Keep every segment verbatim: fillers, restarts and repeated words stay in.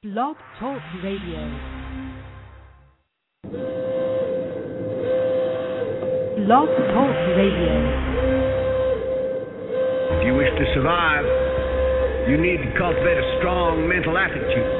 Blog Talk Radio. Blog Talk Radio. If you wish to survive, you need to cultivate a strong mental attitude.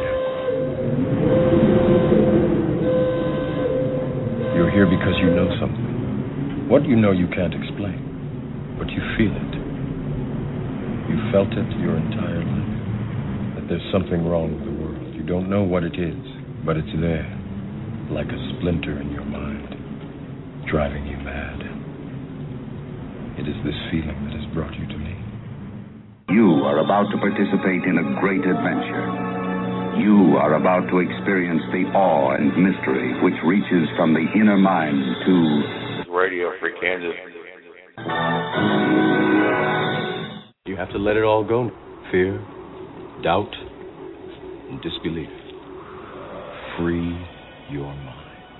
You're here because you know something. What you know you can't explain, but you feel it. You felt it your entire life, that there's something wrong with the world. You don't know what it is, but it's there, like a splinter in your mind, driving you mad. It is this feeling that has brought you to me. You are about to participate in a great adventure. You are about to experience the awe and mystery which reaches from the inner mind to Radio Free Kansas. You have to let it all go. Fear, doubt, and disbelief. Free your mind.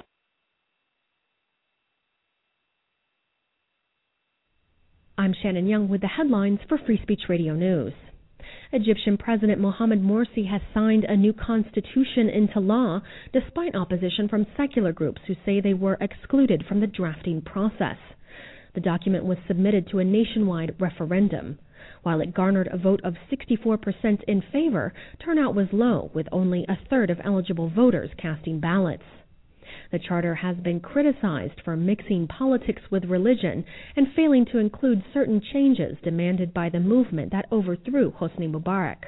I'm Shannon Young with the headlines for Free Speech Radio News. Egyptian President Mohamed Morsi has signed a new constitution into law despite opposition from secular groups who say they were excluded from the drafting process. The document was submitted to a nationwide referendum. While it garnered a vote of sixty-four percent in favor, turnout was low, with only a third of eligible voters casting ballots. The charter has been criticized for mixing politics with religion and failing to include certain changes demanded by the movement that overthrew Hosni Mubarak.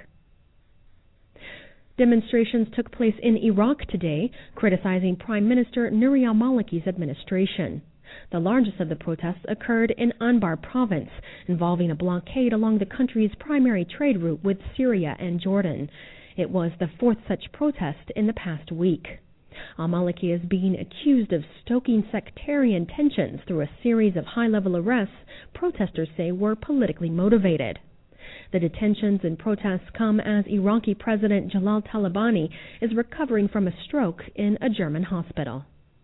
Demonstrations took place in Iraq today, criticizing Prime Minister Nouri al-Maliki's administration. The largest of the protests occurred in Anbar province, involving a blockade along the country's primary trade route with Syria and Jordan. It was the fourth such protest in the past week. Al-Maliki is being accused of stoking sectarian tensions through a series of high-level arrests protesters say were politically motivated. The detentions and protests come as Iraqi President Jalal Talabani is recovering from a stroke in a German hospital.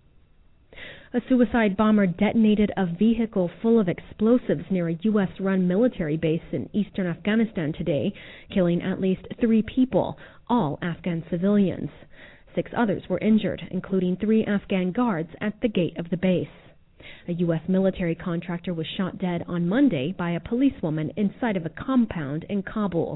A suicide bomber detonated a vehicle full of explosives near a U S-run military base in eastern Afghanistan today, killing at least three people, all Afghan civilians. Six others were injured, including three Afghan guards at the gate of the base. A U S military contractor was shot dead on Monday by a policewoman inside of a compound in Kabul.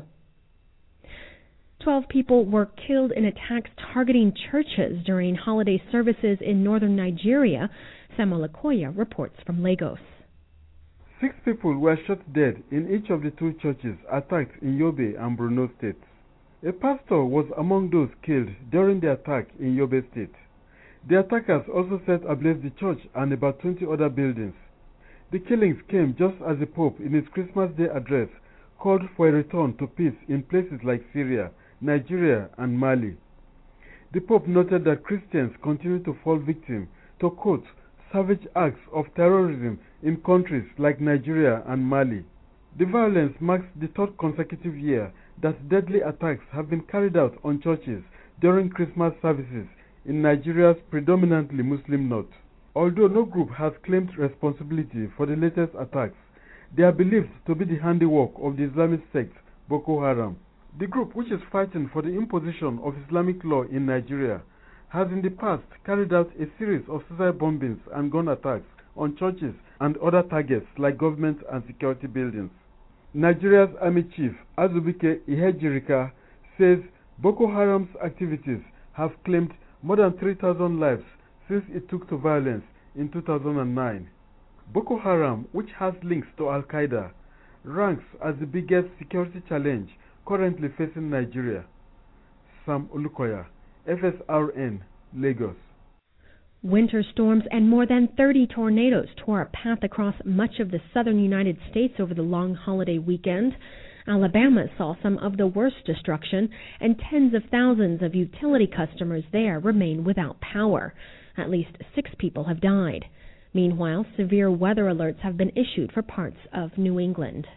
Twelve people were killed in attacks targeting churches during holiday services in northern Nigeria. Samuel Okoya reports from Lagos. Six people were shot dead in each of the two churches attacked in Yobe and Borno states. A pastor was among those killed during the attack in Yobe State. The attackers also set ablaze the church and about twenty other buildings. The killings came just as the Pope, in his Christmas Day address, called for a return to peace in places like Syria, Nigeria, and Mali. The Pope noted that Christians continue to fall victim to, quote, savage acts of terrorism in countries like Nigeria and Mali. The violence marks the third consecutive year that deadly attacks have been carried out on churches during Christmas services in Nigeria's predominantly Muslim north. Although no group has claimed responsibility for the latest attacks, they are believed to be the handiwork of the Islamic sect Boko Haram. The group, which is fighting for the imposition of Islamic law in Nigeria, has in the past carried out a series of suicide bombings and gun attacks on churches and other targets like government and security buildings. Nigeria's Army Chief Azubike Ihejirika says Boko Haram's activities have claimed more than three thousand lives since it took to violence in two thousand nine. Boko Haram, which has links to Al-Qaeda, ranks as the biggest security challenge currently facing Nigeria. Sam Olukoya, F S R N, Lagos. Winter storms and more than thirty tornadoes tore a path across much of the southern United States over the long holiday weekend. Alabama saw some of the worst destruction, and tens of thousands of utility customers there remain without power. At least six people have died. Meanwhile, severe weather alerts have been issued for parts of New England.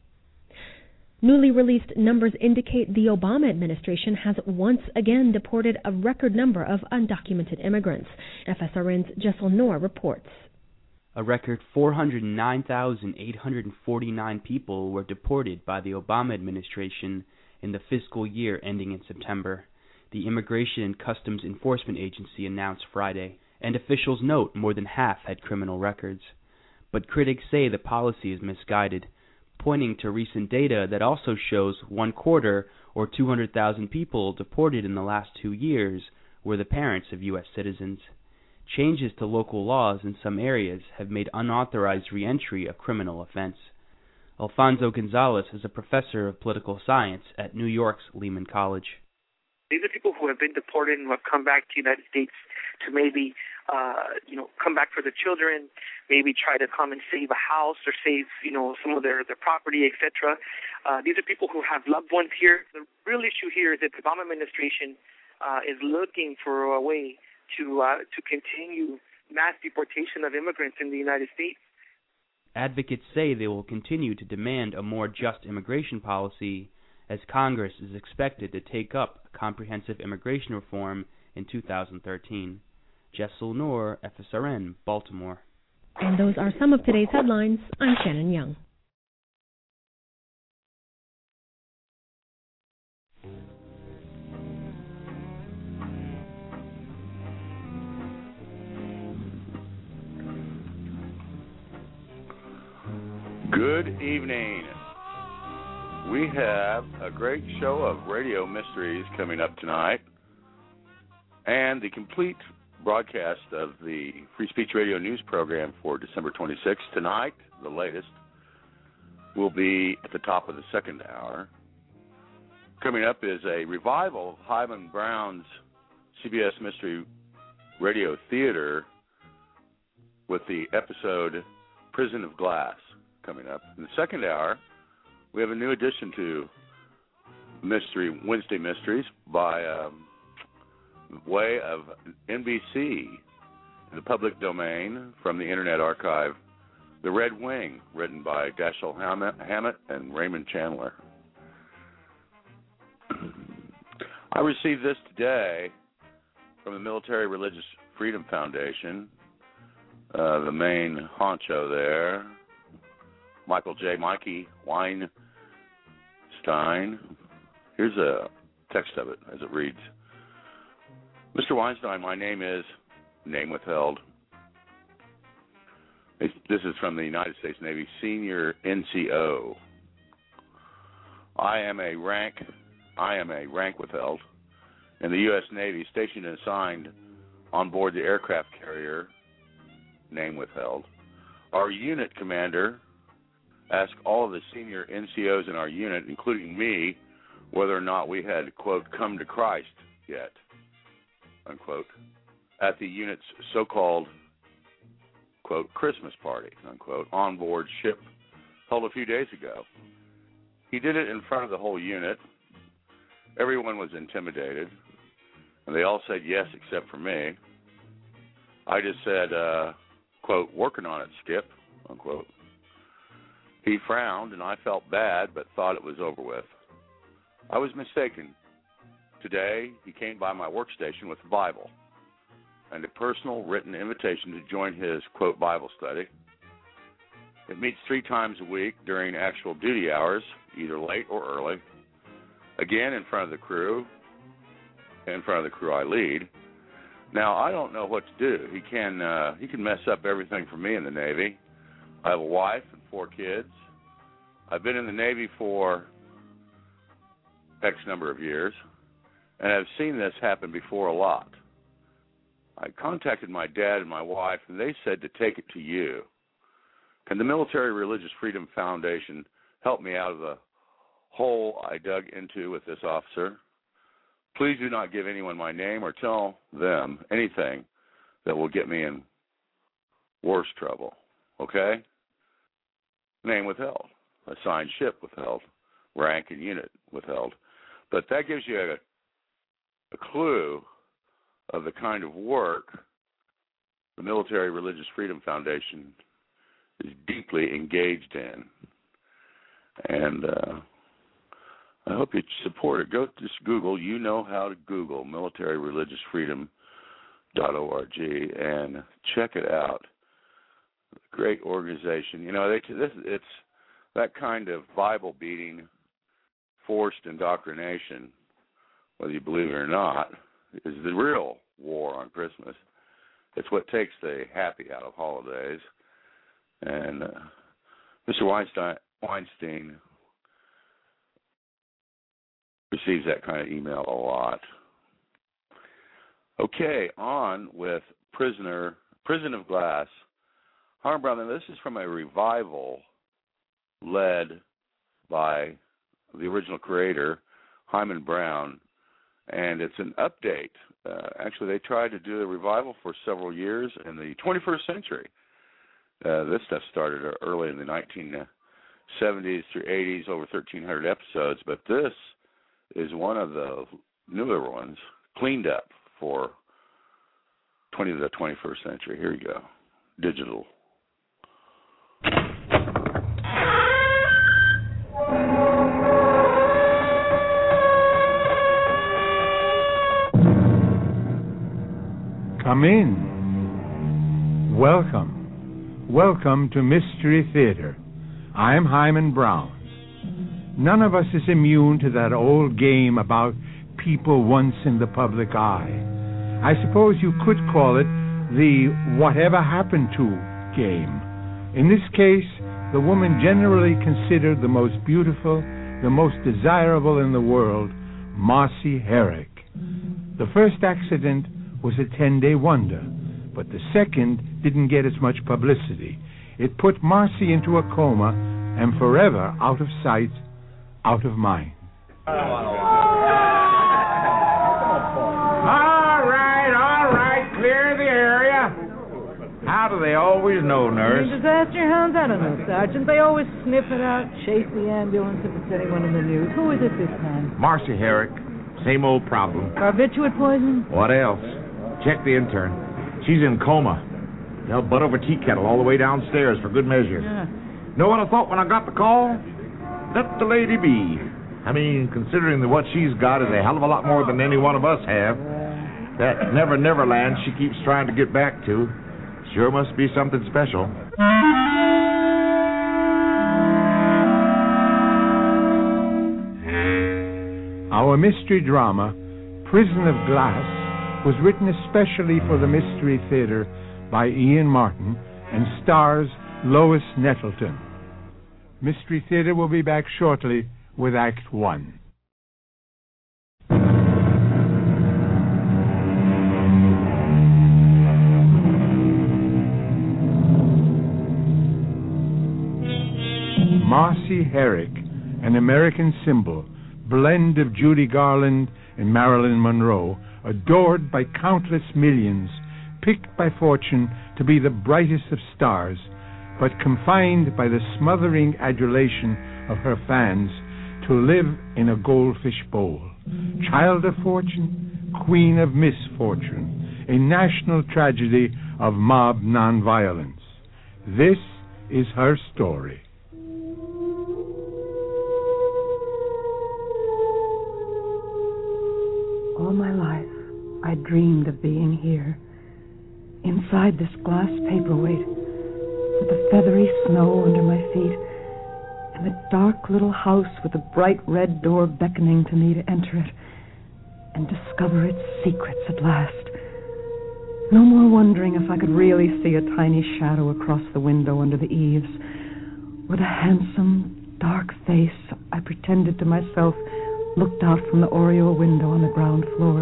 Newly released numbers indicate the Obama administration has once again deported a record number of undocumented immigrants. F S R N's Jessel Noor reports. A record four hundred nine thousand eight hundred forty-nine people were deported by the Obama administration in the fiscal year ending in September. the Immigration and Customs Enforcement Agency announced Friday, and officials note more than half had criminal records. But critics say the policy is misguided, pointing to recent data that also shows one quarter, or two hundred thousand people deported in the last two years, were the parents of U S citizens. Changes to local laws in some areas have made unauthorized reentry a criminal offense. Alfonso Gonzalez is a professor of political science at New York's Lehman College. These are people who have been deported and who have come back to the United States to maybe, uh, you know, come back for their children, maybe try to come and save a house or save, you know, some of their, their property, et cetera. Uh, these are people who have loved ones here. The real issue here is that the Obama administration uh, is looking for a way to uh, to continue mass deportation of immigrants in the United States. Advocates say they will continue to demand a more just immigration policy, as Congress is expected to take up comprehensive immigration reform in two thousand thirteen. Jessel Noor, F S R N, Baltimore. And those are some of today's headlines. I'm Shannon Young. Good evening. We have a great show of radio mysteries coming up tonight, and the complete broadcast of the Free Speech Radio News program for December twenty-sixth. Tonight, the latest, will be at the top of the second hour. Coming up is a revival of Highland Brown's C B S Mystery Radio Theater with the episode Prison of Glass coming up. In the second hour, we have a new addition to Mystery Wednesday Mysteries by um, way of N B C, in the public domain from the Internet Archive, The Red Wing, written by Dashiell Hammett and Raymond Chandler. I received this today from the Military Religious Freedom Foundation, uh, the main honcho there, Michael J. Mikey Weinstein. Here's a text of it as it reads. Mister Weinstein, my name is, name withheld. This is from the United States Navy Senior N C O. I am a rank, I am a rank withheld in the U S Navy stationed and assigned on board the aircraft carrier, name withheld. Our unit commander asked all of the senior N C Os in our unit, including me, whether or not we had, quote, come to Christ yet, unquote, at the unit's so-called, quote, Christmas party, unquote, on board ship held a few days ago. He did it in front of the whole unit. Everyone was intimidated, and they all said yes except for me. I just said, uh, quote, working on it, Skip, unquote. He frowned, and I felt bad, but thought it was over with. I was mistaken. Today, he came by my workstation with a Bible and a personal written invitation to join his, quote, Bible study. It meets three times a week during actual duty hours, either late or early, again in front of the crew, in front of the crew I lead. Now, I don't know what to do. He can, uh, he can mess up everything for me in the Navy. I have a wife and four kids. I've been in the Navy for X number of years, and I've seen this happen before a lot. I contacted my dad and my wife, and they said to take it to you. Can the Military Religious Freedom Foundation help me out of the hole I dug into with this officer? Please do not give anyone my name or tell them anything that will get me in worse trouble. Okay? Name withheld. Assigned ship withheld. Rank and unit withheld. But that gives you a, a clue of the kind of work the Military Religious Freedom Foundation is deeply engaged in. And uh, I hope you support it. Go just Google, you know how to Google military religious freedom dot org and check it out. Great organization. You know, they, this, it's that kind of Bible-beating, forced indoctrination whether you believe it or not, is the real war on Christmas. It's what takes the happy out of holidays. And uh, Mister Weinstein, Weinstein receives that kind of email a lot. Okay, on with Prisoner, Prison of Glass. Harm Brown, this is from a revival led by the original creator, Hyman Brown, and it's an update. Uh, actually, they tried to do a revival for several years in the twenty-first century. Uh, this stuff started early in the nineteen seventies through eighties, over thirteen hundred episodes, but this is one of the newer ones, cleaned up for twenty to the twenty-first century. Here you go, digital. Come in. Welcome. Welcome to Mystery Theater. I'm Hyman Brown. None of us is immune to that old game about people once in the public eye. I suppose you could call it the whatever happened to game. In this case, the woman generally considered the most beautiful, the most desirable in the world, Marcy Herrick. The first accident was a ten-day wonder, but the second didn't get as much publicity. It put Marcy into a coma and forever out of sight, out of mind. All right, all right, clear the area. How do they always know, nurse? The disaster hounds? I don't know, Sergeant. They always sniff it out, chase the ambulance if it's anyone in the news. Who is it this time? Marcy Herrick. Same old problem. Barbiturate poison? What else? Check the intern. She's in coma. They'll butt over tea kettle all the way downstairs for good measure. Yeah. Know what I thought when I got the call? Let the lady be. I mean, considering that what she's got is a hell of a lot more than any one of us have. That Never Never Land she keeps trying to get back to sure must be something special. Our mystery drama, Prison of Glass, was written especially for the Mystery Theater by Ian Martin and stars Lois Nettleton. Mystery Theater will be back shortly with Act One. Marcy Herrick, an American symbol, blend of Judy Garland and Marilyn Monroe, adored by countless millions, picked by fortune to be the brightest of stars, but confined by the smothering adulation of her fans to live in a goldfish bowl. Child of fortune, queen of misfortune, a national tragedy of mob nonviolence. This is her story. All my life, I dreamed of being here, inside this glass paperweight, with the feathery snow under my feet, and the dark little house with the bright red door beckoning to me to enter it and discover its secrets at last. No more wondering if I could really see a tiny shadow across the window under the eaves, or the handsome, dark face I pretended to myself looked out from the oriel window on the ground floor.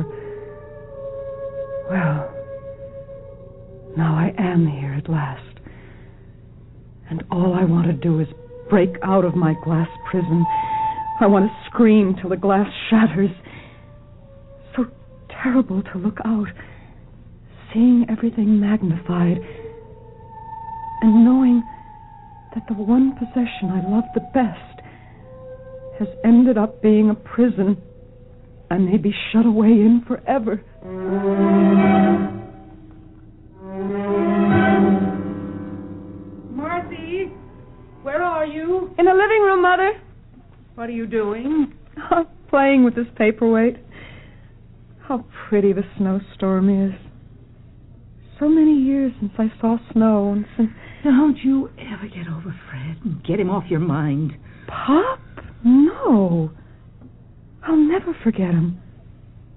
Well, now I am here at last. And all I want to do is break out of my glass prison. I want to scream till the glass shatters. So terrible to look out, seeing everything magnified, and knowing that the one possession I love the best has ended up being a prison and may be shut away in forever. Marcy, where are you? In the living room, Mother. What are you doing? Playing with this paperweight. How pretty the snowstorm is. So many years since I saw snow and since... Don't you ever get over Fred and get him off your mind. Pop? No. I'll never forget him.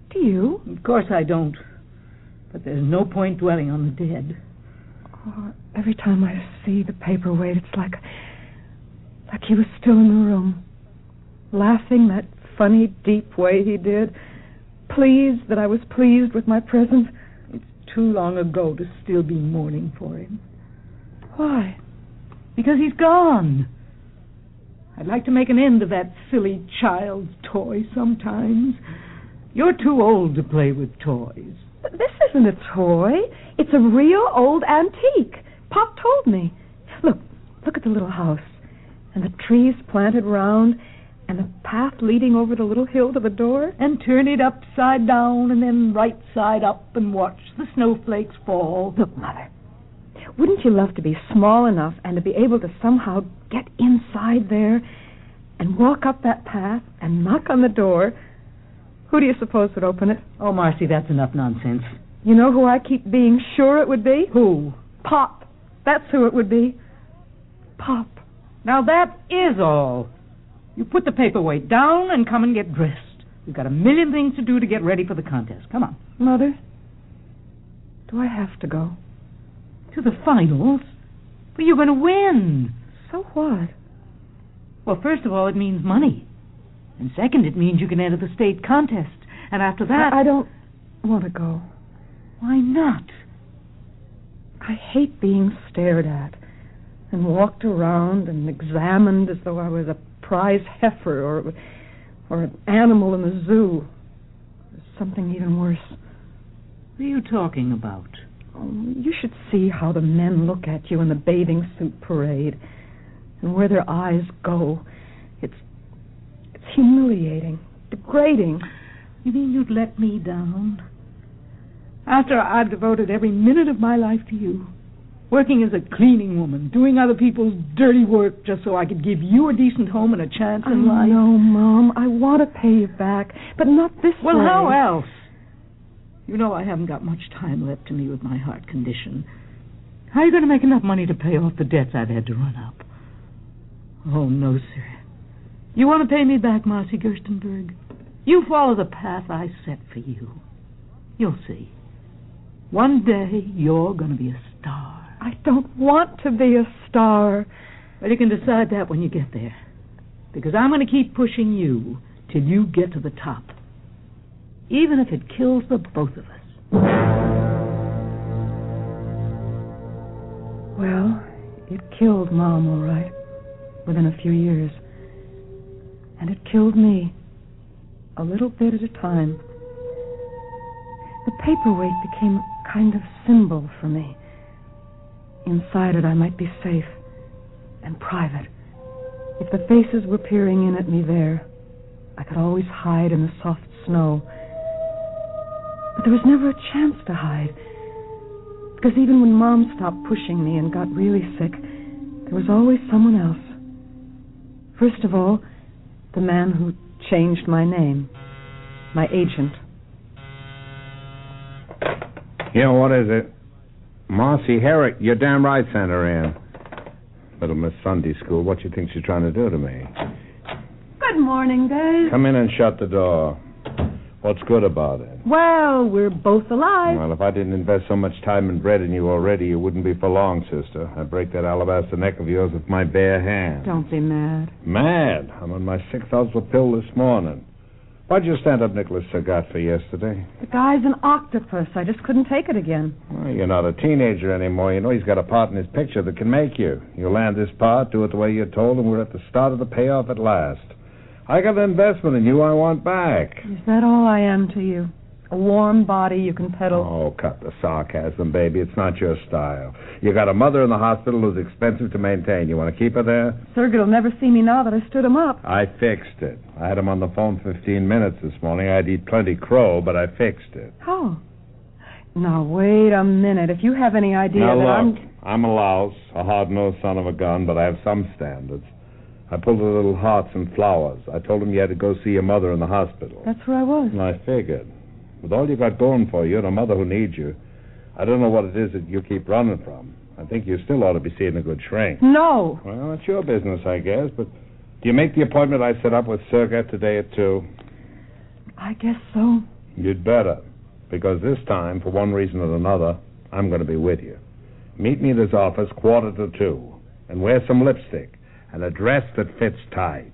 Do you? Of course I don't. But there's no point dwelling on the dead. Oh, every time I see the paperweight, it's like, like he was still in the room, laughing that funny, deep way he did, pleased that I was pleased with my presence. It's too long ago to still be mourning for him. Why? Because he's gone. I'd like to make an end of that silly child's toy sometimes. You're too old to play with toys. But this isn't a toy. It's a real old antique. Pop told me. Look, look at the little house. And the trees planted round, and the path leading over the little hill to the door. And turn it upside down and then right side up and watch the snowflakes fall. Look, Mother, wouldn't you love to be small enough and to be able to somehow get inside there and walk up that path and knock on the door? Who do you suppose would open it? Oh, Marcy, that's enough nonsense. You know who I keep being sure it would be? Who? Pop. That's who it would be. Pop. Now that is all. You put the paperweight down and come and get dressed. We've got a million things to do to get ready for the contest. Come on. Mother, do I have to go? To the finals? Well, you're going to win. So what? Well, first of all, it means money. And second, it means you can enter the state contest. And after that... I, I don't want to go. Why not? I hate being stared at and walked around and examined as though I was a prize heifer or, or an animal in the zoo. Or something even worse. What are you talking about? Oh, you should see how the men look at you in the bathing suit parade and where their eyes go. It's it's humiliating, degrading. You mean you'd let me down? After I've devoted every minute of my life to you, working as a cleaning woman, doing other people's dirty work just so I could give you a decent home and a chance in I life. know, Mom. I want to pay you back, but not this well, way. Well, how else? You know I haven't got much time left to me with my heart condition. How are you going to make enough money to pay off the debts I've had to run up? Oh, no, sir. You want to pay me back, Marcy Gerstenberg? You follow the path I set for you. You'll see. One day, you're going to be a star. I don't want to be a star. Well, you can decide that when you get there. Because I'm going to keep pushing you till you get to the top. Even if it kills the both of us. Well, it killed Mom, all right, within a few years. And it killed me, a little bit at a time. The paperweight became a kind of symbol for me. Inside it, I might be safe and private. If the faces were peering in at me there, I could always hide in the soft snow. But there was never a chance to hide, because even when Mom stopped pushing me and got really sick, there was always someone else. First of all, the man who changed my name, my agent. Yeah, what is it? Marcy Herrick, you're damn right, sent her in. Little Miss Sunday School, what you think she's trying to do to me? Good morning, Dave. Come in and shut the door. What's good about it? Well, we're both alive. Well, if I didn't invest so much time and bread in you already, you wouldn't be for long, sister. I'd break that alabaster neck of yours with my bare hand. Don't be mad. Mad? I'm on my sixth ounce of pill this morning. Why'd you stand up Nicholas Sagat for yesterday? The guy's an octopus. I just couldn't take it again. Well, you're not a teenager anymore. You know he's got a part in his picture that can make you. You land this part, do it the way you're told, and we're at the start of the payoff at last. I got an investment in you I want back. Is that all I am to you? A warm body you can peddle? Oh, cut the sarcasm, baby. It's not your style. You got a mother in the hospital who's expensive to maintain. You want to keep her there? Sergey will never see me now that I stood him up. I fixed it. I had him on the phone fifteen minutes this morning. I'd eat plenty crow, but I fixed it. How? Now, wait a minute. If you have any idea now, that look, I'm... I'm a louse, a hard-nosed son of a gun, but I have some standards. I pulled the little hearts and flowers. I told him you had to go see your mother in the hospital. That's where I was. And I figured. With all you got going for you and a mother who needs you, I don't know what it is that you keep running from. I think you still ought to be seeing a good shrink. No. Well, it's your business, I guess, but do you make the appointment I set up with Sergey today at two? I guess so. You'd better, because this time, for one reason or another, I'm going to be with you. Meet me at his office quarter to two, and wear some lipstick and a dress that fits tight.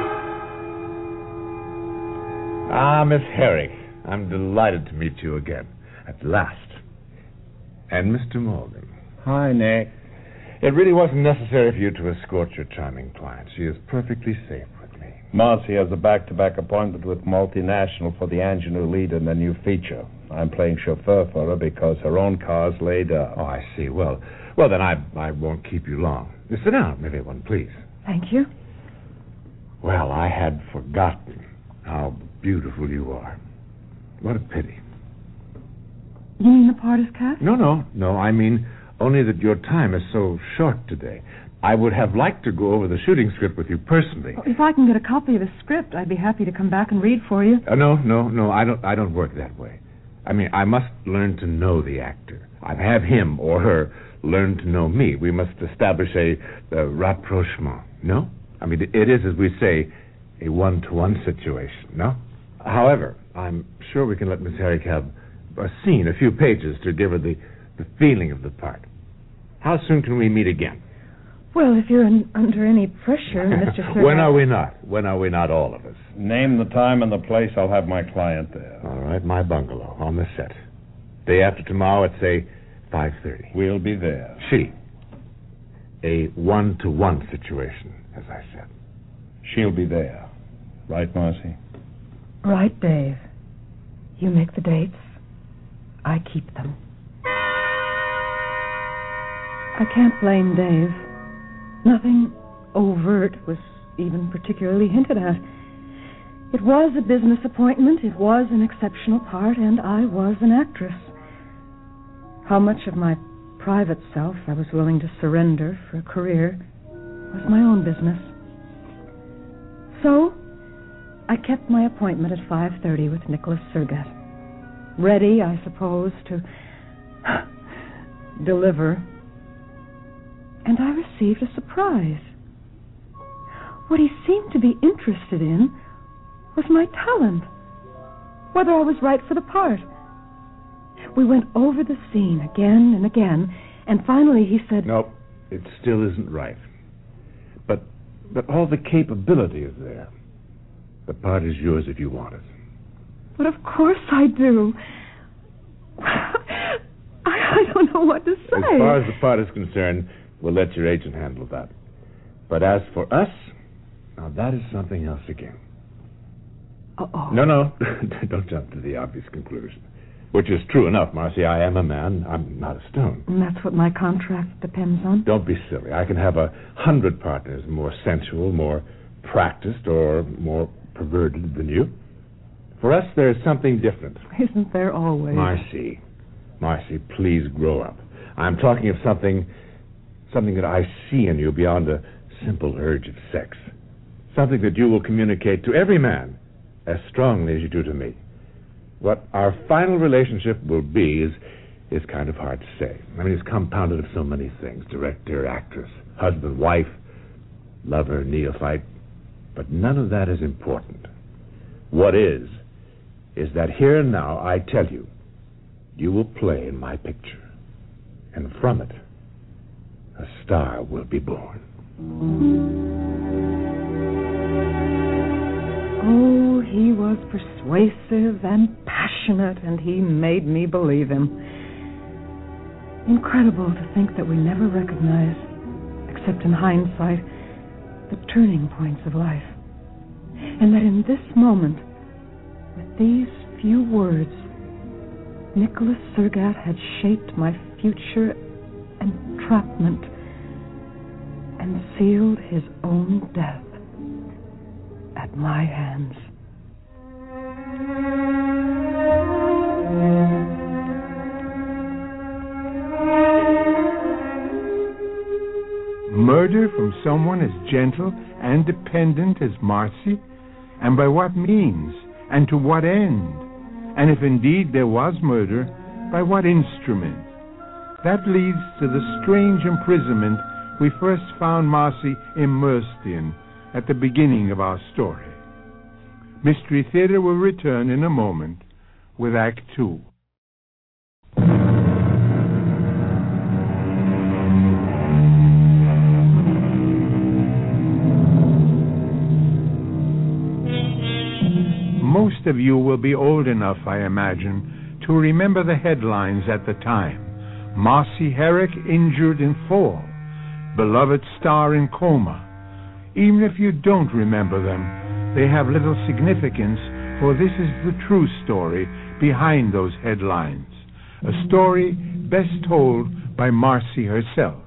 Ah, Miss Herrick, I'm delighted to meet you again, at last. And Mister Morgan. Hi, Nick. It really wasn't necessary for you to escort your charming client. She is perfectly safe with me. Marcy has a back-to-back appointment with Multinational for the ingenue lead in the new feature. I'm playing chauffeur for her because her own car's laid up. Oh, I see. Well, well then I I won't keep you long. Sit down, everyone, please. Thank you. Well, I had forgotten how beautiful you are. What a pity. You mean the part is cast? No, no, no. I mean only that your time is so short today. I would have liked to go over the shooting script with you personally. Well, if I can get a copy of the script, I'd be happy to come back and read for you. Uh, no, no, no. I don't. I don't work that way. I mean, I must learn to know the actor. I'd have him or her learn to know me. We must establish a, a rapprochement. No? I mean, it is, as we say, a one-to-one situation. No? However, I'm sure we can let Miss Herrick have a scene, a few pages, to give her the, the feeling of the part. How soon can we meet again? Well, if you're in, under any pressure, Mister Sir. When are we not? When are we not, all of us? Name the time and the place. I'll have my client there. All right, my bungalow, on the set. Day after tomorrow at, say, five thirty. We'll be there. She. A one-to-one situation, as I said. She'll be there. Right, Marcy? Right, Dave. You make the dates. I keep them. I can't blame Dave. Nothing overt was even particularly hinted at. It was a business appointment, it was an exceptional part, and I was an actress. How much of my private self I was willing to surrender for a career was my own business. So, I kept my appointment at five thirty with Nicholas Surgat. Ready, I suppose, to deliver. And I received a surprise. What he seemed to be interested in was my talent, whether I was right for the part. We went over the scene again and again, and finally he said... No, it still isn't right. But, but all the capability is there. The part is yours if you want it. But of course I do. I, I don't know what to say. As far as the part is concerned, we'll let your agent handle that. But as for us, now that is something else again. Uh-oh. No, no, don't jump to the obvious conclusion. Which is true enough, Marcy. I am a man. I'm not a stone. And that's what my contract depends on? Don't be silly. I can have a hundred partners more sensual, more practiced, or more perverted than you. For us, there is something different. Isn't there always? Marcy, Marcy, please grow up. I'm talking of something, something that I see in you beyond a simple urge of sex. Something that you will communicate to every man as strongly as you do to me. What our final relationship will be is is kind of hard to say. I mean, it's compounded of so many things. Director, actress, husband, wife, lover, neophyte. But none of that is important. What is, is that here and now I tell you, you will play in my picture. And from it, a star will be born. Oh, he was persuasive and passionate, and he made me believe him. Incredible to think that we never recognize, except in hindsight, the turning points of life. And that in this moment, with these few words, Nicholas Surgat had shaped my future entrapment and sealed his own death at my hands. Murder from someone as gentle and dependent as Marcy? And by what means? And to what end? And if indeed there was murder, by what instrument? That leads to the strange imprisonment we first found Marcy immersed in at the beginning of our story. Mystery Theater will return in a moment with Act Two. Most of you will be old enough, I imagine, to remember the headlines at the time. Marcy Herrick injured in fall. Beloved star in coma. Even if you don't remember them, they have little significance, for this is the true story behind those headlines. A story best told by Marcy herself.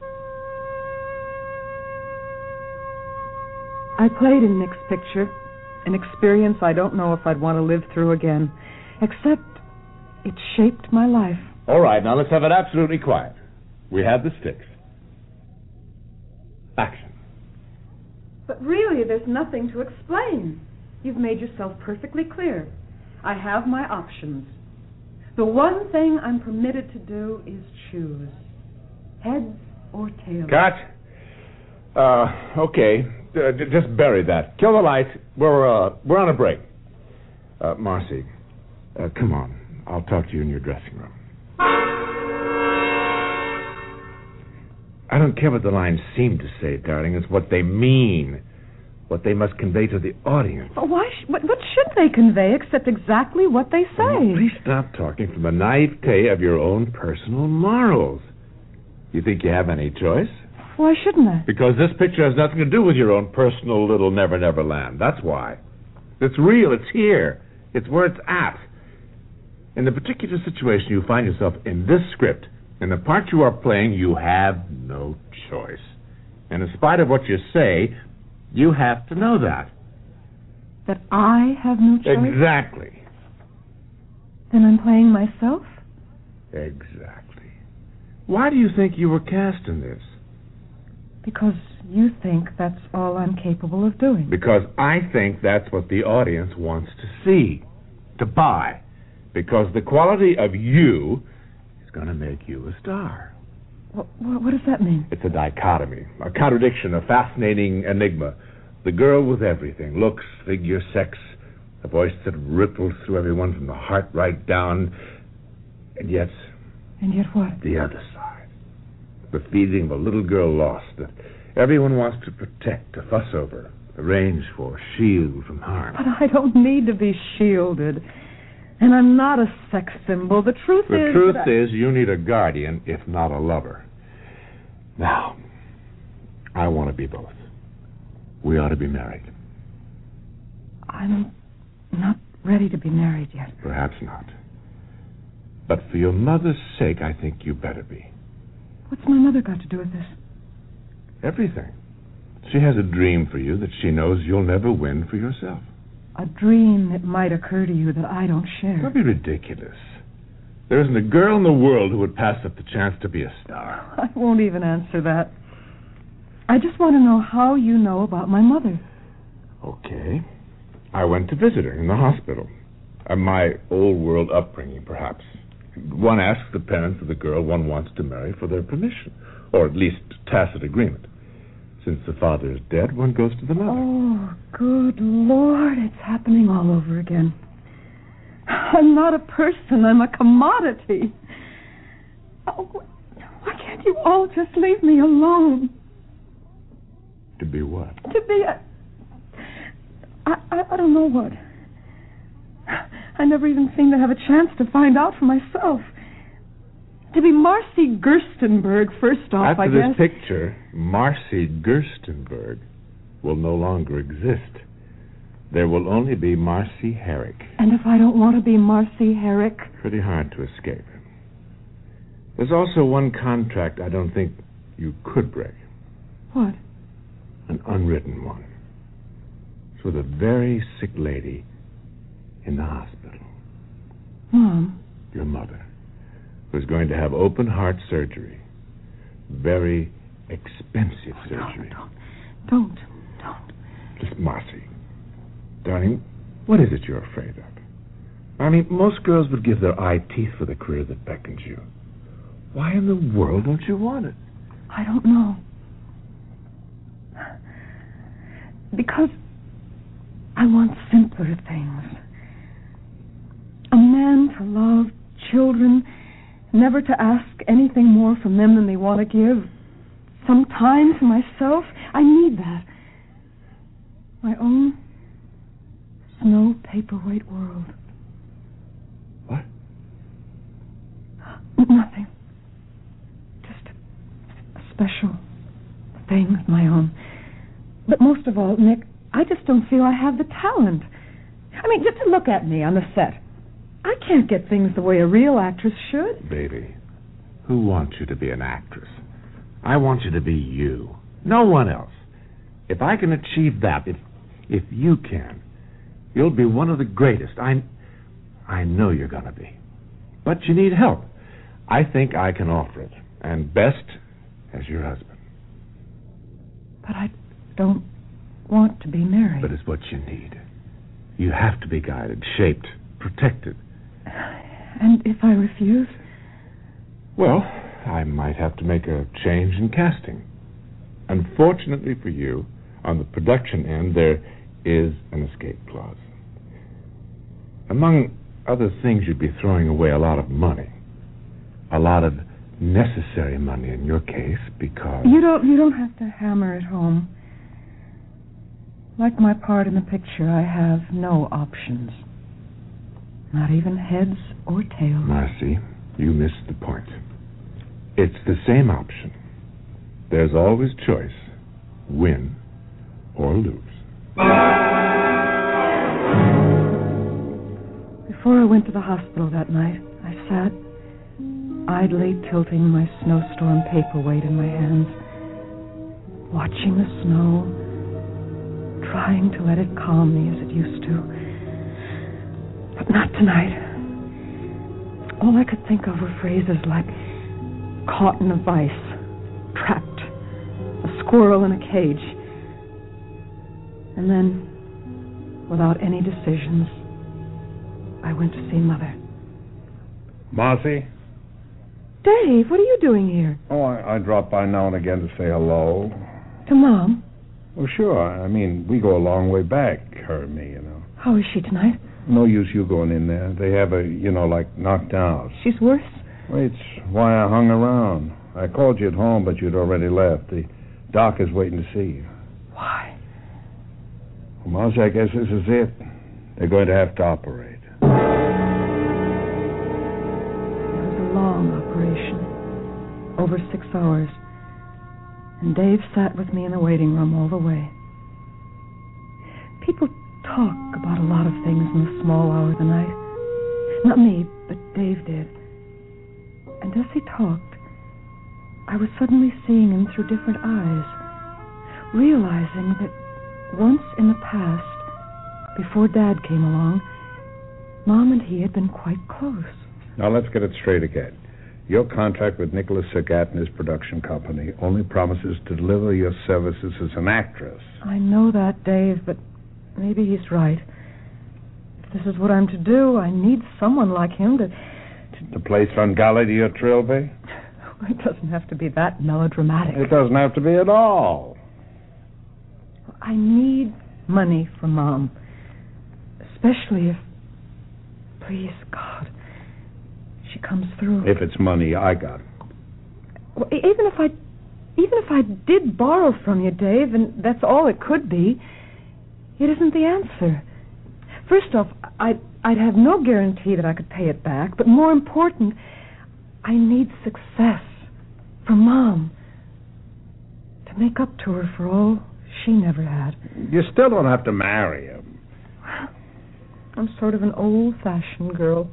I played in Nick's picture, an experience I don't know if I'd want to live through again, except it shaped my life. All right, now let's have it absolutely quiet. We have the sticks. Action. But really, there's nothing to explain. You've made yourself perfectly clear. I have my options. The one thing I'm permitted to do is choose. Heads or tails. Cut. Uh, okay. Uh, j- just bury that. Kill the lights. We're, uh, we're on a break. Uh, Marcy, uh, come on. I'll talk to you in your dressing room. I don't care what the lines seem to say, darling. It's what they mean. What they must convey to the audience. But why? Sh- what, what should they convey except exactly what they say? Oh, please stop talking from the naivete of your own personal morals. You think you have any choice? Why shouldn't I? Because this picture has nothing to do with your own personal little Never Never Land. That's why. It's real. It's here. It's where it's at. In the particular situation you find yourself in this script, in the part you are playing, you have no choice. And in spite of what you say, you have to know that. That I have no choice? Exactly. Then I'm playing myself? Exactly. Why do you think you were cast in this? Because you think that's all I'm capable of doing. Because I think that's what the audience wants to see, to buy. Because the quality of you is going to make you a star. What, what, what does that mean? It's a dichotomy, a contradiction, a fascinating enigma. The girl with everything, looks, figure, sex, a voice that ripples through everyone from the heart right down. And yet... And yet what? The other side. The feeling of a little girl lost that everyone wants to protect, to fuss over, arrange for, shield from harm. But I don't need to be shielded. And I'm not a sex symbol. The truth the is... The truth I... is you need a guardian, if not a lover. Now, I want to be both. We ought to be married. I'm not ready to be married yet. Perhaps not. But for your mother's sake, I think you better be. What's my mother got to do with this? Everything. She has a dream for you that she knows you'll never win for yourself. A dream that might occur to you that I don't share. Don't be ridiculous. There isn't a girl in the world who would pass up the chance to be a star. I won't even answer that. I just want to know how you know about my mother. Okay. I went to visit her in the hospital. Uh, my old world upbringing, perhaps. One asks the parents of the girl one wants to marry for their permission, or at least tacit agreement. Since the father is dead, one goes to the mother. Oh, good Lord, it's happening all over again. I'm not a person, I'm a commodity. Oh, why can't you all just leave me alone? To be what? To be a... I, I, I don't know what. I never even seem to have a chance to find out for myself. To be Marcy Gerstenberg, first off, After I guess. After this picture, Marcy Gerstenberg will no longer exist. There will only be Marcy Herrick. And if I don't want to be Marcy Herrick? Pretty hard to escape. There's also one contract I don't think you could break. What? An unwritten one. It's with a very sick lady in the hospital. Mom? Your mother, who's going to have open heart surgery. Very expensive oh, surgery. Don't, don't, don't, don't. Just Marcy. Darling, what is it you're afraid of? I mean, most girls would give their eye teeth for the career that beckons you. Why in the world don't you want it? I don't know. Because I want simpler things. A man to love, children, never to ask anything more from them than they want to give. Some time to myself. I need that. My own snow paperweight world. What? Nothing. Just a special thing of my own. But most of all, Nick, I just don't feel I have the talent. I mean, just to look at me on the set. I can't get things the way a real actress should. Baby, who wants you to be an actress? I want you to be you. No one else. If I can achieve that, if if you can, you'll be one of the greatest. I, I know you're going to be. But you need help. I think I can offer it. And best as your husband. But I don't want to be married. But it's what you need. You have to be guided, shaped, protected. And if I refuse? Well, I might have to make a change in casting. Unfortunately for you, on the production end, there is an escape clause. Among other things, you'd be throwing away a lot of money. A lot of necessary money in your case, because... You don't, you don't have to hammer it home. Like my part in the picture, I have no options. Not even heads or tails. Marcy, you missed the point. It's the same option. There's always choice. Win or lose. Before I went to the hospital that night, I sat, idly tilting my snowstorm paperweight in my hands, watching the snow, trying to let it calm me as it used to. But not tonight. All I could think of were phrases like caught in a vice, trapped, a squirrel in a cage. And then, without any decisions, I went to see Mother. Marcy? Dave, what are you doing here? Oh, I, I drop by now and again to say hello. To Mom? Well, sure. I mean, we go a long way back, her and me, you know. How is she tonight? No use you going in there. They have her, you know, like knocked out. She's worse? Well, it's why I hung around. I called you at home, but you'd already left. The doc is waiting to see you. Why? Well, Marcy, I guess this is it. They're going to have to operate. It was a long operation. Over six hours. And Dave sat with me in the waiting room all the way. People talk about a lot of things in the small hour of the night. Not me, but Dave did. And as he talked, I was suddenly seeing him through different eyes, realizing that once in the past, before Dad came along, Mom and he had been quite close. Now let's get it straight again. Your contract with Nicholas Sagat and his production company only promises to deliver your services as an actress. I know that, Dave, but maybe he's right. If this is what I'm to do, I need someone like him to... To, to play Svengali to your Trilby? It doesn't have to be that melodramatic. It doesn't have to be at all. I need money for Mom. Especially if... Please, God... she comes through. If it's money, I got it. Well, even if I, even if I did borrow from you, Dave, and that's all it could be, it isn't the answer. First off, I'd, I'd have no guarantee that I could pay it back, but more important, I need success for Mom to make up to her for all she never had. You still don't have to marry him. I'm sort of an old-fashioned girl.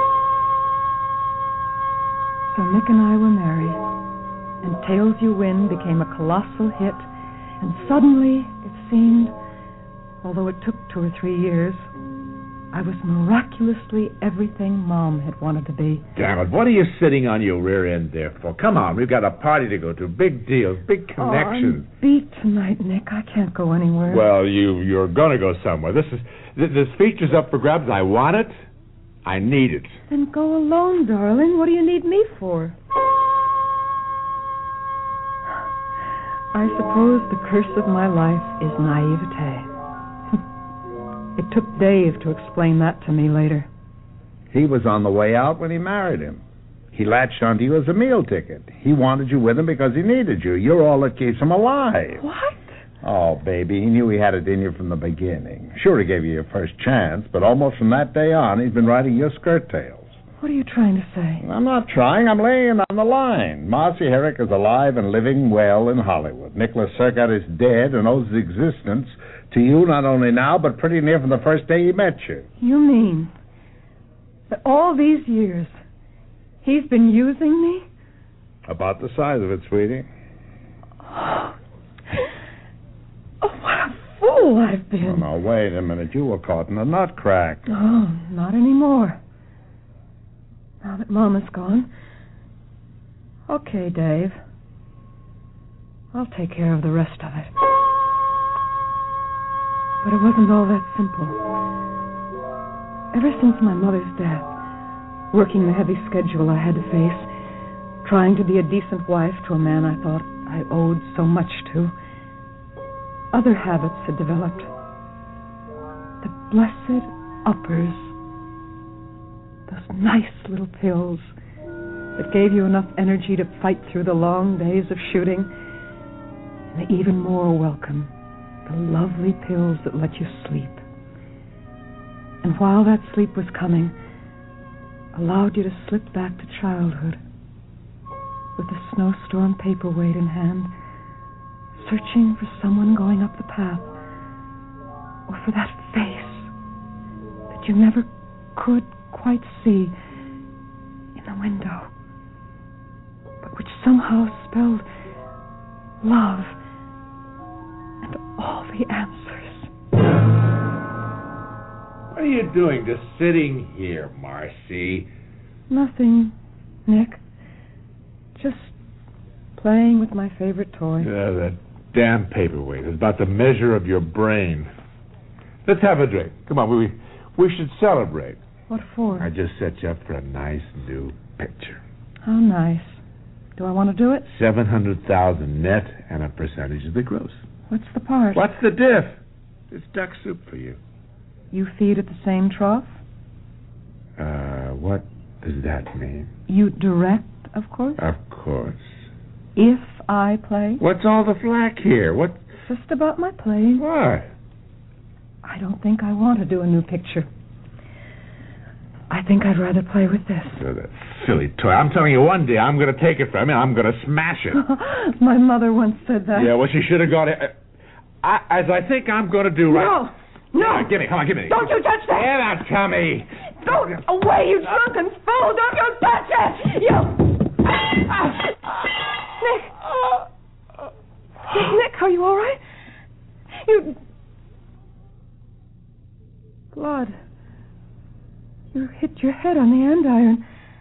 So Nick and I were married, and Tales You Win became a colossal hit, and suddenly it seemed, although it took two or three years, I was miraculously everything Mom had wanted to be. Damn it, what are you sitting on your rear end there for? Come on, we've got a party to go to, big deals, big connections. Oh, I'm beat tonight, Nick. I can't go anywhere. Well, you, you're going to go somewhere. This is th- this feature's up for grabs. I want it. I need it. Then go alone, darling. What do you need me for? I suppose the curse of my life is naivete. It took Dave to explain that to me later. He was on the way out when he married him. He latched onto you as a meal ticket. He wanted you with him because he needed you. You're all that keeps him alive. What? Oh, baby, he knew he had it in you from the beginning. Sure, he gave you your first chance, but almost from that day on, he's been riding your skirt tails. What are you trying to say? I'm not trying. I'm laying on the line. Marcy Herrick is alive and living well in Hollywood. Nicholas Sergott is dead and owes his existence to you not only now, but pretty near from the first day he met you. You mean that all these years he's been using me? About the size of it, sweetie. Oh, oh what a fool I've been. Oh, now, wait a minute. You were caught in a nut crack. Oh, not anymore. Now that Mama's gone. Okay, Dave. I'll take care of the rest of it. But it wasn't all that simple. Ever since my mother's death, working the heavy schedule I had to face, trying to be a decent wife to a man I thought I owed so much to, other habits had developed. The blessed uppers. Those nice little pills that gave you enough energy to fight through the long days of shooting. And the even more welcome, the lovely pills that let you sleep. And while that sleep was coming, allowed you to slip back to childhood with the snowstorm paperweight in hand, searching for someone going up the path, or for that face that you never could quite see in the window, but which somehow spelled love and all the answers. What are you doing just sitting here, Marcy? Nothing, Nick. Just playing with my favorite toy. Yeah, that damn paperweight is about the measure of your brain. Let's have a drink. Come on, we we should celebrate. What for? I just set you up for a nice new picture. How nice. Do I want to do it? Seven hundred thousand net and a percentage of the gross. What's the part? What's the diff? It's duck soup for you. You feed at the same trough? Uh, what does that mean? You direct, of course? Of course. If I play? What's all the flack here? What? Just about my playing. Why? I don't think I want to do a new picture. I think I'd rather play with this. Oh, that silly toy. I'm telling you, one day I'm going to take it from you. I'm going to smash it. My mother once said that. Yeah, well, she should have got it. I, as I think I'm going to do right. No, no. Yeah, give me, come on, give me. Don't you touch that. Get out, Tommy. Don't. Away, you drunken fool. Don't you touch it. You. Nick. Nick, Nick, are you all right? You. Blood. You hit your head on the andiron.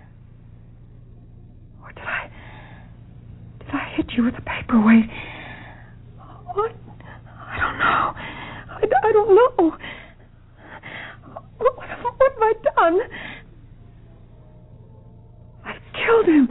Or did I... Did I hit you with a paperweight? What? I don't know. I, I don't know. What, what, what have I done? I've killed him.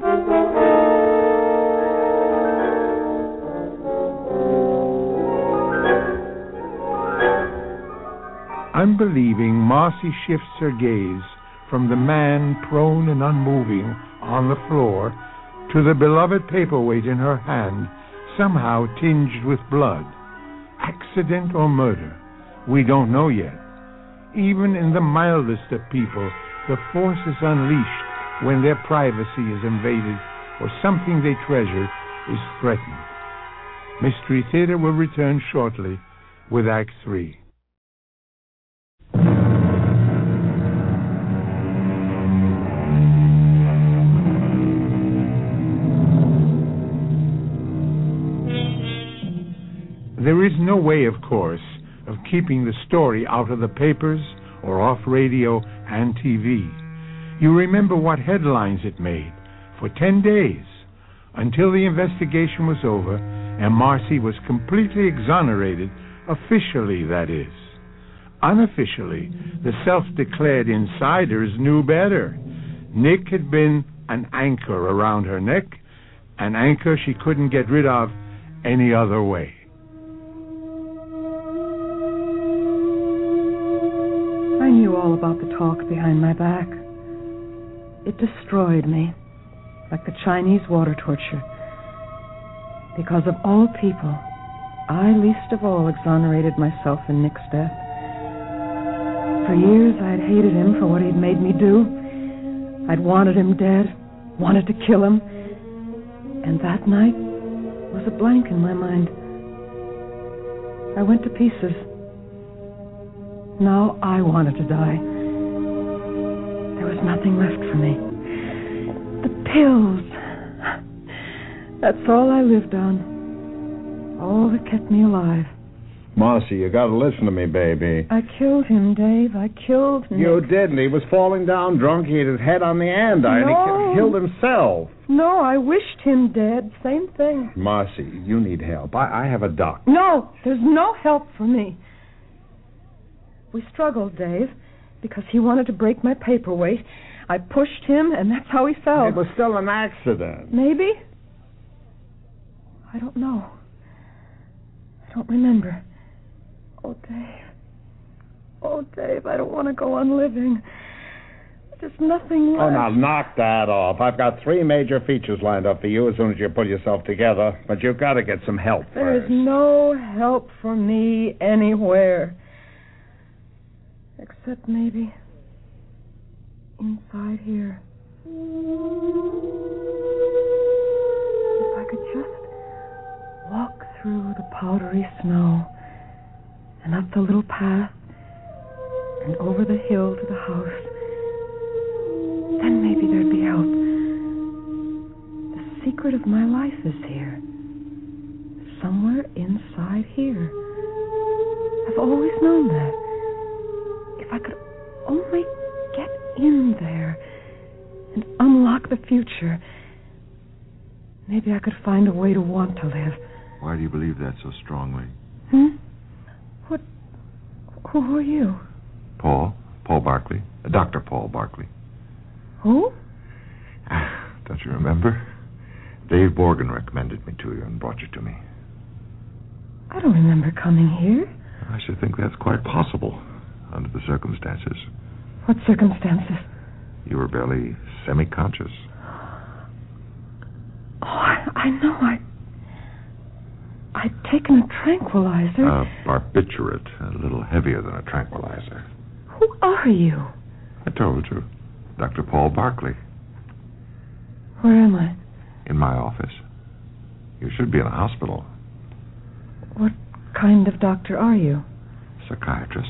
Unbelieving, Marcy shifts her gaze from the man prone and unmoving on the floor to the beloved paperweight in her hand, somehow tinged with blood. Accident or murder? We don't know yet. Even in the mildest of people, the force is unleashed when their privacy is invaded or something they treasure is threatened. Mystery Theater will return shortly with Act Three. There is no way, of course, of keeping the story out of the papers or off radio and T V. You remember what headlines it made for ten days, until the investigation was over and Marcy was completely exonerated, officially, that is. Unofficially, the self-declared insiders knew better. Nick had been an anchor around her neck, an anchor she couldn't get rid of any other way. I knew all about the talk behind my back. It destroyed me, like the Chinese water torture. Because of all people, I least of all exonerated myself in Nick's death. For years I had hated him for what he'd made me do. I'd wanted him dead, wanted to kill him. And that night was a blank in my mind. I went to pieces. Now I wanted to die. There was nothing left for me. The pills. That's all I lived on. All that kept me alive. Marcy, you gotta listen to me, baby. I killed him, Dave. I killed Nick. You didn't. He was falling down drunk. He hit his head on the andiron. No. He killed himself. No, I wished him dead. Same thing. Marcy, you need help. I, I have a doctor. No, there's no help for me. We struggled, Dave, because he wanted to break my paperweight. I pushed him, and that's how he fell. It was still an accident. Maybe? I don't know. I don't remember. Oh, Dave. Oh, Dave, I don't want to go on living. There's nothing left. Oh, now knock that off. I've got three major features lined up for you as soon as you pull yourself together. But you've got to get some help There first. is no help for me anywhere. Except maybe inside here. If I could just walk through the powdery snow and up the little path and over the hill to the house, then maybe there'd be help. The secret of my life is here. Somewhere inside here. I've always known that. If I could only get in there and unlock the future, maybe I could find a way to want to live. Why do you believe that so strongly? Hmm? What? Who are you? Paul. Paul Barkley. Doctor Paul Barkley. Who? Don't you remember? Dave Borgen recommended me to you and brought you to me. I don't remember coming here. I should think that's quite possible under the circumstances. What circumstances? You were barely semi-conscious. Oh, I, I know. I... I'd taken a tranquilizer. A barbiturate, a little heavier than a tranquilizer. Who are you? I told you. Doctor Paul Barkley. Where am I? In my office. You should be in a hospital. What kind of doctor are you? Psychiatrist.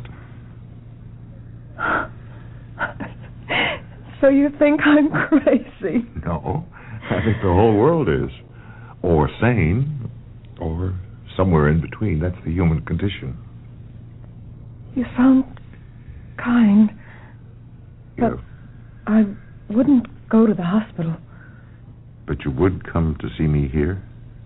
So you think I'm crazy? No. I think the whole world is. Or sane. Or somewhere in between. That's the human condition. You sound kind. But You, I wouldn't go to the hospital. but you would come to see me here?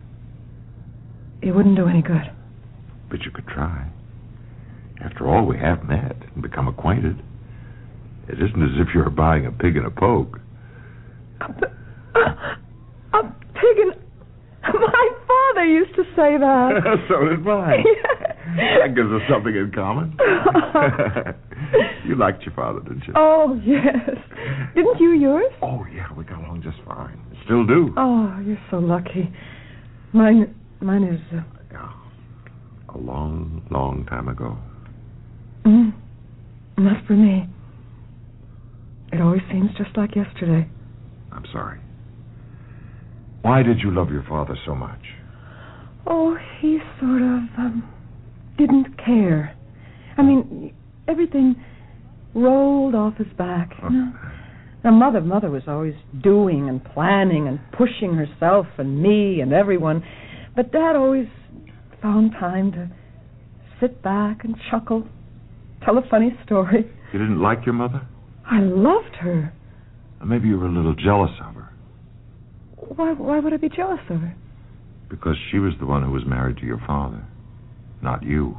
It wouldn't do any good. But you could try. After all, we have met and become acquainted. It isn't as if you're buying a pig in a poke. A, a pig in... My father used to say that. So did mine. Yeah. That gives us something in common. You liked your father, didn't you? Oh, yes. Didn't you yours? Oh, yeah, we got along just fine. Still do. Oh, you're so lucky. Mine, mine is... Uh... Yeah. A long, long time ago. Mm, not for me. It always seems just like yesterday. I'm sorry. Why did you love your father so much? Oh, he sort of um, didn't care. I mean, everything rolled off his back. You know? Now, mother, mother was always doing and planning and pushing herself and me and everyone, but Dad always found time to sit back and chuckle, tell a funny story. You didn't like your mother? I loved her. Or maybe you were a little jealous of her. Why, why would I be jealous of her? Because she was the one who was married to your father, not you.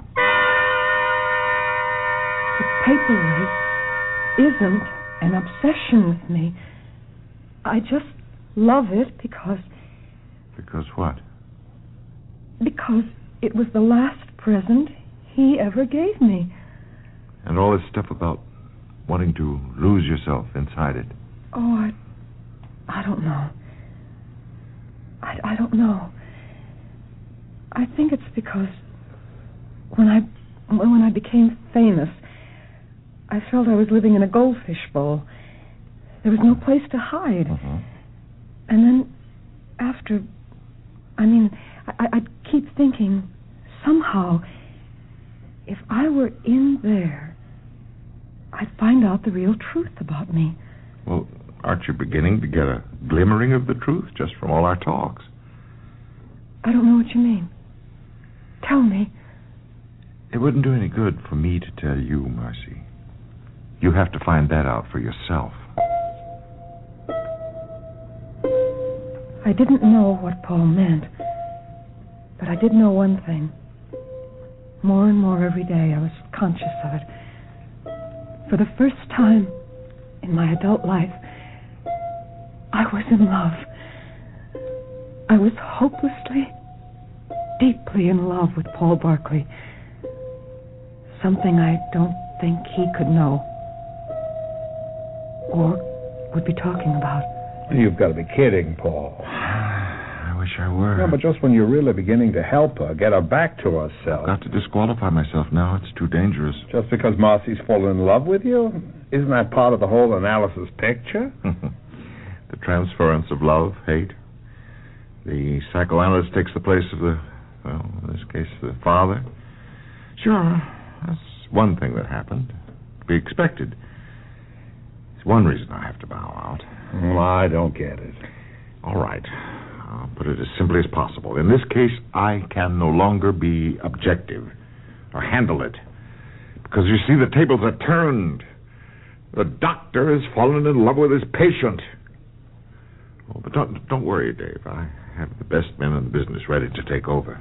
The paperweight isn't an obsession with me. I just love it because... Because what? Because it was the last present he ever gave me. And all this stuff about wanting to lose yourself inside it. Oh, I... I don't know. I, I don't know. I think it's because when I when I became famous, I felt I was living in a goldfish bowl. There was no place to hide. Mm-hmm. And then after, I mean, I, I'd keep thinking, somehow, if I were in there, I'd find out the real truth about me. Well, aren't you beginning to get a glimmering of the truth just from all our talks? I don't know what you mean. Tell me. It wouldn't do any good for me to tell you, Marcy. You have to find that out for yourself. I didn't know what Paul meant, but I did know one thing. More and more every day I was conscious of it. For the first time in my adult life, I was in love. I was hopelessly, deeply in love with Paul Barkley. Something I don't think he could know or would be talking about. You've got to be kidding, Paul. I wish I were. Yeah, but just when you're really beginning to help her, get her back to herself. I've got to disqualify myself now. It's too dangerous. Just because Marcy's fallen in love with you? Isn't that part of the whole analysis picture? The transference of love, hate. The psychoanalyst takes the place of the, well, in this case, the father. Sure, that's one thing that happened. To be expected. It's one reason I have to bow out. Well, I don't get it. All right. I'll put it as simply as possible. In this case, I can no longer be objective or handle it. Because, you see, the tables are turned. The doctor has fallen in love with his patient. Oh, but don't, don't worry, Dave. I have the best men in the business ready to take over.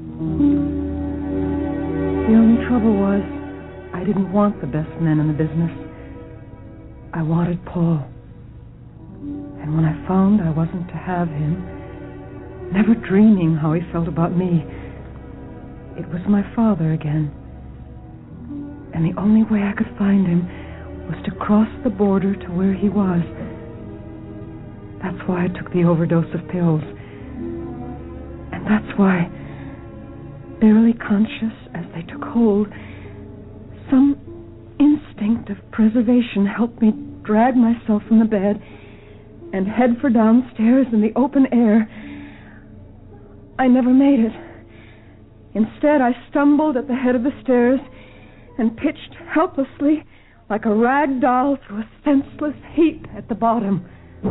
The only trouble was I didn't want the best men in the business. I wanted Paul. And when I found I wasn't to have him, never dreaming how he felt about me, it was my father again. And the only way I could find him was to cross the border to where he was. That's why I took the overdose of pills. And that's why, barely conscious as they took hold, some instinct of preservation helped me drag myself from the bed and head for downstairs in the open air. I never made it. Instead, I stumbled at the head of the stairs and pitched helplessly like a rag doll through a senseless heap at the bottom.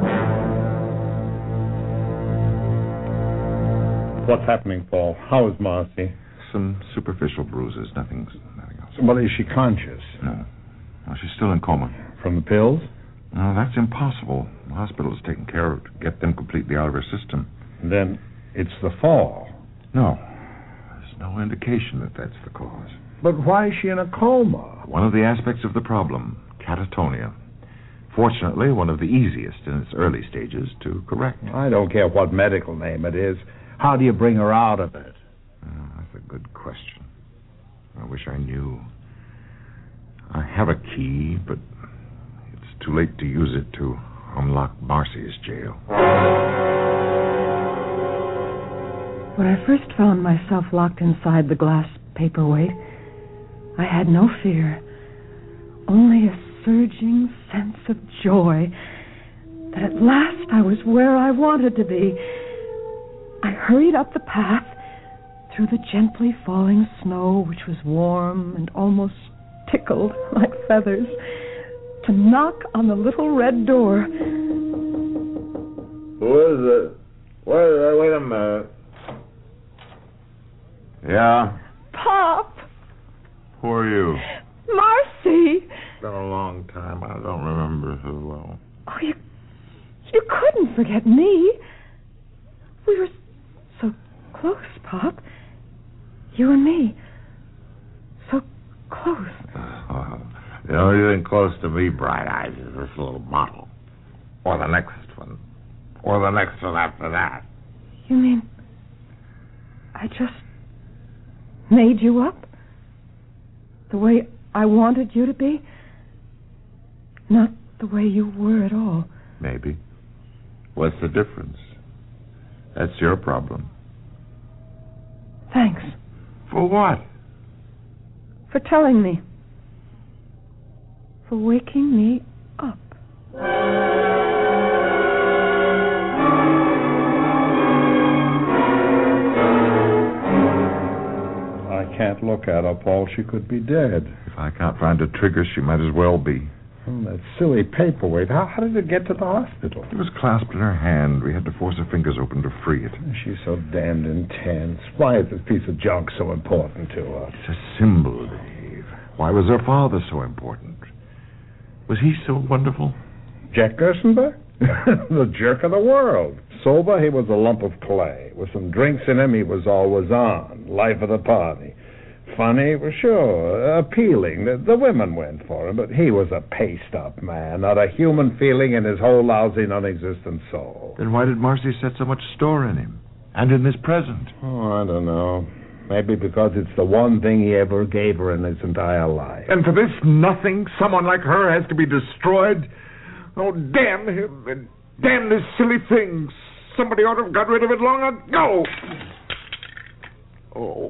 What's happening, Paul? How is Marcy? Some superficial bruises, nothing, nothing else. Well, is she conscious? No. Well, she's still in coma. From the pills? No, that's impossible. The hospital is taking care of to get them completely out of her system. Then it's the fall. No. There's no indication that that's the cause. But why is she in a coma? One of the aspects of the problem, catatonia. Fortunately, one of the easiest in its early stages to correct. I don't care what medical name it is. How do you bring her out of it? Oh, that's a good question. I wish I knew. I have a key, but it's too late to use it to unlock Marcy's jail. When I first found myself locked inside the glass paperweight, I had no fear, only a surging sense of joy that at last I was where I wanted to be. I hurried up the path through the gently falling snow, which was warm and almost tickled like feathers, to knock on the little red door. Who is it? Wait, wait a minute. Yeah? Pop! Who are you? Marcy! It's been a long time. I don't remember so well. Oh, you, you couldn't forget me. We were so close, Pop. You and me. So close. Uh, the only thing close to me, Bright Eyes, is this little bottle. Or the next one. Or the next one after that. You mean I just made you up? The way I wanted you to be? Not the way you were at all. Maybe. What's the difference? That's your problem. Thanks. For what? For telling me. For waking me up. I can't look at her, Paul. She could be dead. If I can't find a trigger, she might as well be. Oh, that silly paperweight. How, how did it get to the hospital? It was clasped in her hand. We had to force her fingers open to free it. She's so damned intense. Why is this piece of junk so important to her? It's a symbol, Dave. Why was her father so important? Was he so wonderful? Jack Gerstenberg? The jerk of the world. Sober, he was a lump of clay. With some drinks in him, he was always on. Life of the party. Funny, well, sure. Appealing. The, the women went for him, but he was a paste-up man, not a human feeling in his whole lousy, non-existent soul. Then why did Marcy set so much store in him? And in this present? Oh, I don't know. Maybe because it's the one thing he ever gave her in his entire life. And for this nothing, someone like her has to be destroyed? Oh, damn him, and damn this silly thing. Somebody ought to have got rid of it long ago. Oh...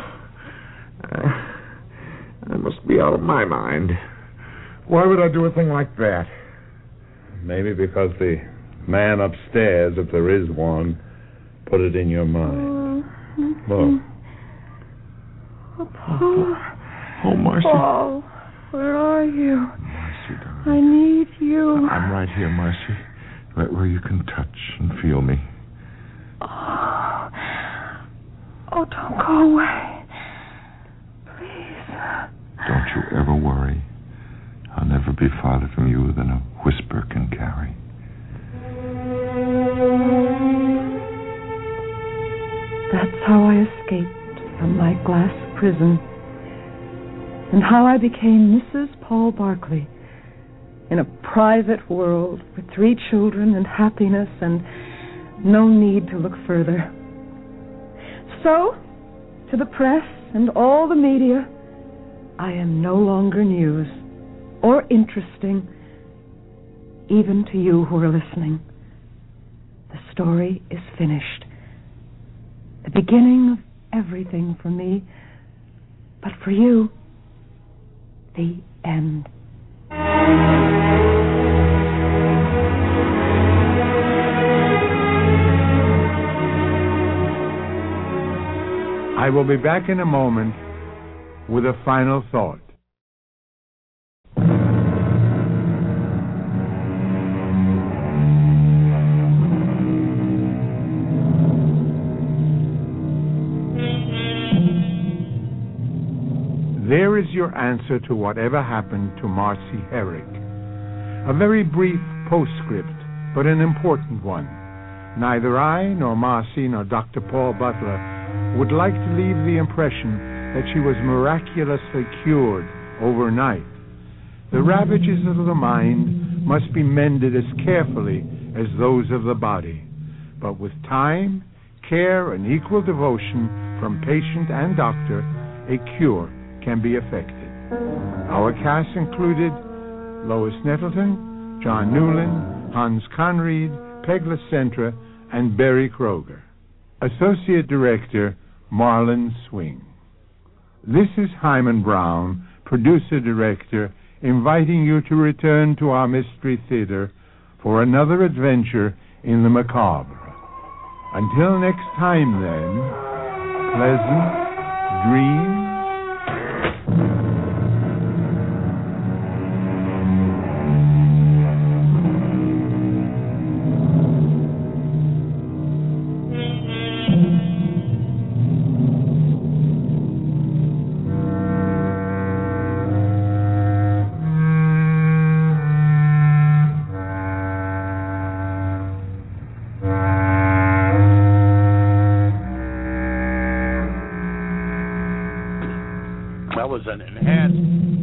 I must be out of my mind. Why would I do a thing like that? Maybe because the man upstairs, if there is one, put it in your mind. Look. Oh, Paul. Oh, Marcy. Paul, where are you? Marcy, darling. I need you. I'm right here, Marcy. Right where you can touch and feel me. Oh, oh don't go away. Don't you ever worry. I'll never be farther from you than a whisper can carry. That's how I escaped from my glass prison, and how I became Missus Paul Barclay in a private world with three children and happiness and no need to look further. So, to the press and all the media, I am no longer news or interesting, even to you who are listening. The story is finished. The beginning of everything for me, but for you, the end. I will be back in a moment with a final thought. There is your answer to whatever happened to Marcy Herrick. A very brief postscript, but an important one. Neither I, nor Marcy, nor Doctor Paul Butler would like to leave the impression that she was miraculously cured overnight. The ravages of the mind must be mended as carefully as those of the body, but with time, care, and equal devotion from patient and doctor, a cure can be effected. Our cast included Lois Nettleton, John Newland, Hans Conried, Peg LaCentra, and Barry Kroger. Associate Director, Marlon Swing. This is Hyman Brown, producer-director, inviting you to return to our Mystery Theater for another adventure in the macabre. Until next time, then, pleasant dreams. That was an enhanced.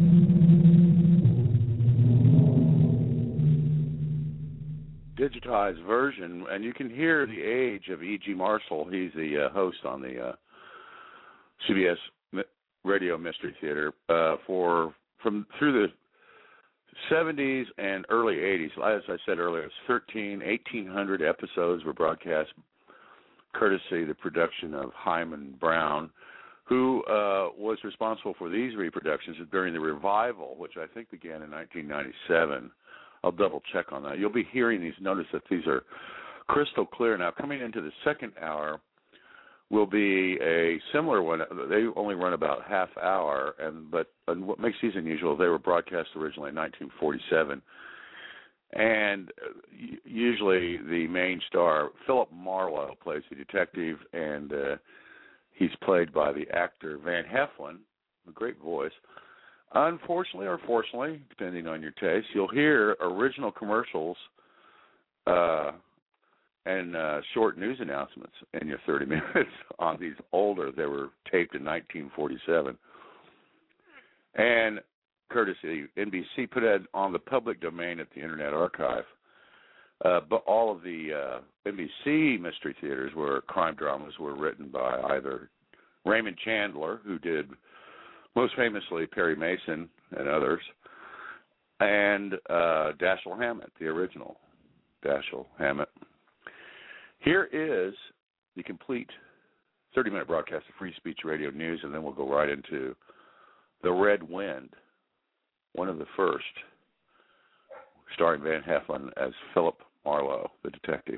digitized version, and you can hear the age of E G. Marshall. He's the uh, host on the uh, C B S Radio Mystery Theater uh, for from through the seventies and early eighties. As I said earlier, it's thirteen, eighteen hundred episodes were broadcast, courtesy the production of Hyman Brown, who uh, was responsible for these reproductions during the revival, which I think began in nineteen ninety-seven. I'll double check on that. You'll be hearing these. Notice that these are crystal clear. Now, coming into the second hour will be a similar one. They only run about half hour, and but and what makes these unusual, they were broadcast originally in nineteen forty-seven. And usually the main star, Philip Marlowe, plays the detective, and uh, he's played by the actor Van Heflin, a great voice. Unfortunately or fortunately, depending on your taste, you'll hear original commercials uh, and uh, short news announcements in your thirty minutes on these older. They were taped in nineteen forty-seven. And courtesy, N B C put it on the public domain at the Internet Archive. Uh, but all of the uh, N B C Mystery Theaters were crime dramas were written by either Raymond Chandler, who did most famously Perry Mason and others, and uh, Dashiell Hammett, the original Dashiell Hammett. Here is the complete thirty-minute broadcast of Free Speech Radio News, and then we'll go right into The Red Wind, one of the first, starring Van Heflin as Philip Marlowe, the detective.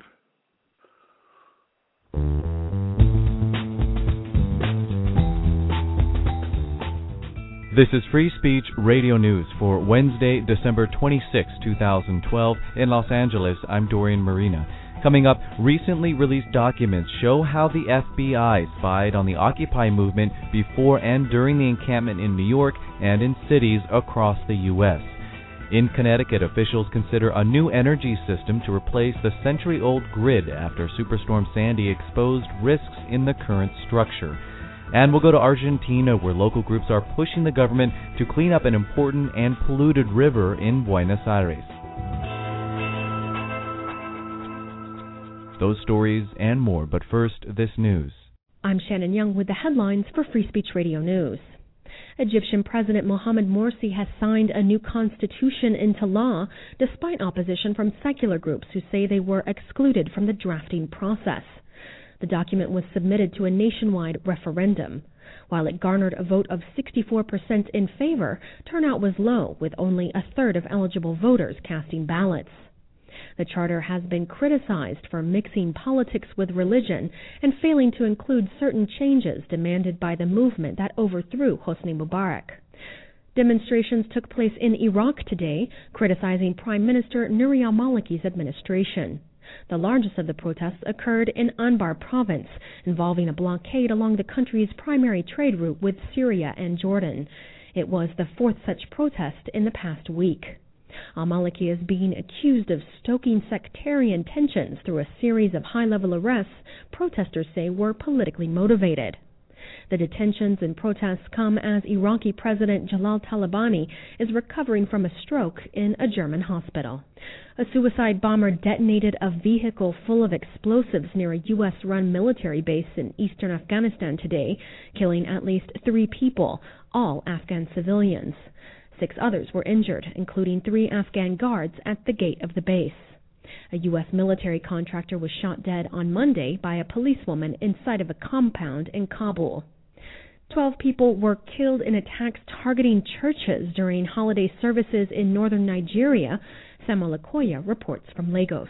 This is Free Speech Radio News for Wednesday, December twenty-sixth, twenty twelve. In Los Angeles, I'm Dorian Marina. Coming up, recently released documents show how the F B I spied on the Occupy movement before and during the encampment in New York and in cities across the U S In Connecticut, officials consider a new energy system to replace the century-old grid after Superstorm Sandy exposed risks in the current structure. And we'll go to Argentina, where local groups are pushing the government to clean up an important and polluted river in Buenos Aires. Those stories and more, but first, this news. I'm Shannon Young with the headlines for Free Speech Radio News. Egyptian President Mohamed Morsi has signed a new constitution into law, despite opposition from secular groups who say they were excluded from the drafting process. The document was submitted to a nationwide referendum. While it garnered a vote of sixty-four percent in favor, turnout was low, with only a third of eligible voters casting ballots. The charter has been criticized for mixing politics with religion and failing to include certain changes demanded by the movement that overthrew Hosni Mubarak. Demonstrations took place in Iraq today, criticizing Prime Minister Nouri al-Maliki's administration. The largest of the protests occurred in Anbar province, involving a blockade along the country's primary trade route with Syria and Jordan. It was the fourth such protest in the past week. Al-Maliki is being accused of stoking sectarian tensions through a series of high-level arrests protesters say were politically motivated. The detentions and protests come as Iraqi President Jalal Talabani is recovering from a stroke in a German hospital. A suicide bomber detonated a vehicle full of explosives near a U S-run military base in eastern Afghanistan today, killing at least three people, all Afghan civilians. Six others were injured, including three Afghan guards at the gate of the base. A U S military contractor was shot dead on Monday by a policewoman inside of a compound in Kabul. Twelve people were killed in attacks targeting churches during holiday services in northern Nigeria, Samuel Okoya reports from Lagos.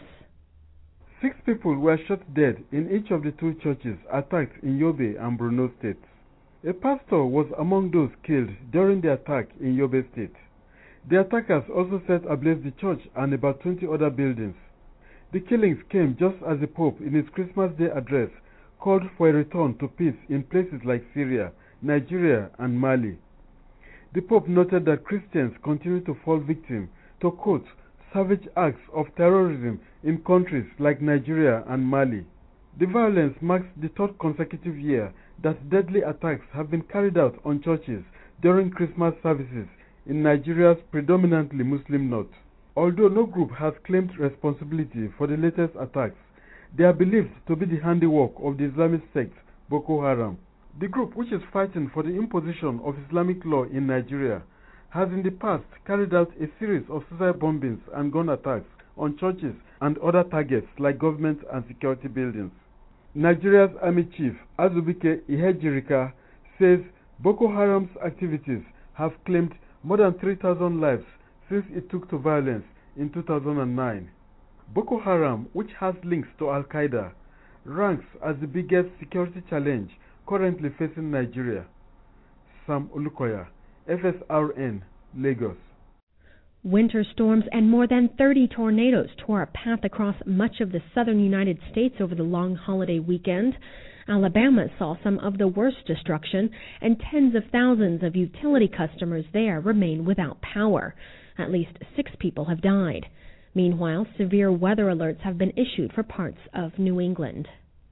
Six people were shot dead in each of the two churches attacked in Yobe and Borno states. A pastor was among those killed during the attack in Yobe state. The attackers also set ablaze the church and about twenty other buildings. The killings came just as the Pope, in his Christmas Day address, called for a return to peace in places like Syria, Nigeria, and Mali. The Pope noted that Christians continue to fall victim to, quote, savage acts of terrorism in countries like Nigeria and Mali. The violence marks the third consecutive year that deadly attacks have been carried out on churches during Christmas services in Nigeria's predominantly Muslim north. Although no group has claimed responsibility for the latest attacks, they are believed to be the handiwork of the Islamist sect Boko Haram. The group, which is fighting for the imposition of Islamic law in Nigeria, has in the past carried out a series of suicide bombings and gun attacks on churches and other targets like government and security buildings. Nigeria's Army Chief Azubike Ihejirika says Boko Haram's activities have claimed more than three thousand lives since it took to violence in two thousand nine. Boko Haram, which has links to Al-Qaeda, ranks as the biggest security challenge currently facing Nigeria. Sam Olukoya, F S R N, Lagos. Winter storms and more than thirty tornadoes tore a path across much of the southern United States over the long holiday weekend. Alabama saw some of the worst destruction, and tens of thousands of utility customers there remain without power. At least six people have died. Meanwhile, severe weather alerts have been issued for parts of New England.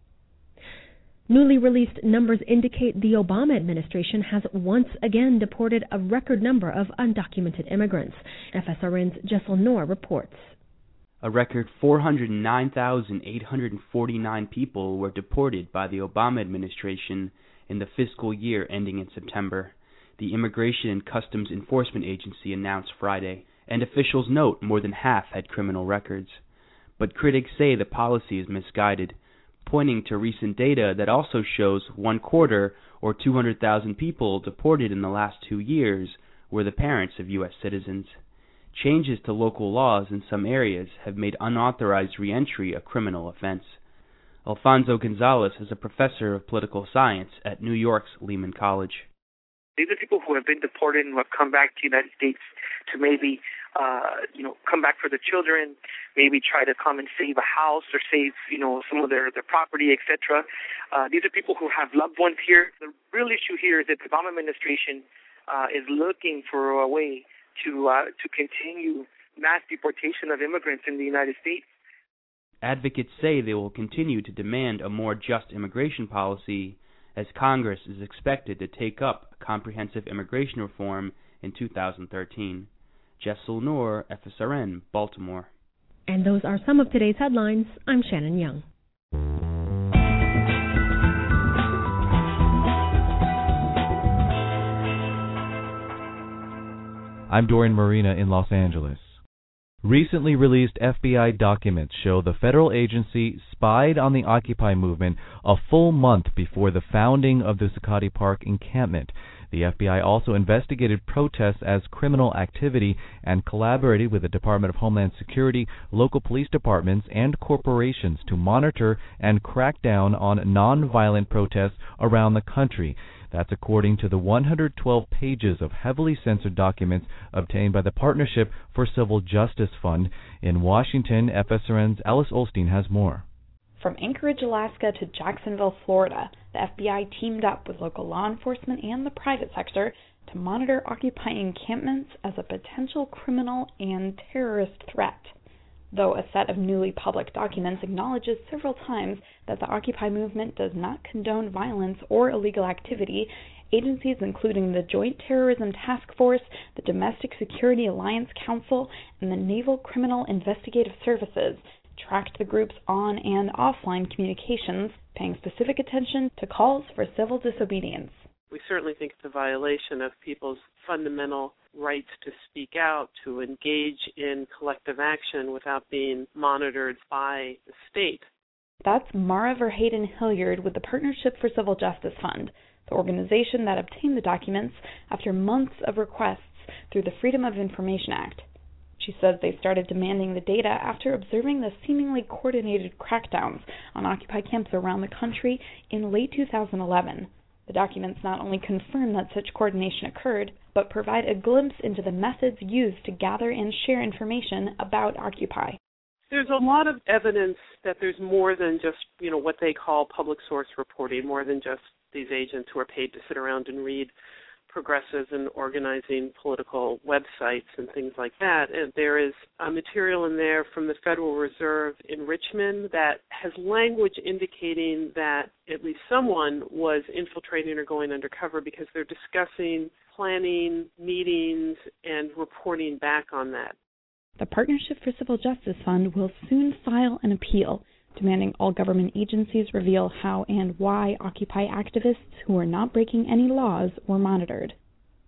Newly released numbers indicate the Obama administration has once again deported a record number of undocumented immigrants. F S R N's Jessel Noor reports. A record four hundred nine thousand eight hundred forty-nine people were deported by the Obama administration in the fiscal year ending in September, the Immigration and Customs Enforcement Agency announced Friday, and officials note more than half had criminal records. But critics say the policy is misguided, pointing to recent data that also shows one quarter, or two hundred thousand people deported in the last two years, were the parents of U S citizens. Changes to local laws in some areas have made unauthorized reentry a criminal offense. Alfonso Gonzalez is a professor of political science at New York's Lehman College. These are people who have been deported and who have come back to the United States to maybe, uh, you know, come back for the children, maybe try to come and save a house or save, you know, some of their, their property, et cetera. Uh, these are people who have loved ones here. The real issue here is that the Obama administration uh, is looking for a way to uh, to continue mass deportation of immigrants in the United States. Advocates say they will continue to demand a more just immigration policy, as Congress is expected to take up comprehensive immigration reform in two thousand thirteen. Jessel Noor, F S R N, Baltimore. And those are some of today's headlines. I'm Shannon Young. I'm Dorian Marina in Los Angeles. Recently released F B I documents show the federal agency spied on the Occupy movement a full month before the founding of the Zuccotti Park encampment. The F B I also investigated protests as criminal activity and collaborated with the Department of Homeland Security, local police departments, and corporations to monitor and crack down on nonviolent protests around the country. That's according to the one hundred twelve pages of heavily censored documents obtained by the Partnership for Civil Justice Fund. In Washington, F S R N's Alice Olstein has more. From Anchorage, Alaska to Jacksonville, Florida, the F B I teamed up with local law enforcement and the private sector to monitor Occupy encampments as a potential criminal and terrorist threat. Though a set of newly public documents acknowledges several times that the Occupy movement does not condone violence or illegal activity, agencies including the Joint Terrorism Task Force, the Domestic Security Alliance Council, and the Naval Criminal Investigative Services tracked the group's on- and offline communications, paying specific attention to calls for civil disobedience. We certainly think it's a violation of people's fundamental rights to speak out, to engage in collective action without being monitored by the state. That's Mara Verheyden Hilliard with the Partnership for Civil Justice Fund, the organization that obtained the documents after months of requests through the Freedom of Information Act. She says they started demanding the data after observing the seemingly coordinated crackdowns on Occupy camps around the country in late two thousand eleven. The documents not only confirm that such coordination occurred, but provide a glimpse into the methods used to gather and share information about Occupy. There's a lot of evidence that there's more than just, you know, what they call public source reporting, more than just these agents who are paid to sit around and read progressives and organizing political websites and things like that. And there is a material in there from the Federal Reserve in Richmond that has language indicating that at least someone was infiltrating or going undercover because they're discussing planning, meetings, and reporting back on that. The Partnership for Civil Justice Fund will soon file an appeal demanding all government agencies reveal how and why Occupy activists who are not breaking any laws were monitored.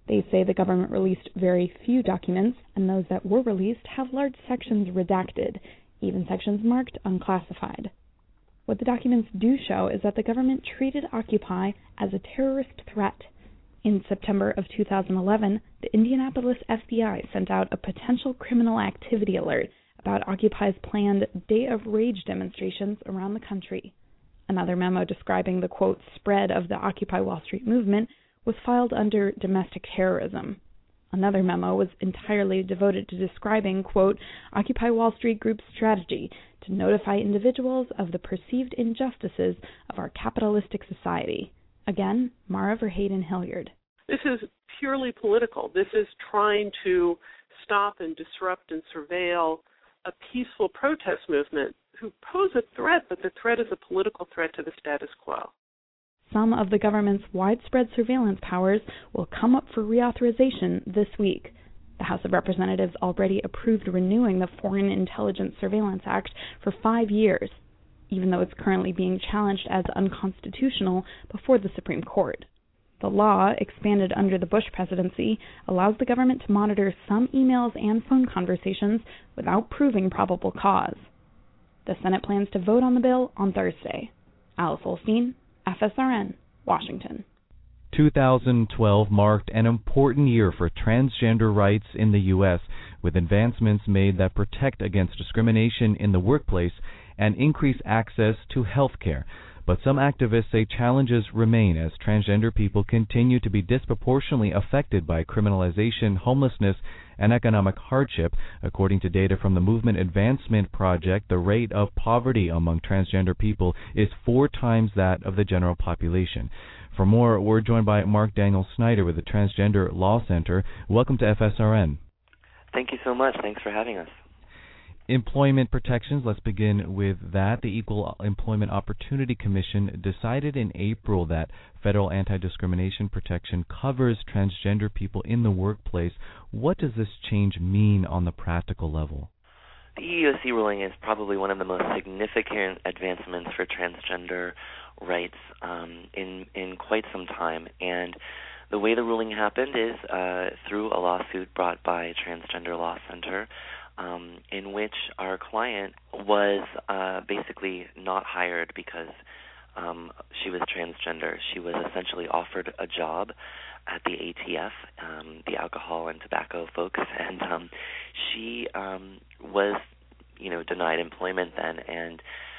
They say the government released very few documents, and those that were released have large sections redacted, even sections marked unclassified. What the documents do show is that the government treated Occupy as a terrorist threat. In September of two thousand eleven, the Indianapolis F B I sent out a potential criminal activity alert about Occupy's planned Day of Rage demonstrations around the country. Another memo describing the, quote, spread of the Occupy Wall Street movement was filed under domestic terrorism. Another memo was entirely devoted to describing, quote, Occupy Wall Street Group's strategy to notify individuals of the perceived injustices of our capitalistic society. Again, Mara Verheyden-Hilliard. This is purely political. This is trying to stop and disrupt and surveil a peaceful protest movement who pose a threat, but the threat is a political threat to the status quo. Some of the government's widespread surveillance powers will come up for reauthorization this week. The House of Representatives already approved renewing the Foreign Intelligence Surveillance Act for five years, even though it's currently being challenged as unconstitutional before the Supreme Court. The law, expanded under the Bush presidency, allows the government to monitor some emails and phone conversations without proving probable cause. The Senate plans to vote on the bill on Thursday. Alice Olstein, F S R N, Washington. two thousand twelve marked an important year for transgender rights in the U S, with advancements made that protect against discrimination in the workplace and increase access to health care. But some activists say challenges remain as transgender people continue to be disproportionately affected by criminalization, homelessness, and economic hardship. According to data from the Movement Advancement Project, the rate of poverty among transgender people is four times that of the general population. For more, we're joined by Mark Daniel Snyder with the Transgender Law Center. Welcome to F S R N. Thank you so much. Thanks for having us. Employment protections, let's begin with that. The Equal Employment Opportunity Commission decided in April that federal anti-discrimination protection covers transgender people in the workplace. What does this change mean on the practical level? The E E O C ruling is probably one of the most significant advancements for transgender rights um, in, in quite some time. And the way the ruling happened is uh, through a lawsuit brought by Transgender Law Center, Um, in which our client was uh, basically not hired because um, she was transgender. She was essentially offered a job at the A T F, um, the alcohol and tobacco folks, and um, she um, was, you know, denied employment then. And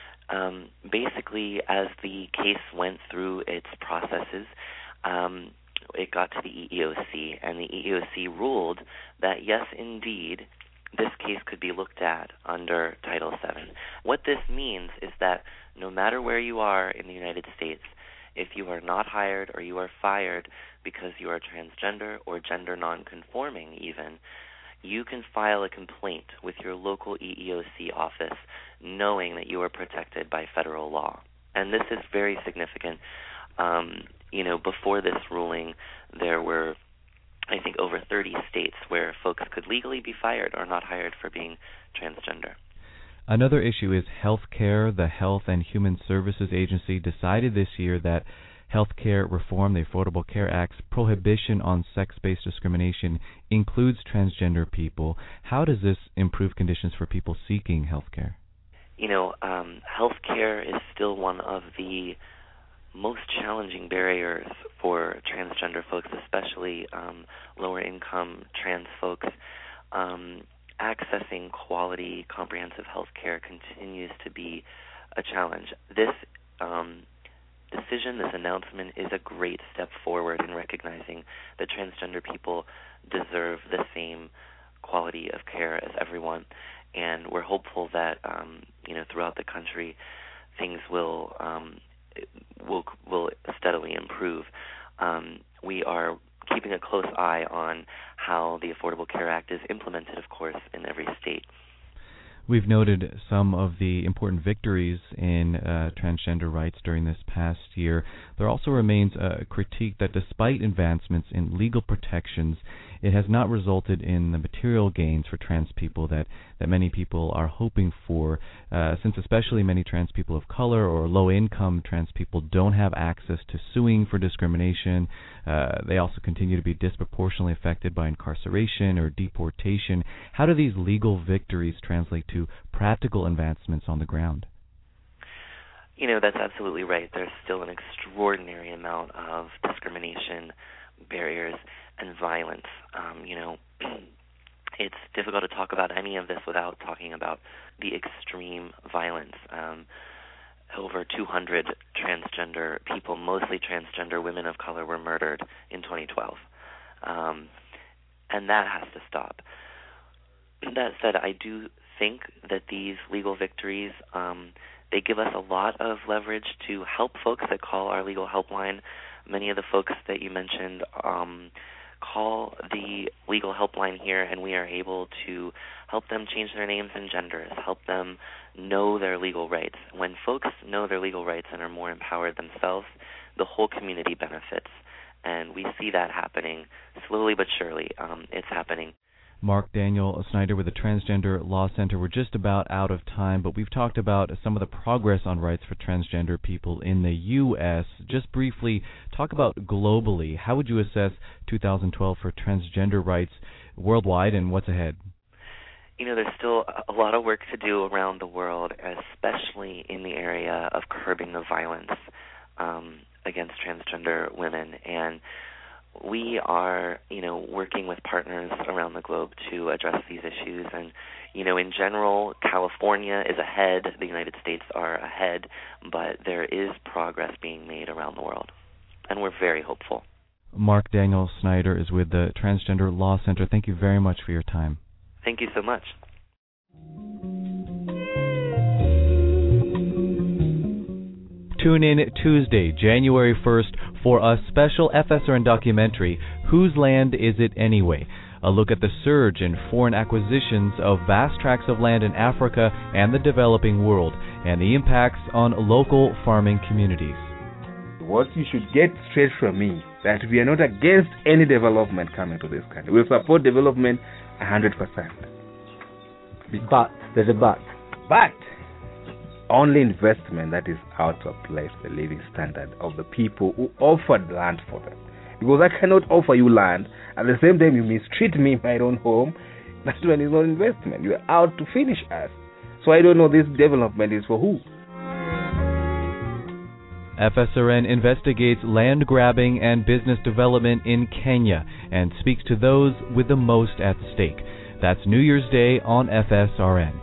um, basically, as the case went through its processes, um, it got to the E E O C, and the E E O C ruled that yes, indeed, this case could be looked at under Title seven. What this means is that no matter where you are in the United States, if you are not hired or you are fired because you are transgender or gender nonconforming even, you can file a complaint with your local E E O C office knowing that you are protected by federal law. And this is very significant. Um, you know, before this ruling, there were I think over thirty states where folks could legally be fired or not hired for being transgender. Another issue is health care. The Health and Human Services Agency decided this year that health care reform, the Affordable Care Act's prohibition on sex-based discrimination, includes transgender people. How does this improve conditions for people seeking health care? You know, um, health care is still one of the most challenging barriers for transgender folks, especially um, lower-income trans folks. Um, accessing quality, comprehensive health care continues to be a challenge. This um, decision, this announcement, is a great step forward in recognizing that transgender people deserve the same quality of care as everyone, and we're hopeful that um, you know throughout the country things will um, will will steadily improve. Um, we are keeping a close eye on how the Affordable Care Act is implemented, of course, in every state. We've noted some of the important victories in uh, transgender rights during this past year. There also remains a critique that despite advancements in legal protections, it has not resulted in the material gains for trans people that, that many people are hoping for, uh, since especially many trans people of color or low-income trans people don't have access to suing for discrimination. Uh, they also continue to be disproportionately affected by incarceration or deportation. How do these legal victories translate to practical advancements on the ground? You know, that's absolutely right. There's still an extraordinary amount of discrimination, barriers, and violence. Um, you know, it's difficult to talk about any of this without talking about the extreme violence. Um, over two hundred transgender people, mostly transgender women of color, were murdered in twenty twelve. Um, and that has to stop. That said, I do think that these legal victories, um, they give us a lot of leverage to help folks that call our legal helpline. Many of the folks that you mentioned um, call the legal helpline here, and we are able to help them change their names and genders, help them know their legal rights. When folks know their legal rights and are more empowered themselves, the whole community benefits. And we see that happening slowly but surely. Um, it's happening. Mark Daniel Snyder with the Transgender Law Center. We're just about out of time, but we've talked about some of the progress on rights for transgender people in the U S Just briefly, talk about globally. How would you assess two thousand twelve for transgender rights worldwide, and what's ahead? You know, there's still a lot of work to do around the world, especially in the area of curbing the violence um, against transgender women. And we are, you know, working with partners around the globe to address these issues. And, you know, in general, California is ahead, the United States are ahead, but there is progress being made around the world. And we're very hopeful. Mark Daniel Snyder is with the Transgender Law Center. Thank you very much for your time. Thank you so much. Tune in Tuesday, January first, for a special F S R N documentary, Whose Land Is It Anyway? A look at the surge in foreign acquisitions of vast tracts of land in Africa and the developing world, and the impacts on local farming communities. What you should get straight from me, that we are not against any development coming to this country. We support development one hundred percent. But, there's a but. But, only investment that is out of place the living standard of the people who offered land for them. Because I cannot offer you land, at the same time you mistreat me in my own home. That one is not investment. You are out to finish us. So I don't know this development is for who. F S R N investigates land grabbing and business development in Kenya and speaks to those with the most at stake. That's New Year's Day on F S R N.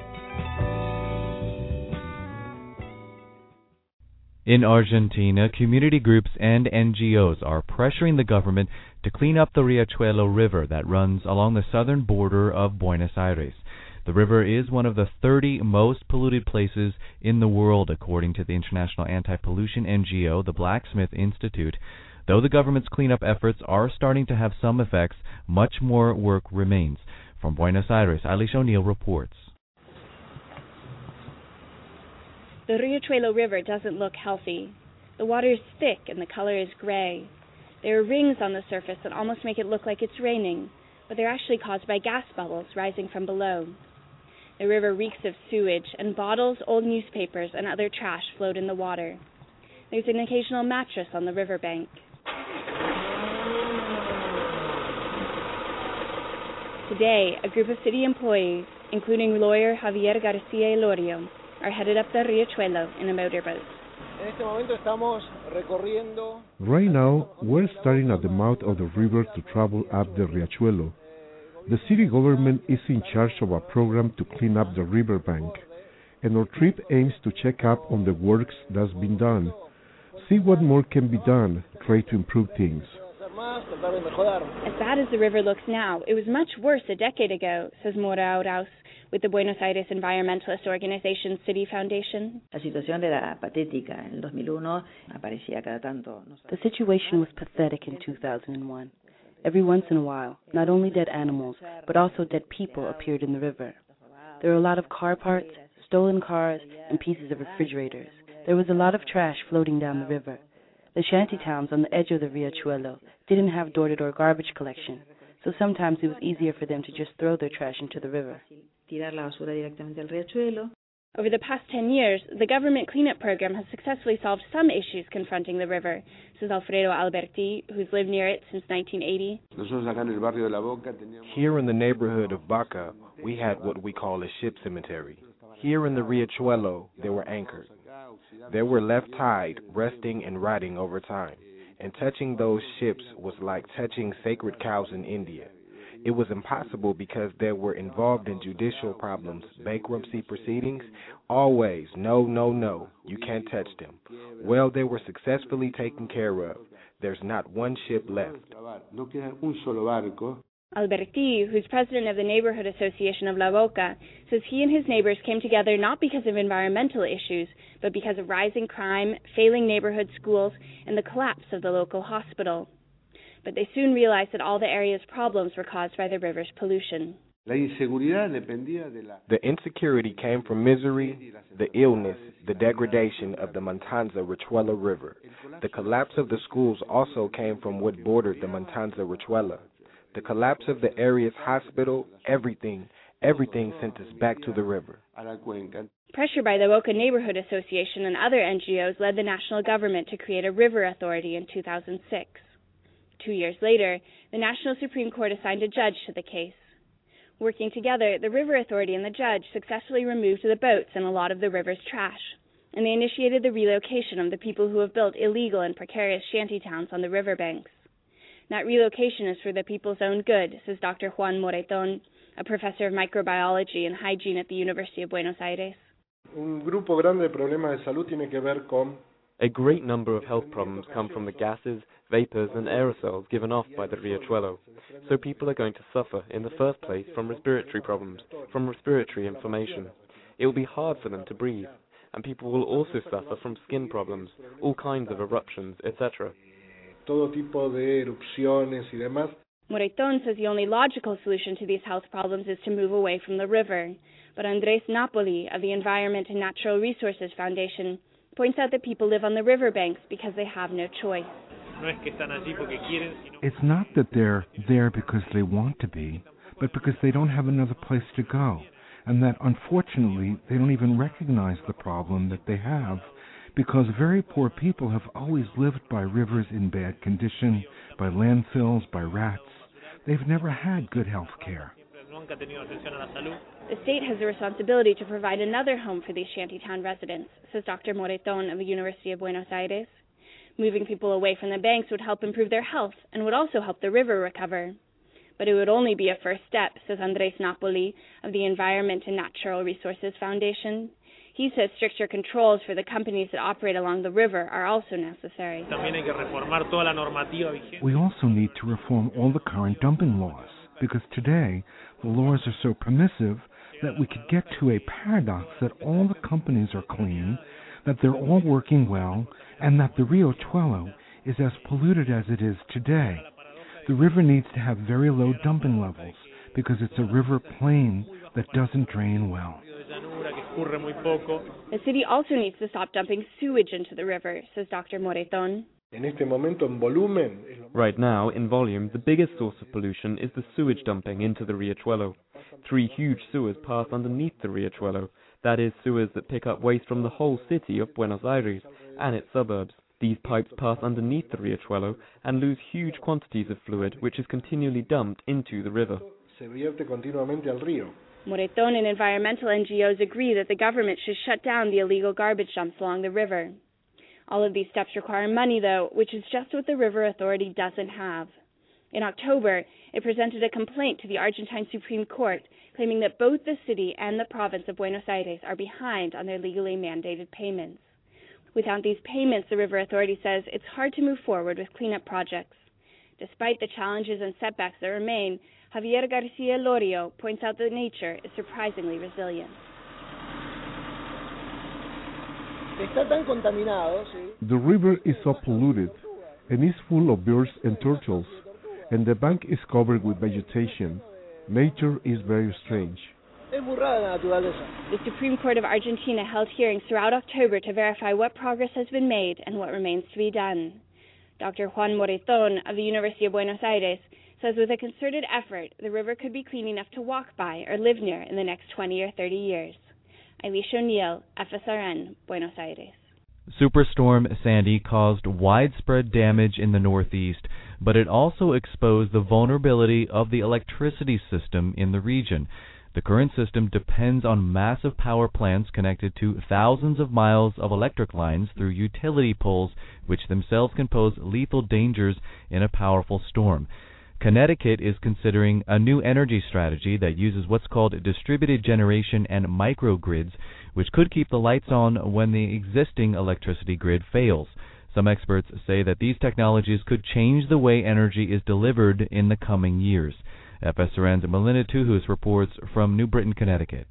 In Argentina, community groups and N G Os are pressuring the government to clean up the Riachuelo River that runs along the southern border of Buenos Aires. The river is one of the thirty most polluted places in the world, according to the international anti-pollution N G O, the Blacksmith Institute. Though the government's cleanup efforts are starting to have some effects, much more work remains. From Buenos Aires, Alicia O'Neill reports. The Riachuelo River doesn't look healthy. The water is thick and the color is gray. There are rings on the surface that almost make it look like it's raining, but they're actually caused by gas bubbles rising from below. The river reeks of sewage, and bottles, old newspapers, and other trash float in the water. There's an occasional mattress on the riverbank. Today, a group of city employees, including lawyer Javier Garcia Elorio, are headed up the Riachuelo in a motorboat. Right now, we're starting at the mouth of the river to travel up the Riachuelo. The city government is in charge of a program to clean up the riverbank, and our trip aims to check up on the works that's been done, see what more can be done, try to improve things. As bad as the river looks now, it was much worse a decade ago, says Mora Orauz with the Buenos Aires environmentalist organization City Foundation. The situation was pathetic in two thousand one. Every once in a while, not only dead animals, but also dead people appeared in the river. There were a lot of car parts, stolen cars, and pieces of refrigerators. There was a lot of trash floating down the river. The shanty towns on the edge of the Riachuelo didn't have door-to-door garbage collection, so sometimes it was easier for them to just throw their trash into the river. Over the past ten years, the government cleanup program has successfully solved some issues confronting the river, says Alfredo Alberti, who's lived near it since nineteen eighty. Here in the neighborhood of Baca, we had what we call a ship cemetery. Here in the Riachuelo, they were anchored. They were left tied, resting and rotting over time, and touching those ships was like touching sacred cows in India. It was impossible because they were involved in judicial problems, bankruptcy proceedings, always, no, no, no, you can't touch them. Well, they were successfully taken care of. There's not one ship left. Alberti, who's president of the Neighborhood Association of La Boca, says he and his neighbors came together not because of environmental issues, but because of rising crime, failing neighborhood schools, and the collapse of the local hospital. But they soon realized that all the area's problems were caused by the river's pollution. The insecurity came from misery, the illness, the degradation of the Matanza-Riachuelo River. The collapse of the schools also came from what bordered the Matanza-Riachuelo. The collapse of the area's hospital, everything, everything sent us back to the river. Pressure by the Boca Neighborhood Association and other N G Os led the national government to create a river authority in two thousand six. Two years later, the National Supreme Court assigned a judge to the case. Working together, the River Authority and the judge successfully removed the boats and a lot of the river's trash, and they initiated the relocation of the people who have built illegal and precarious shantytowns on the riverbanks. That relocation is for the people's own good, says Doctor Juan Moreton, a professor of microbiology and hygiene at the University of Buenos Aires. A great number of health problems come from the gases, vapors, and aerosols given off by the Riachuelo. So people are going to suffer, in the first place, from respiratory problems, from respiratory inflammation. It will be hard for them to breathe, and people will also suffer from skin problems, all kinds of eruptions, et cetera. Moreton says the only logical solution to these health problems is to move away from the river. But Andres Napoli of the Environment and Natural Resources Foundation points out that people live on the riverbanks because they have no choice. It's not that they're there because they want to be, but because they don't have another place to go, and that unfortunately they don't even recognize the problem that they have, because very poor people have always lived by rivers in bad condition, by landfills, by rats. They've never had good health care. The state has a responsibility to provide another home for these shantytown residents, says Doctor Moreton of the University of Buenos Aires. Moving people away from the banks would help improve their health and would also help the river recover. But it would only be a first step, says Andres Napoli of the Environment and Natural Resources Foundation. He says stricter controls for the companies that operate along the river are also necessary. We also need to reform all the current dumping laws, because today the laws are so permissive that we could get to a paradox that all the companies are clean, that they're all working well, and that the Riachuelo is as polluted as it is today. The river needs to have very low dumping levels because it's a river plain that doesn't drain well. The city also needs to stop dumping sewage into the river, says Doctor Moreton. Right now, in volume, the biggest source of pollution is the sewage dumping into the Riachuelo. Three huge sewers pass underneath the Riachuelo, that is, sewers that pick up waste from the whole city of Buenos Aires and its suburbs. These pipes pass underneath the Riachuelo and lose huge quantities of fluid, which is continually dumped into the river. Moreton and environmental N G Os agree that the government should shut down the illegal garbage dumps along the river. All of these steps require money, though, which is just what the River Authority doesn't have. In October, it presented a complaint to the Argentine Supreme Court, claiming that both the city and the province of Buenos Aires are behind on their legally mandated payments. Without these payments, the River Authority says it's hard to move forward with cleanup projects. Despite the challenges and setbacks that remain, Javier Garcia Lorio points out that nature is surprisingly resilient. The river is so polluted and is full of birds and turtles, and the bank is covered with vegetation. Nature is very strange. The Supreme Court of Argentina held hearings throughout October to verify what progress has been made and what remains to be done. Doctor Juan Moreton of the University of Buenos Aires says with a concerted effort, the river could be clean enough to walk by or live near in the next twenty or thirty years. Elisha O'Neill, F S R N, Buenos Aires. Superstorm Sandy caused widespread damage in the Northeast, but it also exposed the vulnerability of the electricity system in the region. The current system depends on massive power plants connected to thousands of miles of electric lines through utility poles, which themselves can pose lethal dangers in a powerful storm. Connecticut is considering a new energy strategy that uses what's called distributed generation and microgrids, which could keep the lights on when the existing electricity grid fails. Some experts say that these technologies could change the way energy is delivered in the coming years. F S R N's Melinda Tuhus reports from New Britain, Connecticut.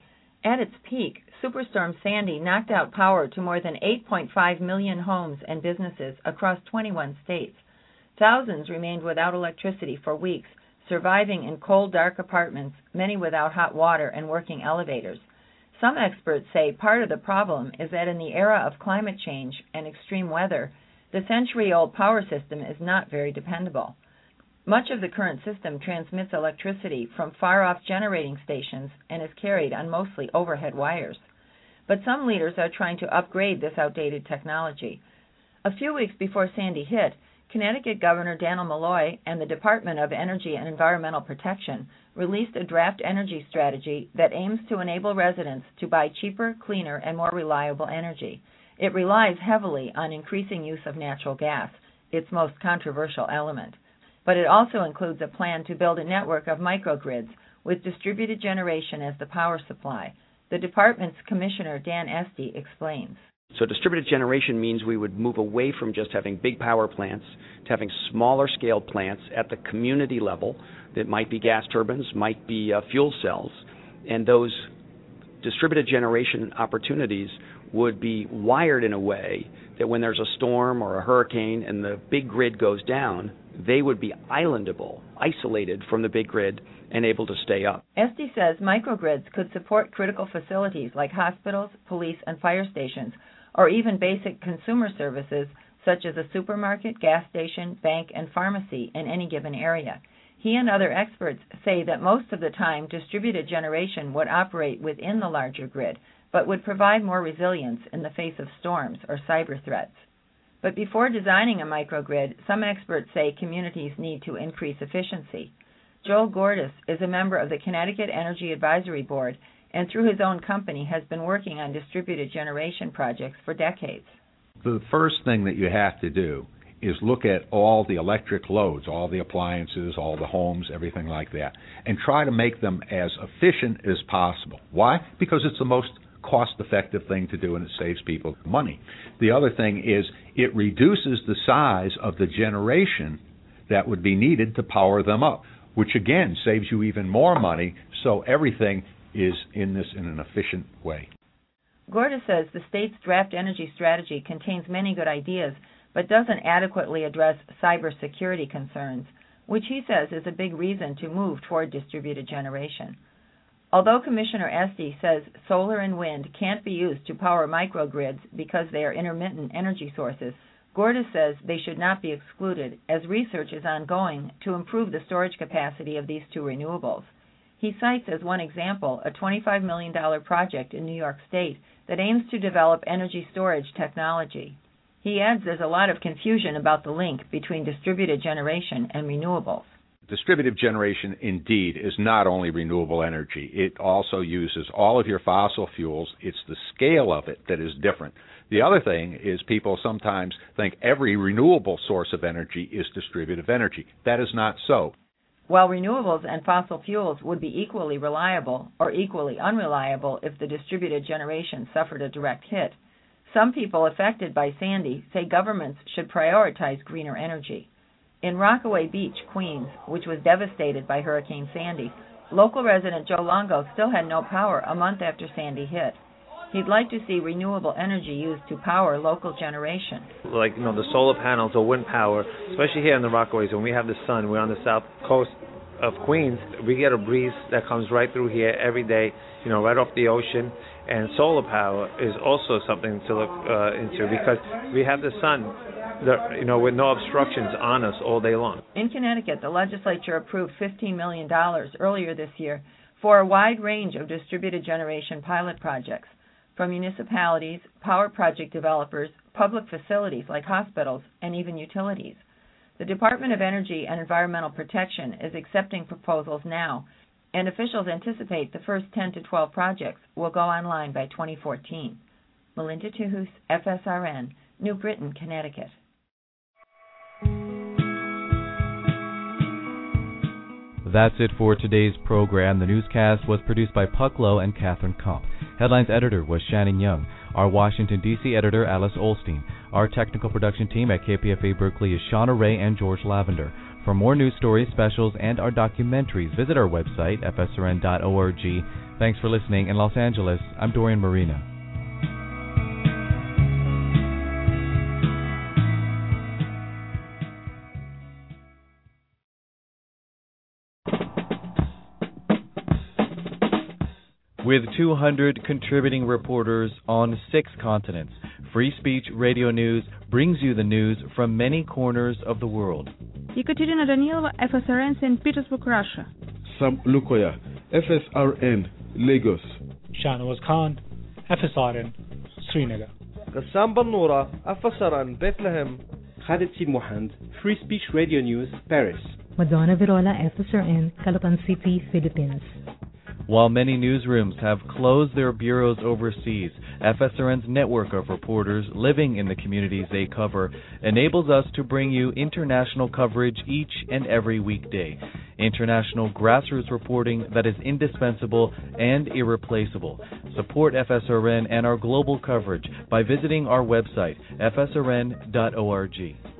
At its peak, Superstorm Sandy knocked out power to more than eight point five million homes and businesses across twenty-one states. Thousands remained without electricity for weeks, surviving in cold, dark apartments, many without hot water and working elevators. Some experts say part of the problem is that in the era of climate change and extreme weather, the century-old power system is not very dependable. Much of the current system transmits electricity from far-off generating stations and is carried on mostly overhead wires. But some leaders are trying to upgrade this outdated technology. A few weeks before Sandy hit, Connecticut Governor Dannel Malloy and the Department of Energy and Environmental Protection released a draft energy strategy that aims to enable residents to buy cheaper, cleaner, and more reliable energy. It relies heavily on increasing use of natural gas, its most controversial element. But it also includes a plan to build a network of microgrids with distributed generation as the power supply. The department's Commissioner Dan Esty explains. So distributed generation means we would move away from just having big power plants to having smaller scale plants at the community level that might be gas turbines, might be uh, fuel cells, and those distributed generation opportunities would be wired in a way that when there's a storm or a hurricane and the big grid goes down, they would be islandable, isolated from the big grid and able to stay up. Esty says microgrids could support critical facilities like hospitals, police, and fire stations, or even basic consumer services such as a supermarket, gas station, bank, and pharmacy in any given area. He and other experts say that most of the time distributed generation would operate within the larger grid, but would provide more resilience in the face of storms or cyber threats. But before designing a microgrid, some experts say communities need to increase efficiency. Joel Gordis is a member of the Connecticut Energy Advisory Board and through his own company has been working on distributed generation projects for decades. The first thing that you have to do is look at all the electric loads, all the appliances, all the homes, everything like that, and try to make them as efficient as possible. Why? Because it's the most cost-effective thing to do and it saves people money. The other thing is it reduces the size of the generation that would be needed to power them up, which again saves you even more money, so everything is in this in an efficient way. Gorda says the state's draft energy strategy contains many good ideas, but doesn't adequately address cybersecurity concerns, which he says is a big reason to move toward distributed generation. Although Commissioner Esty says solar and wind can't be used to power microgrids because they are intermittent energy sources, Gorda says they should not be excluded as research is ongoing to improve the storage capacity of these two renewables. He cites as one example a twenty-five million dollars project in New York State that aims to develop energy storage technology. He adds there's a lot of confusion about the link between distributed generation and renewables. Distributed generation, indeed, is not only renewable energy. It also uses all of your fossil fuels. It's the scale of it that is different. The other thing is people sometimes think every renewable source of energy is distributed energy. That is not so. While renewables and fossil fuels would be equally reliable or equally unreliable if the distributed generation suffered a direct hit, some people affected by Sandy say governments should prioritize greener energy. In Rockaway Beach, Queens, which was devastated by Hurricane Sandy, local resident Joe Longo still had no power a month after Sandy hit. He'd like to see renewable energy used to power local generation. Like, you know, the solar panels or wind power, especially here in the Rockaways, when we have the sun, we're on the south coast of Queens, we get a breeze that comes right through here every day, you know, right off the ocean. And solar power is also something to look uh, into because we have the sun the, you know, with no obstructions on us all day long. In Connecticut, the legislature approved fifteen million dollars earlier this year for a wide range of distributed generation pilot projects, from municipalities, power project developers, public facilities like hospitals, and even utilities. The Department of Energy and Environmental Protection is accepting proposals now, and officials anticipate the first ten to twelve projects will go online by twenty fourteen. Melinda Tuhus, F S R N, New Britain, Connecticut. That's it for today's program. The newscast was produced by Puck Lowe and Catherine Kopp. Headlines editor was Shannon Young. Our Washington, D C editor, Alice Olstein. Our technical production team at K P F A Berkeley is Shauna Ray and George Lavender. For more news stories, specials, and our documentaries, visit our website, f s r n dot org. Thanks for listening. In Los Angeles, I'm Dorian Marina. With two hundred contributing reporters on six continents, Free Speech Radio News brings you the news from many corners of the world. Ekaterina Daniilova, F S R N, Saint Petersburg, Russia. Sam Lukoya, F S R N, Lagos. Shahnawaz Khan, F S R N, Srinagar. Ghassan Bannoura, F S R N, Bethlehem. Khalid Sidmohand, Free Speech Radio News, Paris. Madonna Virola, F S R N, Caloocan City, Philippines. While many newsrooms have closed their bureaus overseas, F S R N's network of reporters living in the communities they cover enables us to bring you international coverage each and every weekday. International grassroots reporting that is indispensable and irreplaceable. Support F S R N and our global coverage by visiting our website, f s r n dot org.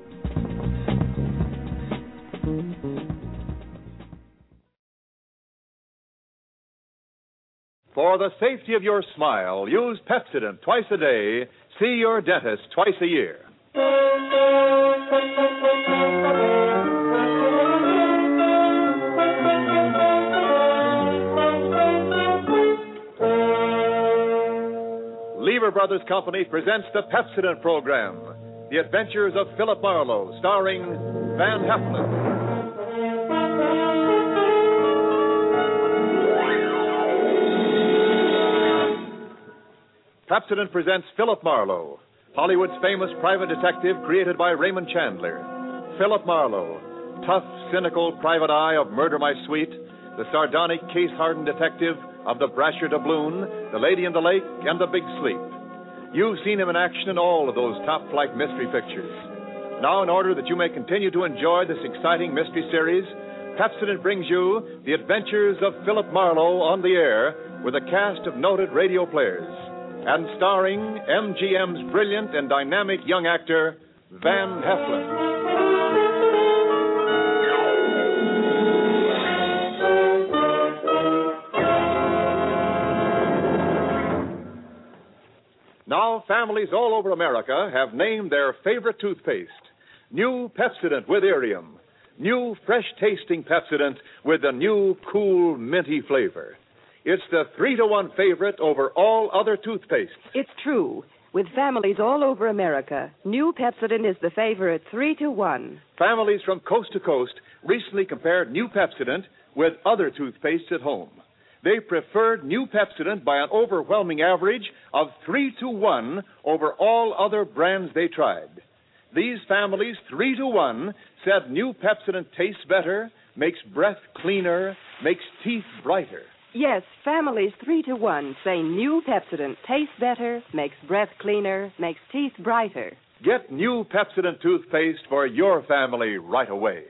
For the safety of your smile, use Pepsodent twice a day. See your dentist twice a year. Lever Brothers Company presents the Pepsodent program, The Adventures of Philip Marlowe, starring Van Heflin. Pepsodent presents Philip Marlowe, Hollywood's famous private detective created by Raymond Chandler. Philip Marlowe, tough, cynical private eye of Murder My Sweet, the sardonic, case-hardened detective of The Brasher Doubloon, The Lady in the Lake, and The Big Sleep. You've seen him in action in all of those top-flight mystery pictures. Now, in order that you may continue to enjoy this exciting mystery series, Pepsodent brings you The Adventures of Philip Marlowe on the air with a cast of noted radio players, and starring M G M's brilliant and dynamic young actor, Van Heflin. Now, families all over America have named their favorite toothpaste, New Pepsodent with Irium. New, fresh-tasting Pepsodent with the new, cool, minty flavor. It's the three to one favorite over all other toothpaste. It's true. With families all over America, New Pepsodent is the favorite three to one. Families from coast to coast recently compared New Pepsodent with other toothpastes at home. They preferred New Pepsodent by an overwhelming average of three to one over all other brands they tried. These families, three to one, said New Pepsodent tastes better, makes breath cleaner, makes teeth brighter. Yes, families three to one say New Pepsodent tastes better, makes breath cleaner, makes teeth brighter. Get New Pepsodent toothpaste for your family right away.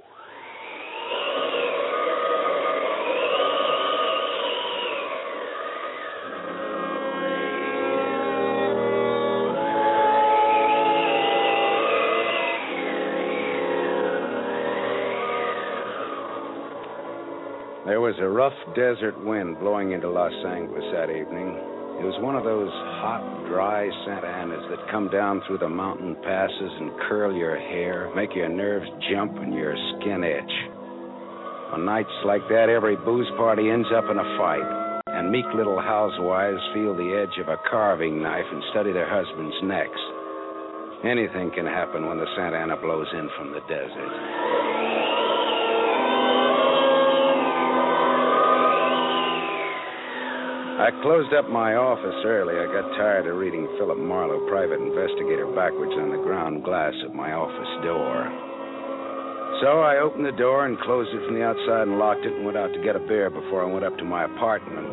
There was a rough desert wind blowing into Los Angeles that evening. It was one of those hot, dry Santa Anas that come down through the mountain passes and curl your hair, make your nerves jump and your skin itch. On nights like that, every booze party ends up in a fight, and meek little housewives feel the edge of a carving knife and study their husbands' necks. Anything can happen when the Santa Ana blows in from the desert. I closed up my office early. I got tired of reading Philip Marlowe, private investigator, backwards on the ground glass of my office door. So I opened the door and closed it from the outside and locked it and went out to get a beer before I went up to my apartment.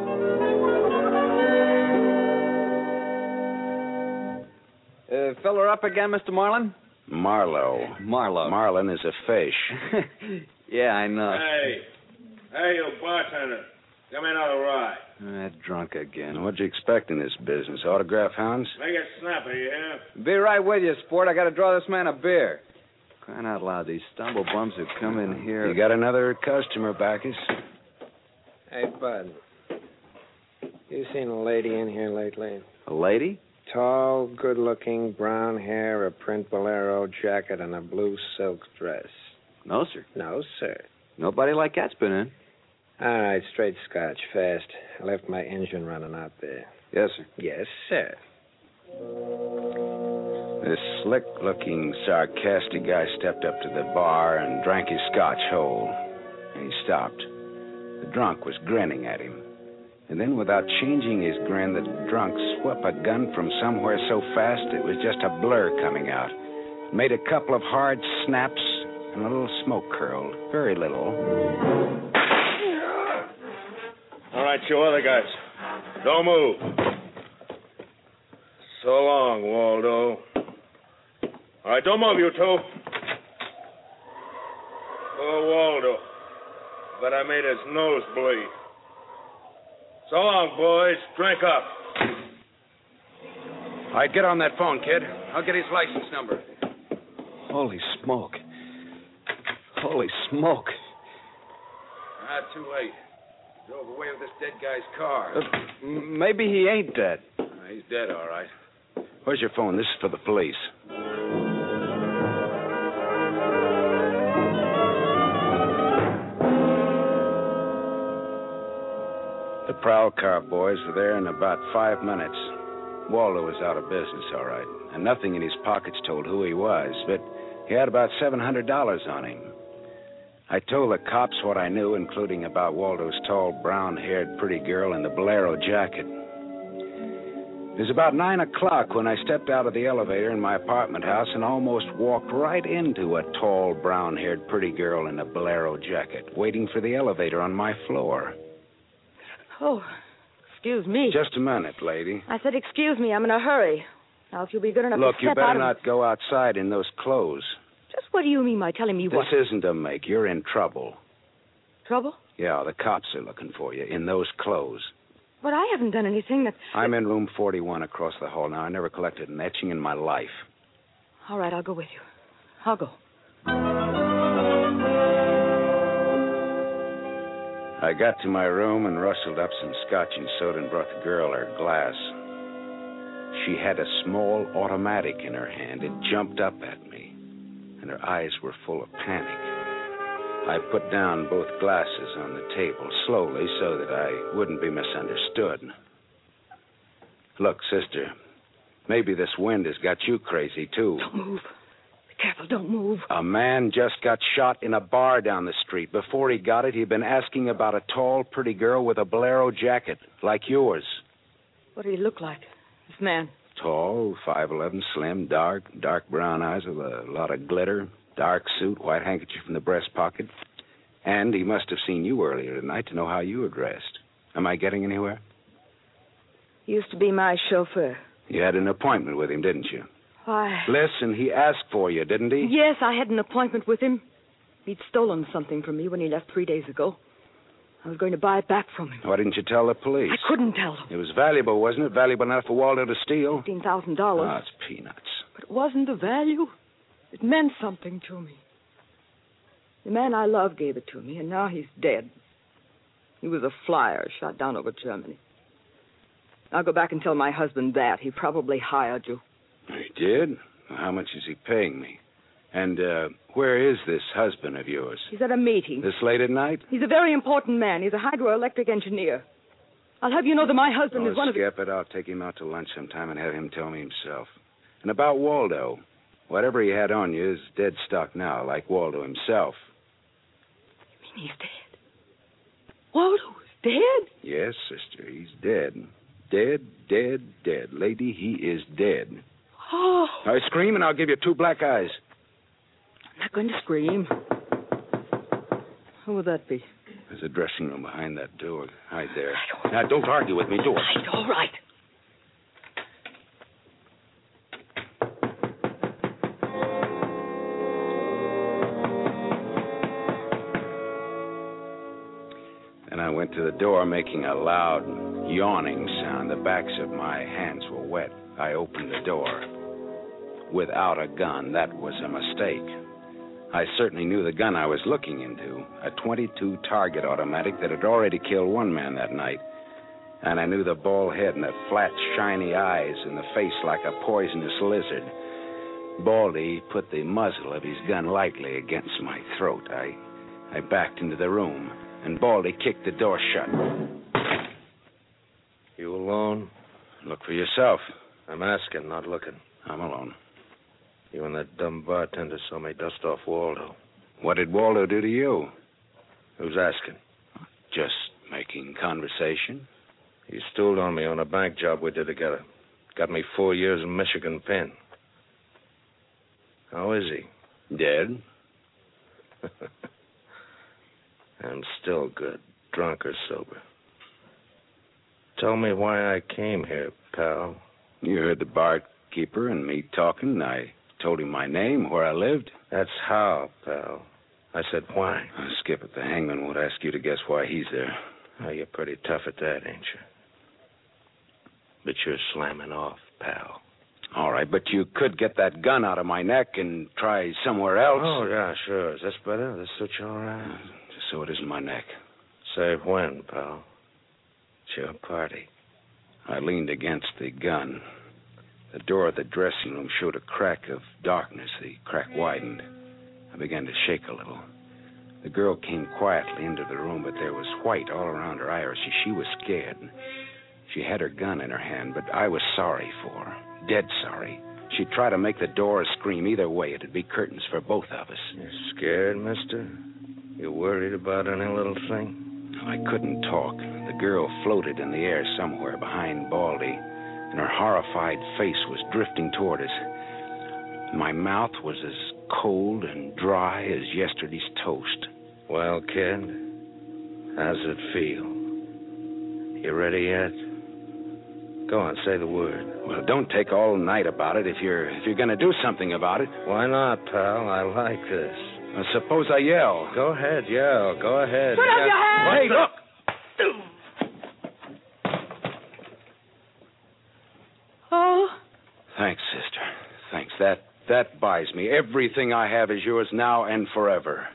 Uh, filler up again, Mister Marlin? Marlowe. Marlowe. Marlin is a fish. Yeah, I know. Hey. Hey, you bartender. Give me another ride. That drunk again. What'd you expect in this business? Autograph hounds? Make it snappy, you hear? Be right with you, sport. I got to draw this man a beer. Crying out loud, these stumble bums who come in here. You got another customer, Bacchus? Hey, Bud. You seen a lady in here lately? A lady? Tall, good-looking, brown hair, a print bolero jacket, and a blue silk dress. No, sir. No, sir. Nobody like that's been in. All right, straight scotch, fast. I left my engine running out there. Yes, sir. Yes, sir. This slick-looking, sarcastic guy stepped up to the bar and drank his scotch whole. And he stopped. The drunk was grinning at him. And then, without changing his grin, the drunk swept a gun from somewhere so fast it was just a blur coming out. Made a couple of hard snaps, and a little smoke curled. Very little. All right, you other guys. Don't move. So long, Waldo. All right, don't move, you two. Oh, Waldo. But I made his nose bleed. So long, boys. Drink up. All right, get on that phone, kid. I'll get his license number. Holy smoke. Holy smoke. Ah, too late. Drove away with this dead guy's car. Uh, maybe he ain't dead. Uh, he's dead, all right. Where's your phone? This is for the police. The prowl car boys were there in about five minutes. Waldo was out of business, all right, and nothing in his pockets told who he was, but he had about seven hundred dollars on him. I told the cops what I knew, including about Waldo's tall, brown-haired, pretty girl in the bolero jacket. It was about nine o'clock when I stepped out of the elevator in my apartment house and almost walked right into a tall, brown-haired, pretty girl in a bolero jacket, waiting for the elevator on my floor. Oh, excuse me. Just a minute, lady. I said excuse me. I'm in a hurry. Now, if you'll be good enough Look, to step you better out of... not go outside in those clothes. Just what do you mean by telling me this what? This isn't a make. You're in trouble. Trouble? Yeah, the cops are looking for you in those clothes. But I haven't done anything that... I'm in room forty-one across the hall now. I never collected an etching in my life. All right, I'll go with you. I'll go. I got to my room and rustled up some scotch and soda and brought the girl her glass. She had a small automatic in her hand. It jumped up at me, and her eyes were full of panic. I put down both glasses on the table slowly so that I wouldn't be misunderstood. Look, sister, maybe this wind has got you crazy, too. Don't move. Be careful, don't move. A man just got shot in a bar down the street. Before he got it, he'd been asking about a tall, pretty girl with a bolero jacket, like yours. What did he look like, this man? Tall, five eleven, slim, dark, dark brown eyes with a lot of glitter, dark suit, white handkerchief in the breast pocket. And he must have seen you earlier tonight to know how you were dressed. Am I getting anywhere? He used to be my chauffeur. You had an appointment with him, didn't you? Why? Listen, he asked for you, didn't he? Yes, I had an appointment with him. He'd stolen something from me when he left three days ago. I was going to buy it back from him. Why didn't you tell the police? I couldn't tell them. It was valuable, wasn't it? Valuable enough for Waldo to steal? Fifteen thousand dollars. Oh, it's peanuts. But it wasn't the value. It meant something to me. The man I loved gave it to me, and now he's dead. He was a flyer shot down over Germany. I'll go back and tell my husband that. He probably hired you. He did? Well, how much is he paying me? And uh, where is this husband of yours? He's at a meeting. This late at night? He's a very important man. He's a hydroelectric engineer. I'll have you know that my husband oh, is one of... skip it. I'll take him out to lunch sometime and have him tell me himself. And about Waldo. Whatever he had on you is dead stock now, like Waldo himself. You mean he's dead? Waldo's dead? Yes, sister, he's dead. Dead, dead, dead. Lady, he is dead. Oh. I scream and I'll give you two black eyes. I'm not going to scream. Who would that be? There's a dressing room behind that door. Hide there. Now, don't argue with me. Do it. Right, all right. Then I went to the door, making a loud, yawning sound. The backs of my hands were wet. I opened the door. Without a gun, that was a mistake. I certainly knew the gun I was looking into, a twenty-two Target automatic that had already killed one man that night. And I knew the bald head and the flat, shiny eyes and the face like a poisonous lizard. Baldy put the muzzle of his gun lightly against my throat. I, I backed into the room, and Baldy kicked the door shut. You alone? Look for yourself. I'm asking, not looking. I'm alone. You and that dumb bartender saw me dust off Waldo. What did Waldo do to you? Who's asking? Just making conversation. He stooled on me on a bank job we did together. Got me four years in Michigan pen. How is he? Dead. I'm still good, drunk or sober. Tell me why I came here, pal. You heard the barkeeper and me talking. I told him my name, where I lived. That's how, pal. I said why. Uh, Skip it. The hangman won't ask you to guess why he's there. Oh, you're pretty tough at that, ain't you? But you're slamming off, pal. All right, but you could get that gun out of my neck and try somewhere else. Oh, yeah, sure. Is this better? This suit you all right? Uh, just so it isn't my neck. Say when, pal? It's your party. I leaned against the gun. The door of the dressing room showed a crack of darkness. The crack widened. I began to shake a little. The girl came quietly into the room, but there was white all around her iris. She, she was scared. She had her gun in her hand, but I was sorry for her. Dead sorry. She'd try to make the door scream. Either way, it'd be curtains for both of us. You're scared, mister? You worried about any little thing? I couldn't talk. The girl floated in the air somewhere behind Baldy, and her horrified face was drifting toward us. My mouth was as cold and dry as yesterday's toast. Well, kid, how's it feel? You ready yet? Go on, say the word. Well, don't take all night about it if you're if you're going to do something about it. Why not, pal? I like this. Uh, suppose I yell. Go ahead, yell. Go ahead. Put up your hands! Hey, look! Oh. Thanks, sister. Thanks. That that buys me. Everything I have is yours now and forever.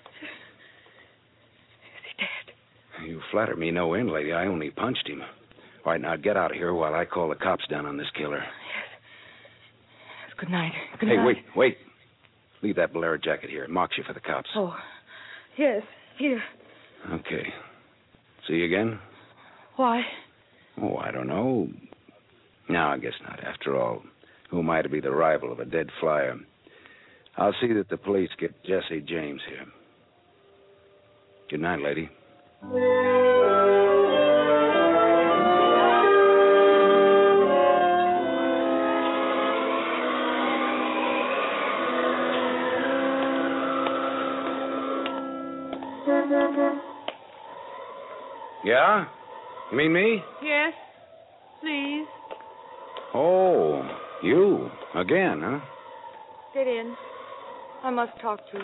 Is he dead? You flatter me no end, lady. I only punched him. All right, now get out of here while I call the cops down on this killer. Yes. Good night. Good hey, night. wait, wait. Leave that bolero jacket here. It marks you for the cops. Oh, yes, here. Okay. See you again? Why? Oh, I don't know. No, I guess not. After all, who am I to be the rival of a dead flyer? I'll see that the police get Jesse James here. Good night, lady. Yeah? You mean me? Yes, please. Oh, you. Again, huh? Get in. I must talk to you.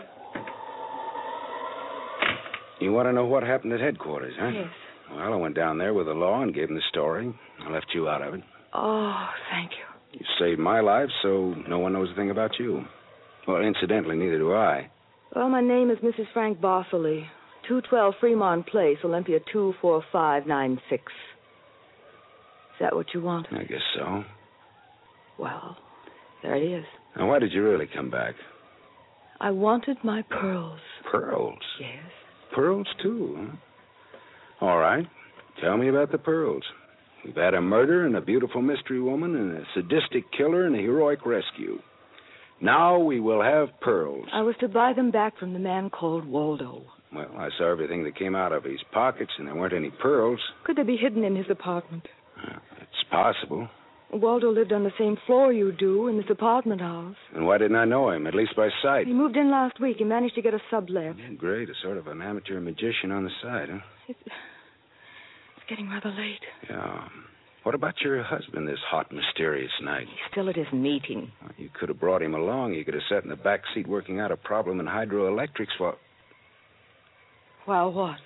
You want to know what happened at headquarters, huh? Yes. Well, I went down there with the law and gave them the story. I left you out of it. Oh, thank you. You saved my life, so no one knows a thing about you. Well, incidentally, neither do I. Well, my name is Missus Frank Bartholey. two twelve Fremont Place, Olympia two four five nine six. Is that what you want? I guess so. Well, there it is. Now, why did you really come back? I wanted my pearls. Pearls? Yes. Pearls, too, huh? All right. Tell me about the pearls. We've had a murder and a beautiful mystery woman and a sadistic killer and a heroic rescue. Now we will have pearls. I was to buy them back from the man called Waldo. Well, I saw everything that came out of his pockets, and there weren't any pearls. Could they be hidden in his apartment? Uh, it's possible. Waldo lived on the same floor you do in this apartment house. And why didn't I know him, at least by sight? He moved in last week. He managed to get a sublet. Yeah, great, a sort of an amateur magician on the side, huh? It's, it's getting rather late. Yeah. What about your husband this hot, mysterious night? He's still at his meeting. Well, you could have brought him along. You could have sat in the back seat working out a problem in hydroelectrics while... While what?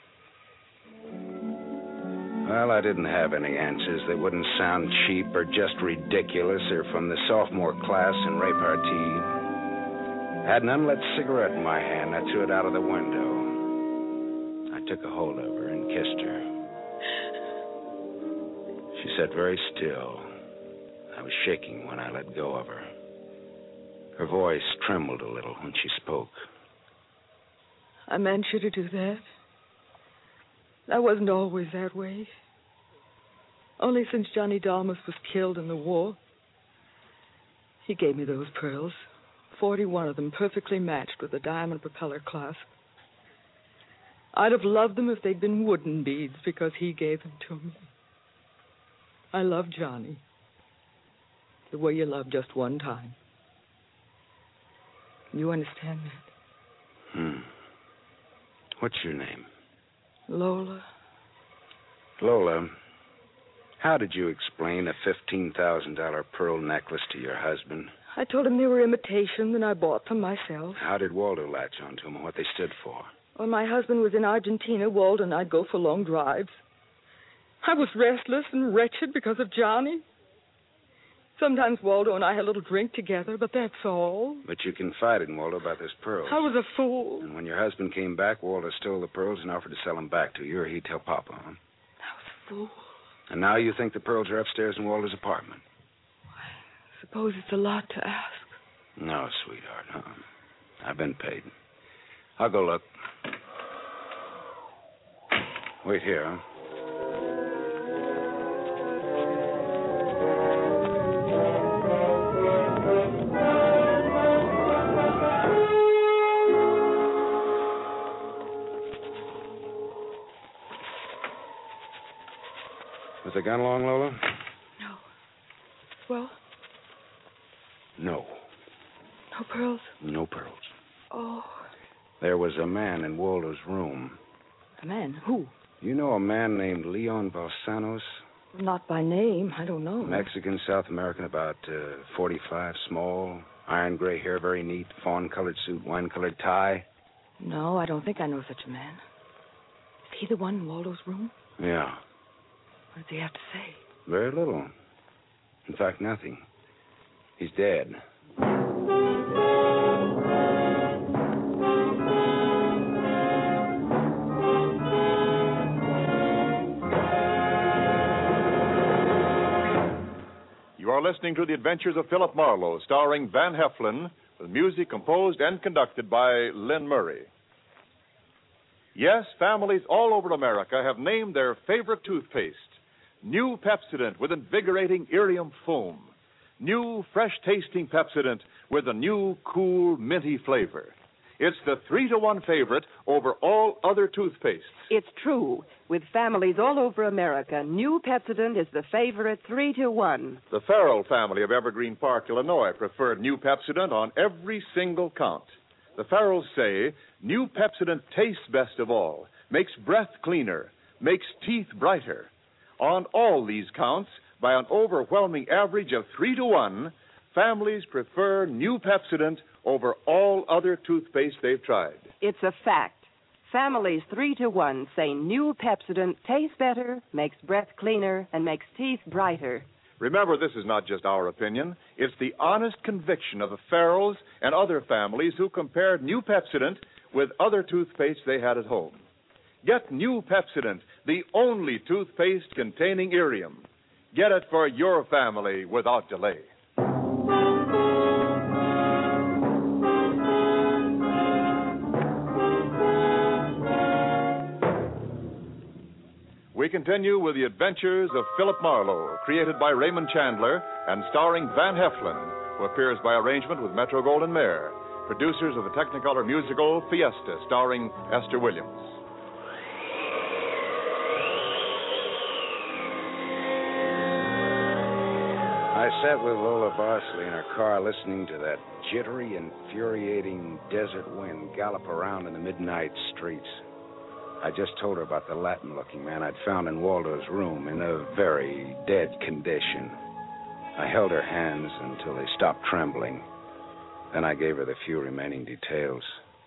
Well, I didn't have any answers. They wouldn't sound cheap or just ridiculous or from the sophomore class in repartee. I had an unlit cigarette in my hand. I threw it out of the window. I took a hold of her and kissed her. She sat very still. I was shaking when I let go of her. Her voice trembled a little when she spoke. I meant you to do that. That wasn't always that way. Only since Johnny Dalmas was killed in the war. He gave me those pearls. Forty-one of them perfectly matched with a diamond propeller clasp. I'd have loved them if they'd been wooden beads because he gave them to me. I love Johnny. The way you love just one time. You understand that? Hmm. What's your name? Lola. Lola, how did you explain a fifteen thousand dollars pearl necklace to your husband? I told him they were imitations and I bought them myself. How did Waldo latch onto them and what they stood for? When my husband was in Argentina, Waldo and I'd go for long drives. I was restless and wretched because of Johnny. Sometimes Waldo and I had a little drink together, but that's all. But you confided in Waldo about this pearls. I was a fool. And when your husband came back, Waldo stole the pearls and offered to sell them back to you, or he'd tell Papa, huh? I was a fool. And now you think the pearls are upstairs in Waldo's apartment? I suppose it's a lot to ask. No, sweetheart, huh? I've been paid. I'll go look. Wait here, huh? Was the gun long, Lola? No. Well? No. No pearls? No pearls. Oh. There was a man in Waldo's room. A man? Who? You know a man named Leon Balsanos? Not by name. I don't know. Mexican, South American, about uh, forty-five, small, iron gray hair, very neat, fawn-colored suit, wine-colored tie. No, I don't think I know such a man. Is he the one in Waldo's room? Yeah. What does he have to say? Very little. In fact, nothing. He's dead. You are listening to The Adventures of Philip Marlowe, starring Van Heflin, with music composed and conducted by Lynn Murray. Yes, families all over America have named their favorite toothpaste. New Pepsodent with invigorating Irium foam. New fresh-tasting Pepsodent with a new, cool, minty flavor. It's the three to one favorite over all other toothpastes. It's true. With families all over America, new Pepsodent is the favorite three to one. The Farrell family of Evergreen Park, Illinois, preferred new Pepsodent on every single count. The Farrells say new Pepsodent tastes best of all, makes breath cleaner, makes teeth brighter. On all these counts, by an overwhelming average of three to one, families prefer new Pepsodent over all other toothpaste they've tried. It's a fact. Families three to one say new Pepsodent tastes better, makes breath cleaner, and makes teeth brighter. Remember, this is not just our opinion. It's the honest conviction of the Farrells and other families who compared new Pepsodent with other toothpaste they had at home. Get new Pepsodent, the only toothpaste containing Irium. Get it for your family without delay. We we continue with the adventures of Philip Marlowe, created by Raymond Chandler and starring Van Heflin, who appears by arrangement with Metro-Goldwyn-Mayer, producers of the Technicolor musical Fiesta, starring Esther Williams. I sat with Lola Barsley in her car listening to that jittery, infuriating desert wind gallop around in the midnight streets. I just told her about the Latin-looking man I'd found in Waldo's room in a very dead condition. I held her hands until they stopped trembling. Then I gave her the few remaining details.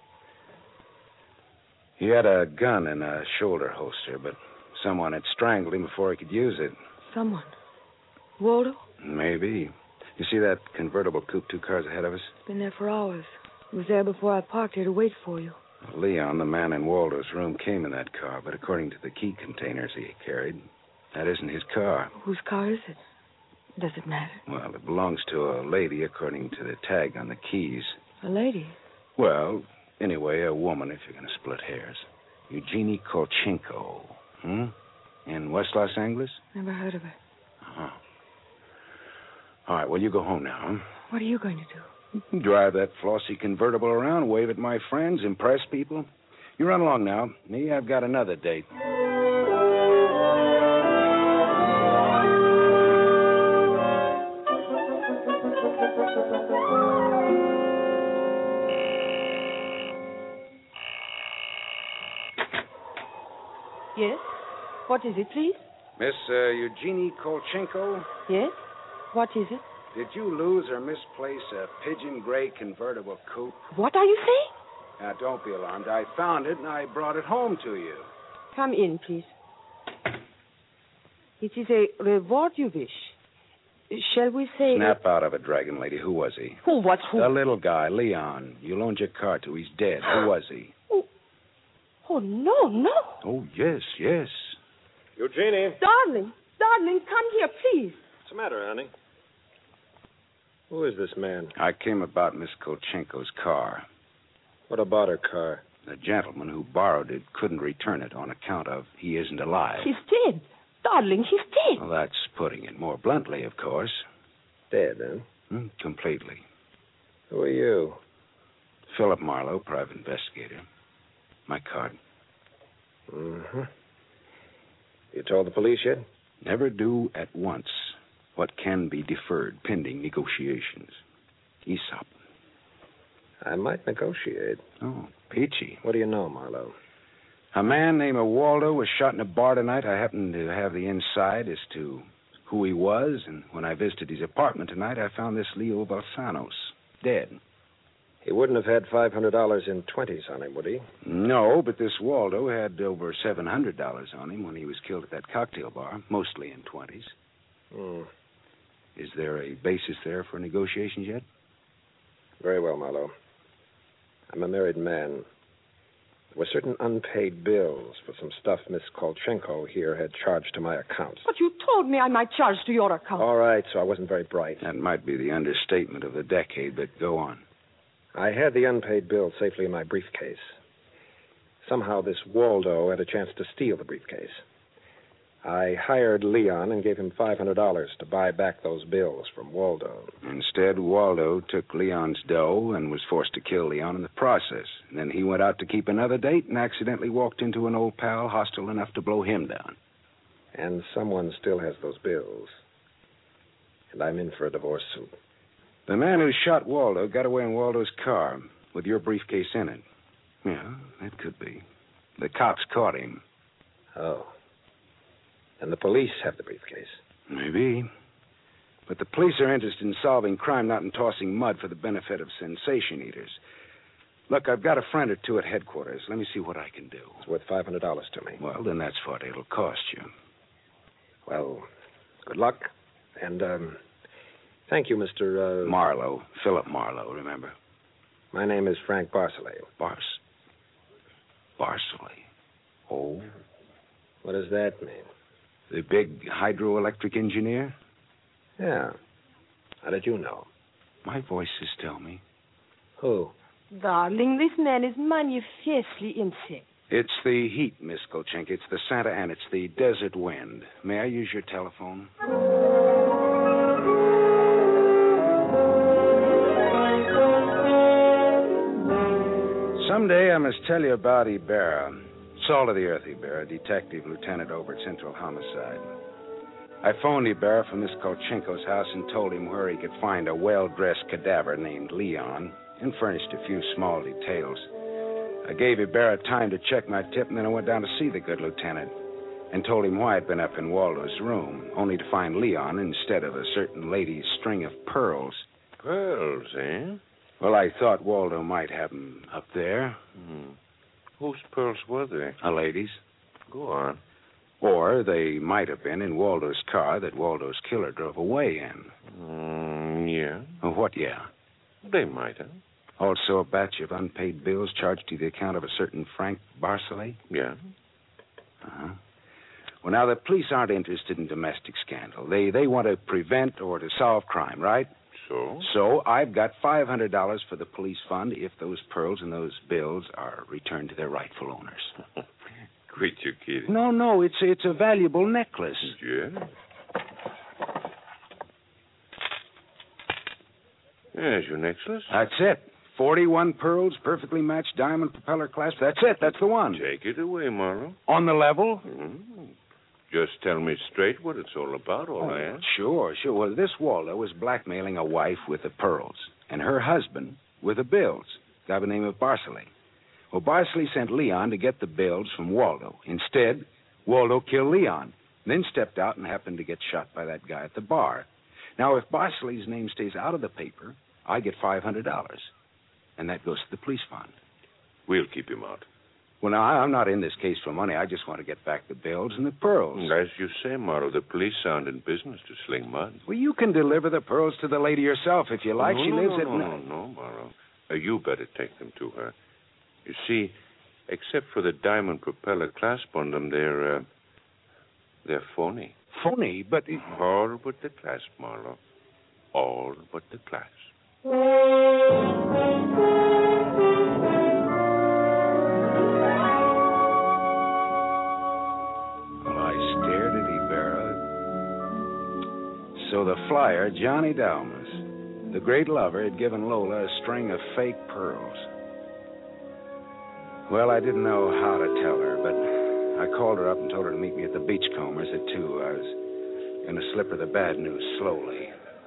He had a gun in a shoulder holster, but someone had strangled him before he could use it. Someone? Waldo? Maybe. You see that convertible coupe two cars ahead of us? It's been there for hours. It was there before I parked here to wait for you. Leon, the man in Waldo's room, came in that car, but according to the key containers he carried, that isn't his car. Whose car is it? Does it matter? Well, it belongs to a lady according to the tag on the keys. A lady? Well, anyway, a woman if you're going to split hairs. Eugenie Kolchenko. Hmm? In West Los Angeles? Never heard of her. Uh-huh. All right, well, you go home now, huh? What are you going to do? Drive that flossy convertible around, wave at my friends, impress people. You run along now. Me, I've got another date. Yes? What is it, please? Miss uh, Eugenie Kolchenko? Yes? What is it? Did you lose or misplace a pigeon gray convertible coupe? What are you saying? Now, don't be alarmed. I found it and I brought it home to you. Come in, please. It is a reward you wish. Shall we say... Snap out of it, Dragon Lady. Who was he? Who was who? The little guy, Leon. You loaned your car to. He's dead. Who was he? Oh, oh no, no. Oh, yes, yes. Eugenie. Darling, darling, come here, please. What's the matter, honey? Who is this man? I came about Miss Kolchenko's car. What about her car? The gentleman who borrowed it couldn't return it on account of he isn't alive. He's dead. Darling, he's dead. Well, that's putting it more bluntly, of course. Dead, huh? Hmm, completely. Who are you? Philip Marlowe, private investigator. My card. Mm-hmm. You told the police yet? Never do at once what can be deferred pending negotiations. Aesop. I might negotiate. Oh, peachy. What do you know, Marlowe? A man named Waldo was shot in a bar tonight. I happened to have the inside as to who he was, and when I visited his apartment tonight, I found this Leo Balsanos dead. He wouldn't have had five hundred dollars in twenties on him, would he? No, but this Waldo had over seven hundred dollars on him when he was killed at that cocktail bar, mostly in twenties. Hmm. Is there a basis there for negotiations yet? Very well, Marlowe. I'm a married man. There were certain unpaid bills for some stuff Miss Kolchenko here had charged to my account. But you told me I might charge to your account. All right, so I wasn't very bright. That might be the understatement of the decade, but go on. I had the unpaid bill safely in my briefcase. Somehow this Waldo had a chance to steal the briefcase. I hired Leon and gave him five hundred dollars to buy back those bills from Waldo. Instead, Waldo took Leon's dough and was forced to kill Leon in the process. And then he went out to keep another date and accidentally walked into an old pal hostile enough to blow him down. And someone still has those bills. And I'm in for a divorce suit. The man who shot Waldo got away in Waldo's car with your briefcase in it. Yeah, that could be. The cops caught him. Oh. And the police have the briefcase. Maybe. But the police are interested in solving crime, not in tossing mud for the benefit of sensation eaters. Look, I've got a friend or two at headquarters. Let me see what I can do. It's worth five hundred dollars to me. Well, then that's what it'll cost you. Well, good luck. And, um, thank you, Mister Uh... Marlowe. Philip Marlowe, remember? My name is Frank Barcelay. Bars... Barcelay. Oh? What does that mean? The big hydroelectric engineer? Yeah. How did you know? My voices tell me. Who? Darling, this man is manifestly insane. It's the heat, Miss Kolchink. It's the Santa Ana. It's the desert wind. May I use your telephone? Someday I must tell you about Ibarra. Salt of the earth, Ibarra, detective lieutenant over at Central Homicide. I phoned Ibarra from Miss Kolchenko's house and told him where he could find a well-dressed cadaver named Leon and furnished a few small details. I gave Ibarra time to check my tip, and then I went down to see the good lieutenant and told him why I'd been up in Waldo's room, only to find Leon instead of a certain lady's string of pearls. Pearls, eh? Well, I thought Waldo might have them up there. Hmm. Whose pearls were they? A lady's. Go on. Or they might have been in Waldo's car that Waldo's killer drove away in. Mm, yeah. Oh, what, yeah? They might have. Also a batch of unpaid bills charged to the account of a certain Frank Barcelay? Yeah. Uh-huh. Well, now, the police aren't interested in domestic scandal. They they want to prevent or to solve crime, right? So? So I've got five hundred dollars for the police fund if those pearls and those bills are returned to their rightful owners. Quit your kidding. No, no, it's, it's a valuable necklace. Yeah? There's your necklace. That's it. Forty-one pearls, perfectly matched diamond propeller clasp. That's it. That's the one. Take it away, Marlowe. On the level? Mm-hmm. Just tell me straight what it's all about, all oh, I ask. Sure, sure. Well, this Waldo was blackmailing a wife with the pearls and her husband with the bills, a guy by the name of Barcelay. Well, Barcelay sent Leon to get the bills from Waldo. Instead, Waldo killed Leon, then stepped out and happened to get shot by that guy at the bar. Now, if Barcelay's name stays out of the paper, I get five hundred dollars, and that goes to the police fund. We'll keep him out. Well, now, I'm not in this case for money. I just want to get back the bills and the pearls. As you say, Morrow, the police aren't in business to sling mud. Well, you can deliver the pearls to the lady yourself if you like. No, she no, lives no, at... No, no, no, Morrow. Uh, you better take them to her. You see, except for the diamond propeller clasp on them, they're, uh, they're phony. Phony? But... All but the clasp, Marlowe. All but the clasp. So the flyer, Johnny Dalmas, the great lover, had given Lola a string of fake pearls. Well, I didn't know how to tell her, but I called her up and told her to meet me at the Beachcombers at two. I was going to slip her the bad news slowly.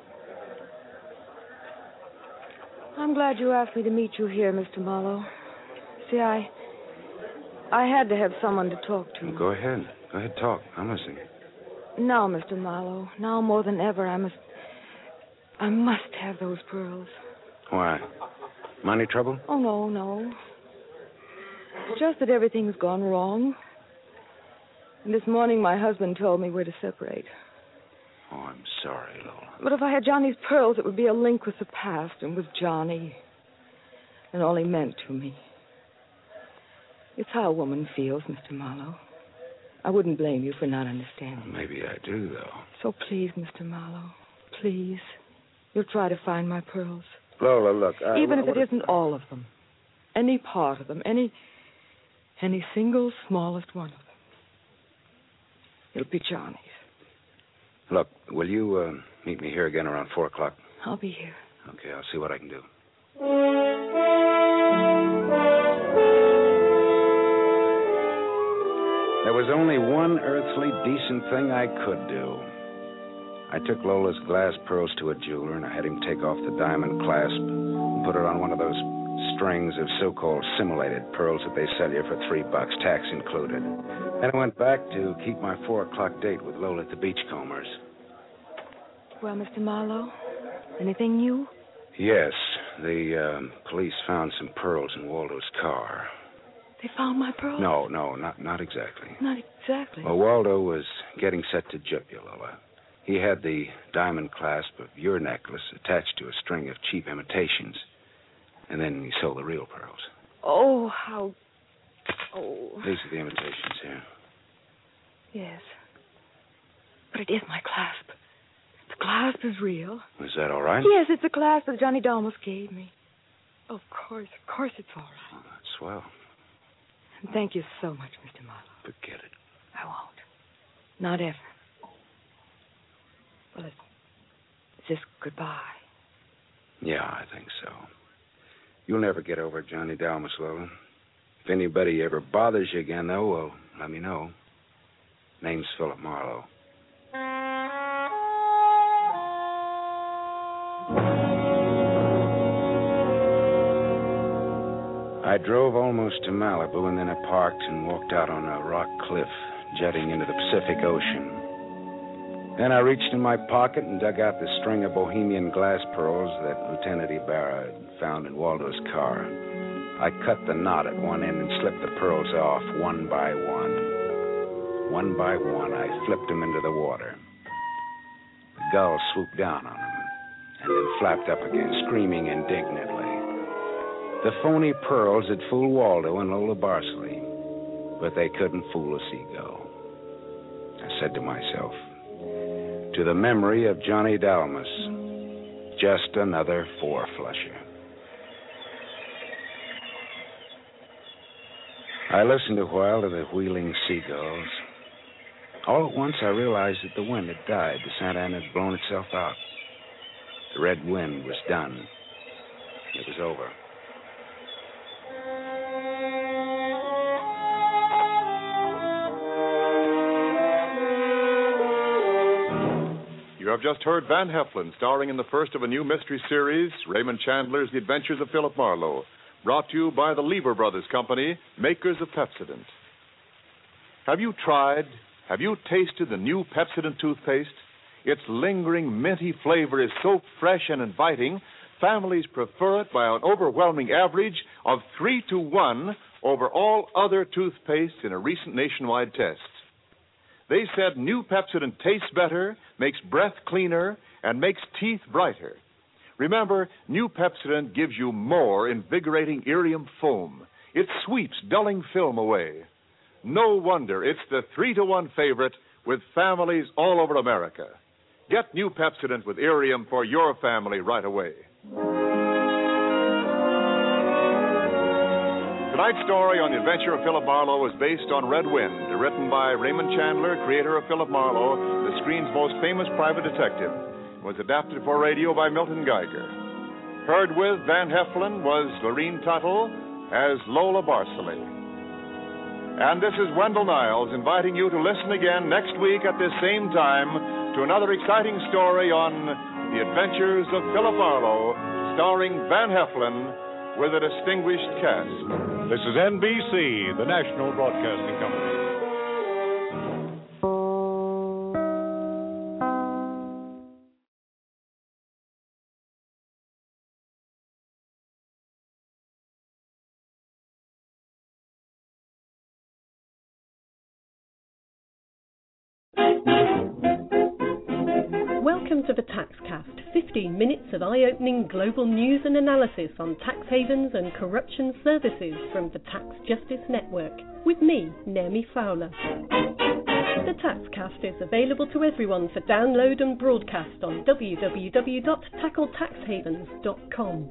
I'm glad you asked me to meet you here, Mister Marlowe. See, I... I had to have someone to talk to. Go ahead. Go ahead, talk. I'm listening. Now, Mister Marlowe, now more than ever, I must... I must have those pearls. Why? Money trouble? Oh, no, no. It's just that everything's gone wrong. And this morning, my husband told me we're to separate. Oh, I'm sorry, Lola. But if I had Johnny's pearls, it would be a link with the past and with Johnny. And all he meant to me. It's how a woman feels, Mister Marlowe. I wouldn't blame you for not understanding. Maybe I do, though. So please, Mister Marlowe, please, you'll try to find my pearls. Lola, look, I... Even if what, it isn't all of them. Any part of them. Any... Any single smallest one of them. It'll be Johnny's. Look, will you uh, meet me here again around four o'clock? I'll be here. Okay, I'll see what I can do. There was only one earthly decent thing I could do. I took Lola's glass pearls to a jeweler, and I had him take off the diamond clasp and put it on one of those strings of so-called simulated pearls that they sell you for three bucks, tax included. Then I went back to keep my four o'clock date with Lola at the Beachcombers. Well, Mister Marlowe, anything new? Yes, the uh, police found some pearls in Waldo's car. They found my pearls? No, no, not not exactly. Not exactly. Well, Waldo was getting set to gyp you, Lola. He had the diamond clasp of your necklace attached to a string of cheap imitations. And then he sold the real pearls. Oh, how... Oh. These are the imitations here. Yes. But it is my clasp. The clasp is real. Is that all right? Yes, it's the clasp that Johnny Dalmas gave me. Of course, of course it's all right. Oh, that's swell. Thank you so much, Mister Marlowe. Forget it. I won't. Not ever. Well, it's just goodbye. Yeah, I think so. You'll never get over Johnny Dalmas, Lola. If anybody ever bothers you again, though, well, let me know. Name's Philip Marlowe. I drove almost to Malibu, and then I parked and walked out on a rock cliff jutting into the Pacific Ocean. Then I reached in my pocket and dug out the string of Bohemian glass pearls that Lieutenant Ibarra had found in Waldo's car. I cut the knot at one end and slipped the pearls off one by one. One by one, I flipped them into the water. The gull swooped down on them and then flapped up again, screaming indignantly. The phony pearls had fooled Waldo and Lola Barsley, but they couldn't fool a seagull. I said to myself, to the memory of Johnny Dalmas, just another four-flusher. I listened a while to the wheeling seagulls. All at once I realized that the wind had died. The Santa Ana had blown itself out. The red wind was done. It was over. You have just heard Van Heflin, starring in the first of a new mystery series, Raymond Chandler's The Adventures of Philip Marlowe, brought to you by the Lever Brothers Company, makers of Pepsodent. Have you tried, have you tasted the new Pepsodent toothpaste? Its lingering, minty flavor is so fresh and inviting, families prefer it by an overwhelming average of three to one over all other toothpastes in a recent nationwide test. They said new Pepsodent tastes better, makes breath cleaner, and makes teeth brighter. Remember, new Pepsodent gives you more invigorating irium foam. It sweeps dulling film away. No wonder it's the three to one favorite with families all over America. Get new Pepsodent with irium for your family right away. Tonight's story on the adventure of Philip Marlowe is based on Red Wind, written by Raymond Chandler, creator of Philip Marlowe, the screen's most famous private detective. It was adapted for radio by Milton Geiger. Heard with Van Heflin was Lorene Tuttle as Lola Barsley. And this is Wendell Niles inviting you to listen again next week at this same time to another exciting story on the adventures of Philip Marlowe, starring Van Heflin with a distinguished cast. This is N B C, the National Broadcasting Company. Welcome to the TaxCast, fifteen minutes of eye-opening global news and analysis on tax havens and corruption services from the Tax Justice Network, with me, Naomi Fowler. The TaxCast is available to everyone for download and broadcast on w w w dot tackle tax havens dot com.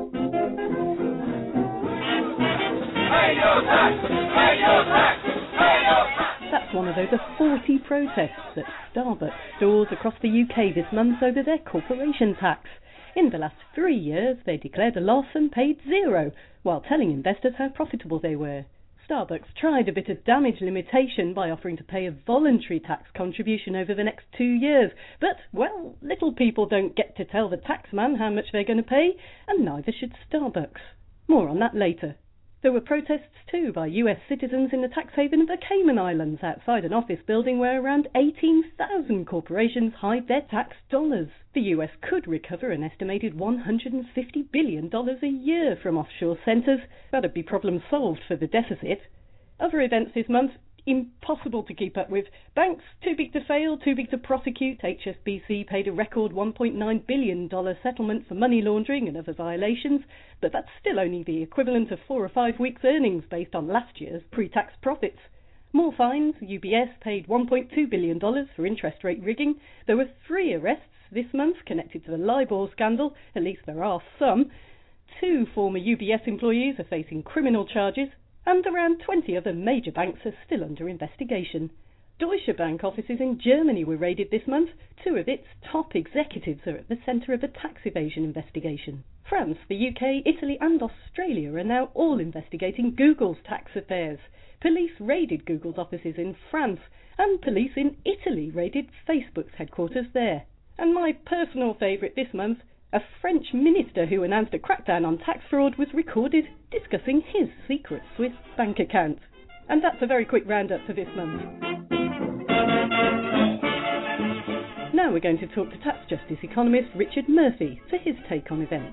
Pay your tax! Pay your tax! Pay your tax! That's one of over forty protests at Starbucks stores across the U K this month over their corporation tax. In the last three years, they declared a loss and paid zero, while telling investors how profitable they were. Starbucks tried a bit of damage limitation by offering to pay a voluntary tax contribution over the next two years. But, well, little people don't get to tell the taxman how much they're going to pay, and neither should Starbucks. More on that later. There were protests too by U S citizens in the tax haven of the Cayman Islands outside an office building where around eighteen thousand corporations hide their tax dollars. The U S could recover an estimated one hundred fifty billion dollars a year from offshore centres. That'd be problem solved for the deficit. Other events this month, impossible to keep up with. Banks too big to fail, too big to prosecute. H S B C paid a record one point nine billion dollars settlement for money laundering and other violations, but that's still only the equivalent of four or five weeks' earnings based on last year's pre-tax profits. More fines. U B S paid one point two billion dollars for interest rate rigging. There were three arrests this month connected to the LIBOR scandal. At least there are some. Two former U B S employees are facing criminal charges. and around twenty other major banks are still under investigation. Deutsche Bank offices in Germany were raided this month. Two of its top executives are at the centre of a tax evasion investigation. France, the U K, Italy and Australia are now all investigating Google's tax affairs. Police raided Google's offices in France, and police in Italy raided Facebook's headquarters there. And my personal favourite this month, a French minister who announced a crackdown on tax fraud was recorded discussing his secret Swiss bank account. And that's a very quick roundup for this month. Now we're going to talk to tax justice economist Richard Murphy for his take on events.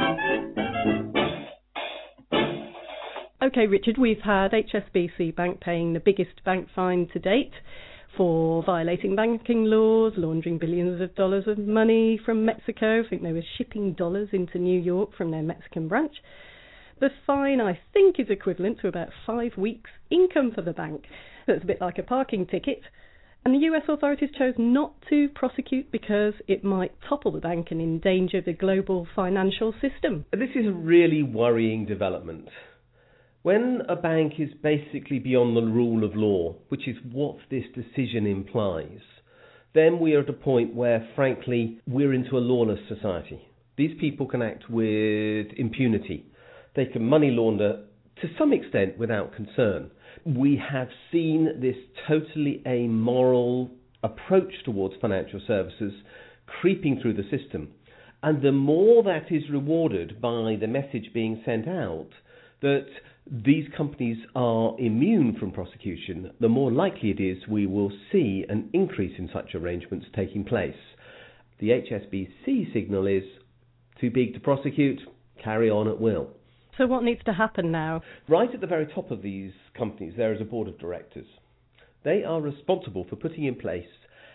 OK, Richard, we've had H S B C Bank paying the biggest bank fine to date for violating banking laws, laundering billions of dollars of money from Mexico. I think they were shipping dollars into New York from their Mexican branch. The fine, I think, is equivalent to about five weeks' income for the bank. That's a bit like a parking ticket. And the U S authorities chose not to prosecute because it might topple the bank and endanger the global financial system. This is a really worrying development. When a bank is basically beyond the rule of law, which is what this decision implies, then we are at a point where, frankly, we're into a lawless society. These people can act with impunity. They can money launder to some extent without concern. We have seen this totally amoral approach towards financial services creeping through the system. And the more that is rewarded by the message being sent out that these companies are immune from prosecution, the more likely it is we will see an increase in such arrangements taking place. The H S B C signal is too big to prosecute, carry on at will. So what needs to happen now? Right at the very top of these companies, there is a board of directors. They are responsible for putting in place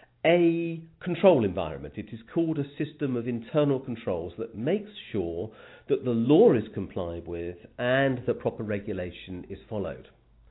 a control environment. It is called a system of internal controls that makes sure that the law is complied with and that proper regulation is followed.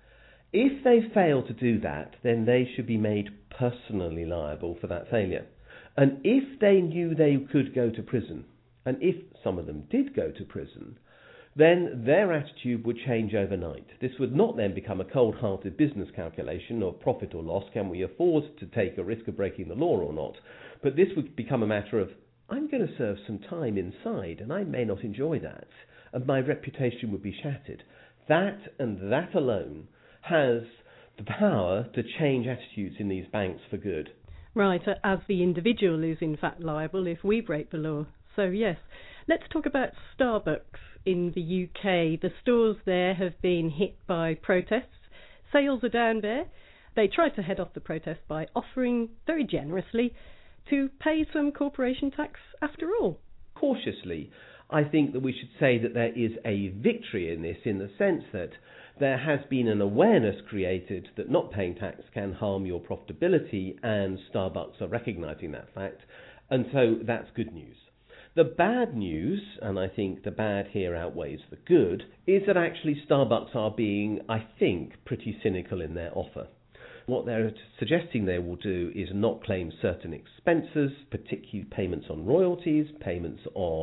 If they fail to do that, then they should be made personally liable for that failure. And if they knew they could go to prison, and if some of them did go to prison, then their attitude would change overnight. This would not then become a cold-hearted business calculation of profit or loss, can we afford to take a risk of breaking the law or not, but this would become a matter of, I'm going to serve some time inside and I may not enjoy that, and my reputation would be shattered. That and that alone has the power to change attitudes in these banks for good. Right, as the individual is in fact liable if we break the law. So yes, let's talk about Starbucks in the U K. The stores there have been hit by protests. Sales are down there. They tried to head off the protest by offering, very generously, to pay some corporation tax after all. Cautiously, I think that we should say that there is a victory in this, in the sense that there has been an awareness created that not paying tax can harm your profitability, and Starbucks are recognising that fact, and so that's good news. The bad news, and I think the bad here outweighs the good, is that actually Starbucks are being, I think, pretty cynical in their offer. What they're suggesting they will do is not claim certain expenses, particularly payments on royalties, payments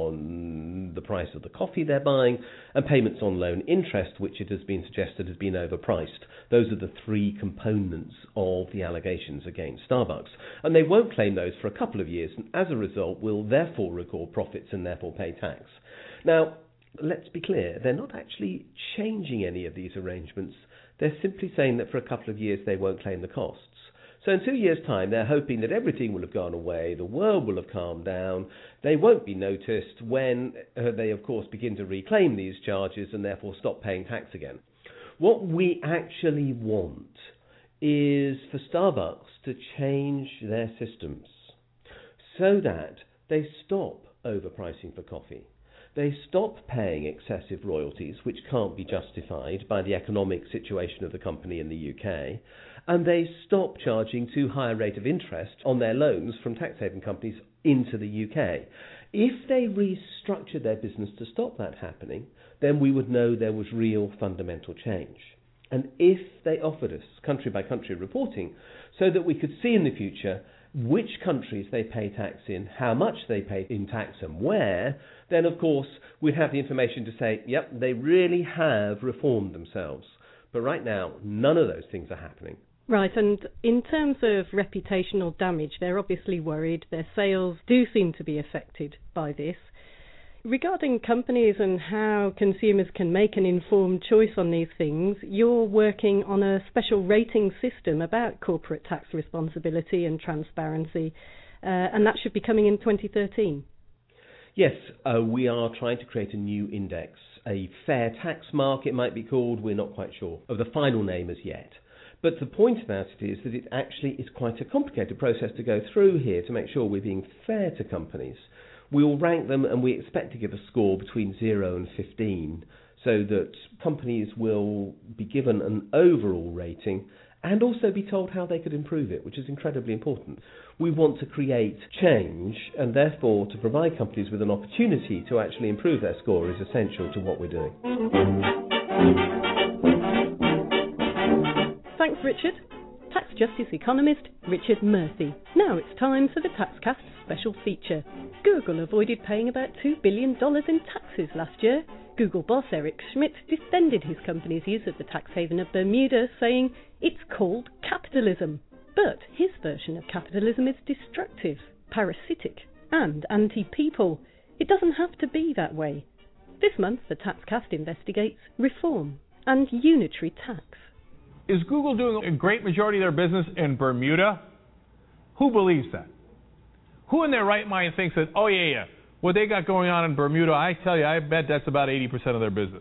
on the price of the coffee they're buying, and payments on loan interest, which it has been suggested has been overpriced. Those are the three components of the allegations against Starbucks. And they won't claim those for a couple of years, and as a result will therefore record profits and therefore pay tax. Now, let's be clear, they're not actually changing any of these arrangements. They're simply saying that for a couple of years they won't claim the costs. So in two years' time, they're hoping that everything will have gone away, the world will have calmed down, they won't be noticed when uh, they, of course, begin to reclaim these charges and therefore stop paying tax again. What we actually want is for Starbucks to change their systems so that they stop overpricing for coffee. They stop paying excessive royalties, which can't be justified by the economic situation of the company in the U K, and they stop charging too high a rate of interest on their loans from tax haven companies into the U K. If they restructured their business to stop that happening, then we would know there was real fundamental change. And if they offered us country-by-country reporting so that we could see in the future which countries they pay tax in, how much they pay in tax and where, then of course we'd have the information to say, yep, they really have reformed themselves. But right now, none of those things are happening. Right, and in terms of reputational damage, they're obviously worried. Their sales do seem to be affected by this. Regarding companies and how consumers can make an informed choice on these things, you're working on a special rating system about corporate tax responsibility and transparency, uh, and that should be coming in twenty thirteen. Yes, uh, we are trying to create a new index, a fair tax mark it might be called. We're not quite sure of the final name as yet. But the point about it is that it actually is quite a complicated process to go through here to make sure we're being fair to companies. We will rank them and we expect to give a score between zero and fifteen so that companies will be given an overall rating and also be told how they could improve it, which is incredibly important. We want to create change, and therefore to provide companies with an opportunity to actually improve their score is essential to what we're doing. Thanks, Richard. Tax Justice economist Richard Murphy. Now it's time for the TaxCast special feature. Google avoided paying about two billion dollars in taxes last year. Google boss Eric Schmidt defended his company's use of the tax haven of Bermuda, saying it's called capitalism. But his version of capitalism is destructive, parasitic, and anti-people. It doesn't have to be that way. This month, the TaxCast investigates reform and unitary tax. Is Google doing a great majority of their business in Bermuda? Who believes that? Who in their right mind thinks that, oh, yeah, yeah, what they got going on in Bermuda, I tell you, I bet that's about eighty percent of their business.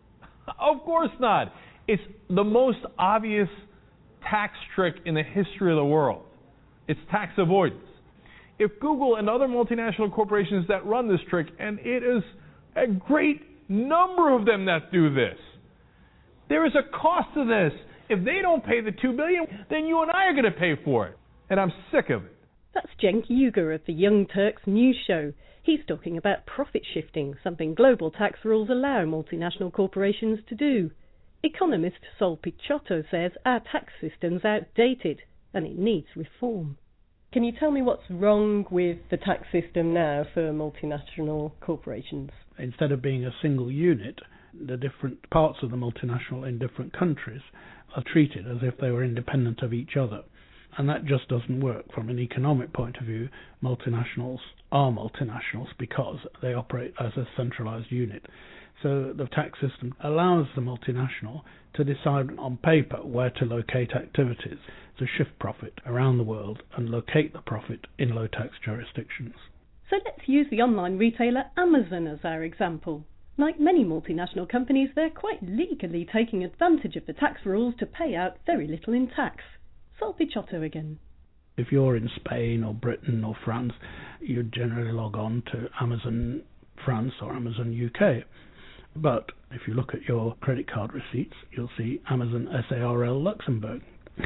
Of course not. It's the most obvious tax trick in the history of the world. It's tax avoidance. If Google and other multinational corporations that run this trick, and it is a great number of them that do this, there is a cost to this. If they don't pay the two billion dollars, then you and I are going to pay for it. And I'm sick of it. That's Cenk Uygur of the Young Turks news show. He's talking about profit shifting, something global tax rules allow multinational corporations to do. Economist Sol Pichotto says our tax system's outdated and it needs reform. Can you tell me what's wrong with the tax system now for multinational corporations? Instead of being a single unit, the different parts of the multinational in different countries are treated as if they were independent of each other. And that just doesn't work. From an economic point of view, multinationals are multinationals because they operate as a centralized unit. So the tax system allows the multinational to decide on paper where to locate activities, to shift profit around the world and locate the profit in low-tax jurisdictions. So let's use the online retailer Amazon as our example. Like many multinational companies, they're quite legally taking advantage of the tax rules to pay out very little in tax. Sol Pichotto again. If you're in Spain or Britain or France, you generally log on to Amazon France or Amazon U K. But if you look at your credit card receipts, you'll see Amazon S A R L Luxembourg.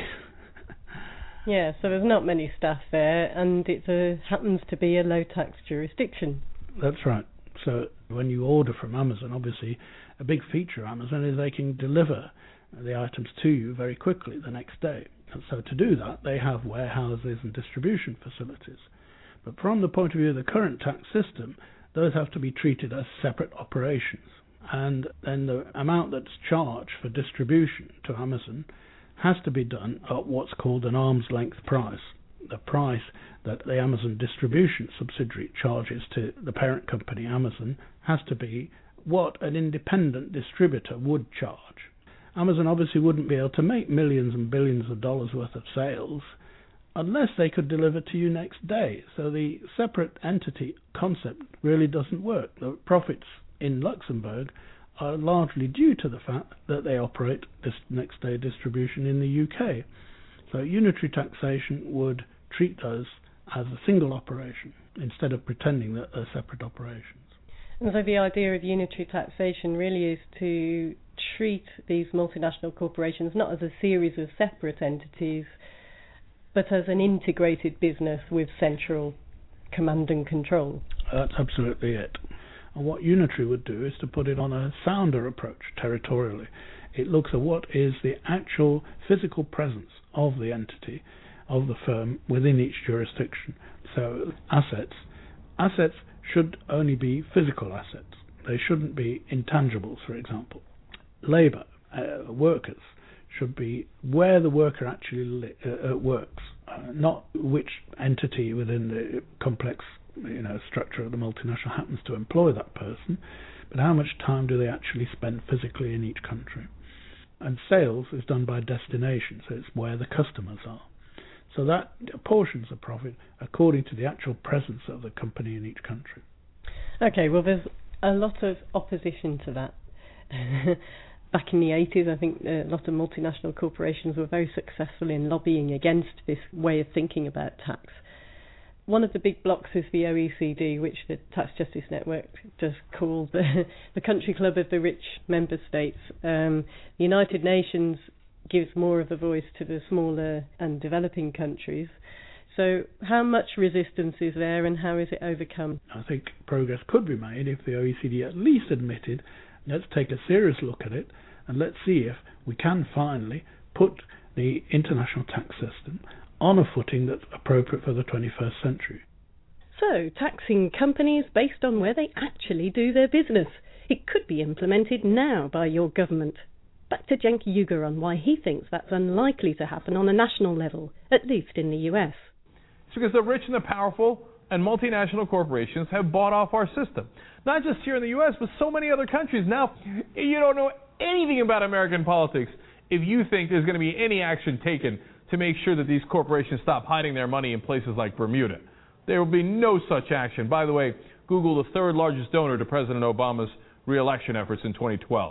Yeah, so there's not many staff there, and it uh, happens to be a low-tax jurisdiction. That's right. So when you order from Amazon, obviously a big feature of Amazon is they can deliver the items to you very quickly the next day. And so to do that, they have warehouses and distribution facilities. But from the point of view of the current tax system, those have to be treated as separate operations. And then the amount that's charged for distribution to Amazon has to be done at what's called an arm's length price. The price that the Amazon distribution subsidiary charges to the parent company, Amazon, has to be what an independent distributor would charge. Amazon obviously wouldn't be able to make millions and billions of dollars worth of sales unless they could deliver to you next day. So the separate entity concept really doesn't work. The profits in Luxembourg are largely due to the fact that they operate this next day distribution in the U K. So unitary taxation would treat those as a single operation instead of pretending that they're separate operations. And so the idea of unitary taxation really is to treat these multinational corporations not as a series of separate entities, but as an integrated business with central command and control. That's absolutely it. And what unitary would do is to put it on a sounder approach territorially. It looks at what is the actual physical presence of the entity, of the firm within each jurisdiction. So assets, assets should only be physical assets. They shouldn't be intangibles, for example. Labour, uh, workers, should be where the worker actually li- uh, uh, works, uh, not which entity within the complex, you know, structure of the multinational happens to employ that person, but how much time do they actually spend physically in each country. And sales is done by destination, so it's where the customers are. So that apportions the profit according to the actual presence of the company in each country. Okay, well, there's a lot of opposition to that. Back in the eighties, I think a lot of multinational corporations were very successful in lobbying against this way of thinking about tax. One of the big blocks is the O E C D, which the Tax Justice Network just called the, the country club of the rich member states. Um, the United Nations gives more of a voice to the smaller and developing countries. So how much resistance is there and how is it overcome? I think progress could be made if the O E C D at least admitted, let's take a serious look at it and let's see if we can finally put the international tax system on a footing that's appropriate for the twenty-first century. So, taxing companies based on where they actually do their business. It could be implemented now by your government. Back to Cenk Uygur on why he thinks that's unlikely to happen on a national level, at least in the U S. It's because the rich and the powerful and multinational corporations have bought off our system. Not just here in the U S, but so many other countries. Now, you don't know anything about American politics if you think there's going to be any action taken to make sure that these corporations stop hiding their money in places like Bermuda. There will be no such action. By the way, Google, the third largest donor to President Obama's re-election efforts in twenty twelve.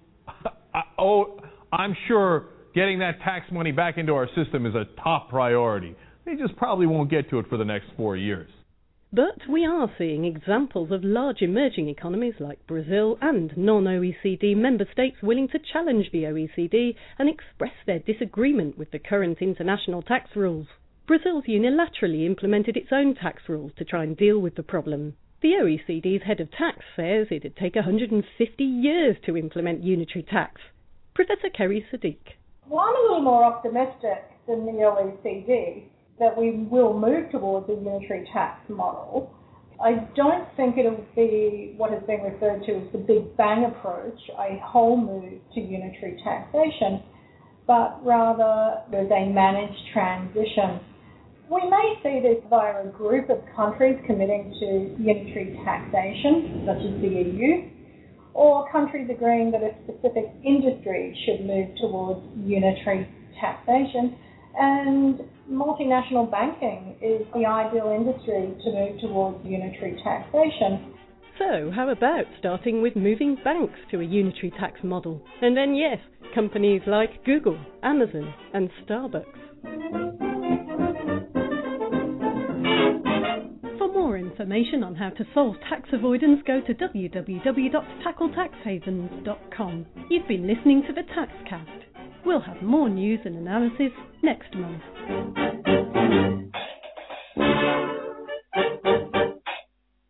oh, I'm sure getting that tax money back into our system is a top priority. They just probably won't get to it for the next four years. But we are seeing examples of large emerging economies like Brazil and non-O E C D member states willing to challenge the O E C D and express their disagreement with the current international tax rules. Brazil's unilaterally implemented its own tax rules to try and deal with the problem. The O E C D's head of tax says it'd take one hundred fifty years to implement unitary tax. Professor Kerry Sadiq. Well, I'm a little more optimistic than the O E C D that we will move towards a unitary tax model. I don't think it'll be what has been referred to as the Big Bang approach, a whole move to unitary taxation, but rather there's a managed transition. We may see this via a group of countries committing to unitary taxation, such as the E U, or countries agreeing that a specific industry should move towards unitary taxation, and multinational banking is the ideal industry to move towards unitary taxation. So, how about starting with moving banks to a unitary tax model? And then, yes, companies like Google, Amazon, and Starbucks. For more information on how to solve tax avoidance, go to w w w dot tackle tax havens dot com. You've been listening to the Taxcast. We'll have more news and analysis next month.